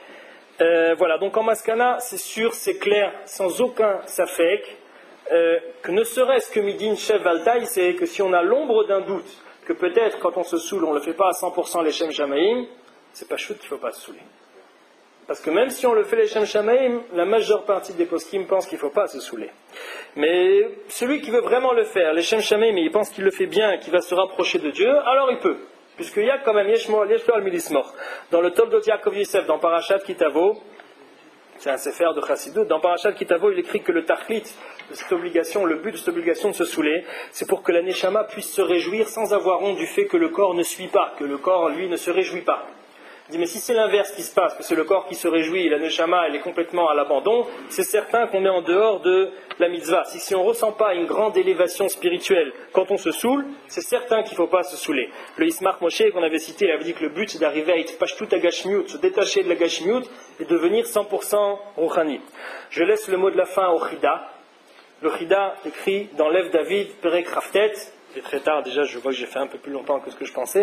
Voilà, donc en Maskana, c'est sûr, c'est clair, sans aucun safek, que ne serait-ce que Midin Shev Altaï, c'est que si on a l'ombre d'un doute, que peut-être quand on se saoule, on ne le fait pas à 100% les Shem Shamaim, c'est pas chouette qu'il ne faut pas se saouler. Parce que même si on le fait les Shem Shamaim, la majeure partie des poskim pensent qu'il ne faut pas se saouler. Mais celui qui veut vraiment le faire, les Shem Shamaim, il pense qu'il le fait bien et qu'il va se rapprocher de Dieu, alors il peut. Puisqu'il y a quand même Yeshlo al-Milismor. Dans le Toldot Yaakov Yosef, dans Parashat Kitavo, c'est un sefer de Chassidut, dans Parashat Kitavo, il écrit que le tachlit de cette obligation, le but de cette obligation de se saouler, c'est pour que la Neshama puisse se réjouir sans avoir honte du fait que le corps ne suit pas, que le corps, lui, ne se réjouit pas. Il dit, mais si c'est l'inverse qui se passe, que c'est le corps qui se réjouit et la Neshama, elle est complètement à l'abandon, c'est certain qu'on est en dehors de la mitzvah. Si on ne ressent pas une grande élévation spirituelle quand on se saoule, c'est certain qu'il ne faut pas se saouler. Le Ismark Moshe qu'on avait cité, il avait dit que le but c'est d'arriver à être pashtout agashmiut, se détacher de la gashmiut et devenir 100% rouchani. Je laisse le mot de la fin au Chida. Le Chida écrit dans l'Ev David, Perek Raftet, c'est très tard déjà, je vois que j'ai fait un peu plus longtemps que ce que je pensais.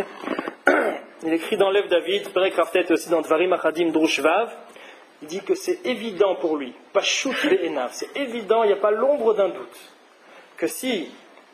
Il écrit dans l'Ev David, Perek Raftet aussi dans Dvarim Achadim Drushvav, il dit que c'est évident pour lui, Pashut Be'enav, c'est évident, il n'y a pas l'ombre d'un doute, que si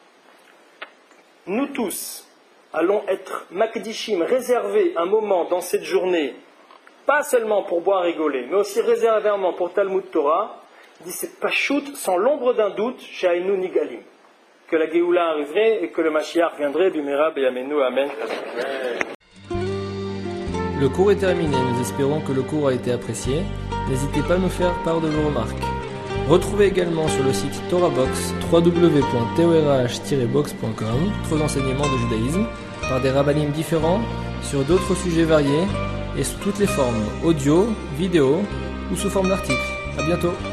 nous tous allons être makdishim, réservés un moment dans cette journée, pas seulement pour boire et rigoler, mais aussi réservé un moment pour Talmud Torah, il dit c'est Pashut, sans l'ombre d'un doute, She'ainu Nigalim. Que la Géoula arriverait et que le Mashiach viendrait, Bimera Beyamenu, Amen. Le cours est terminé, nous espérons que le cours a été apprécié. N'hésitez pas à nous faire part de vos remarques. Retrouvez également sur le site TorahBox www.torah-box.com d'autres enseignements de judaïsme par des rabbinim différents sur d'autres sujets variés et sous toutes les formes, audio, vidéo ou sous forme d'articles. À bientôt.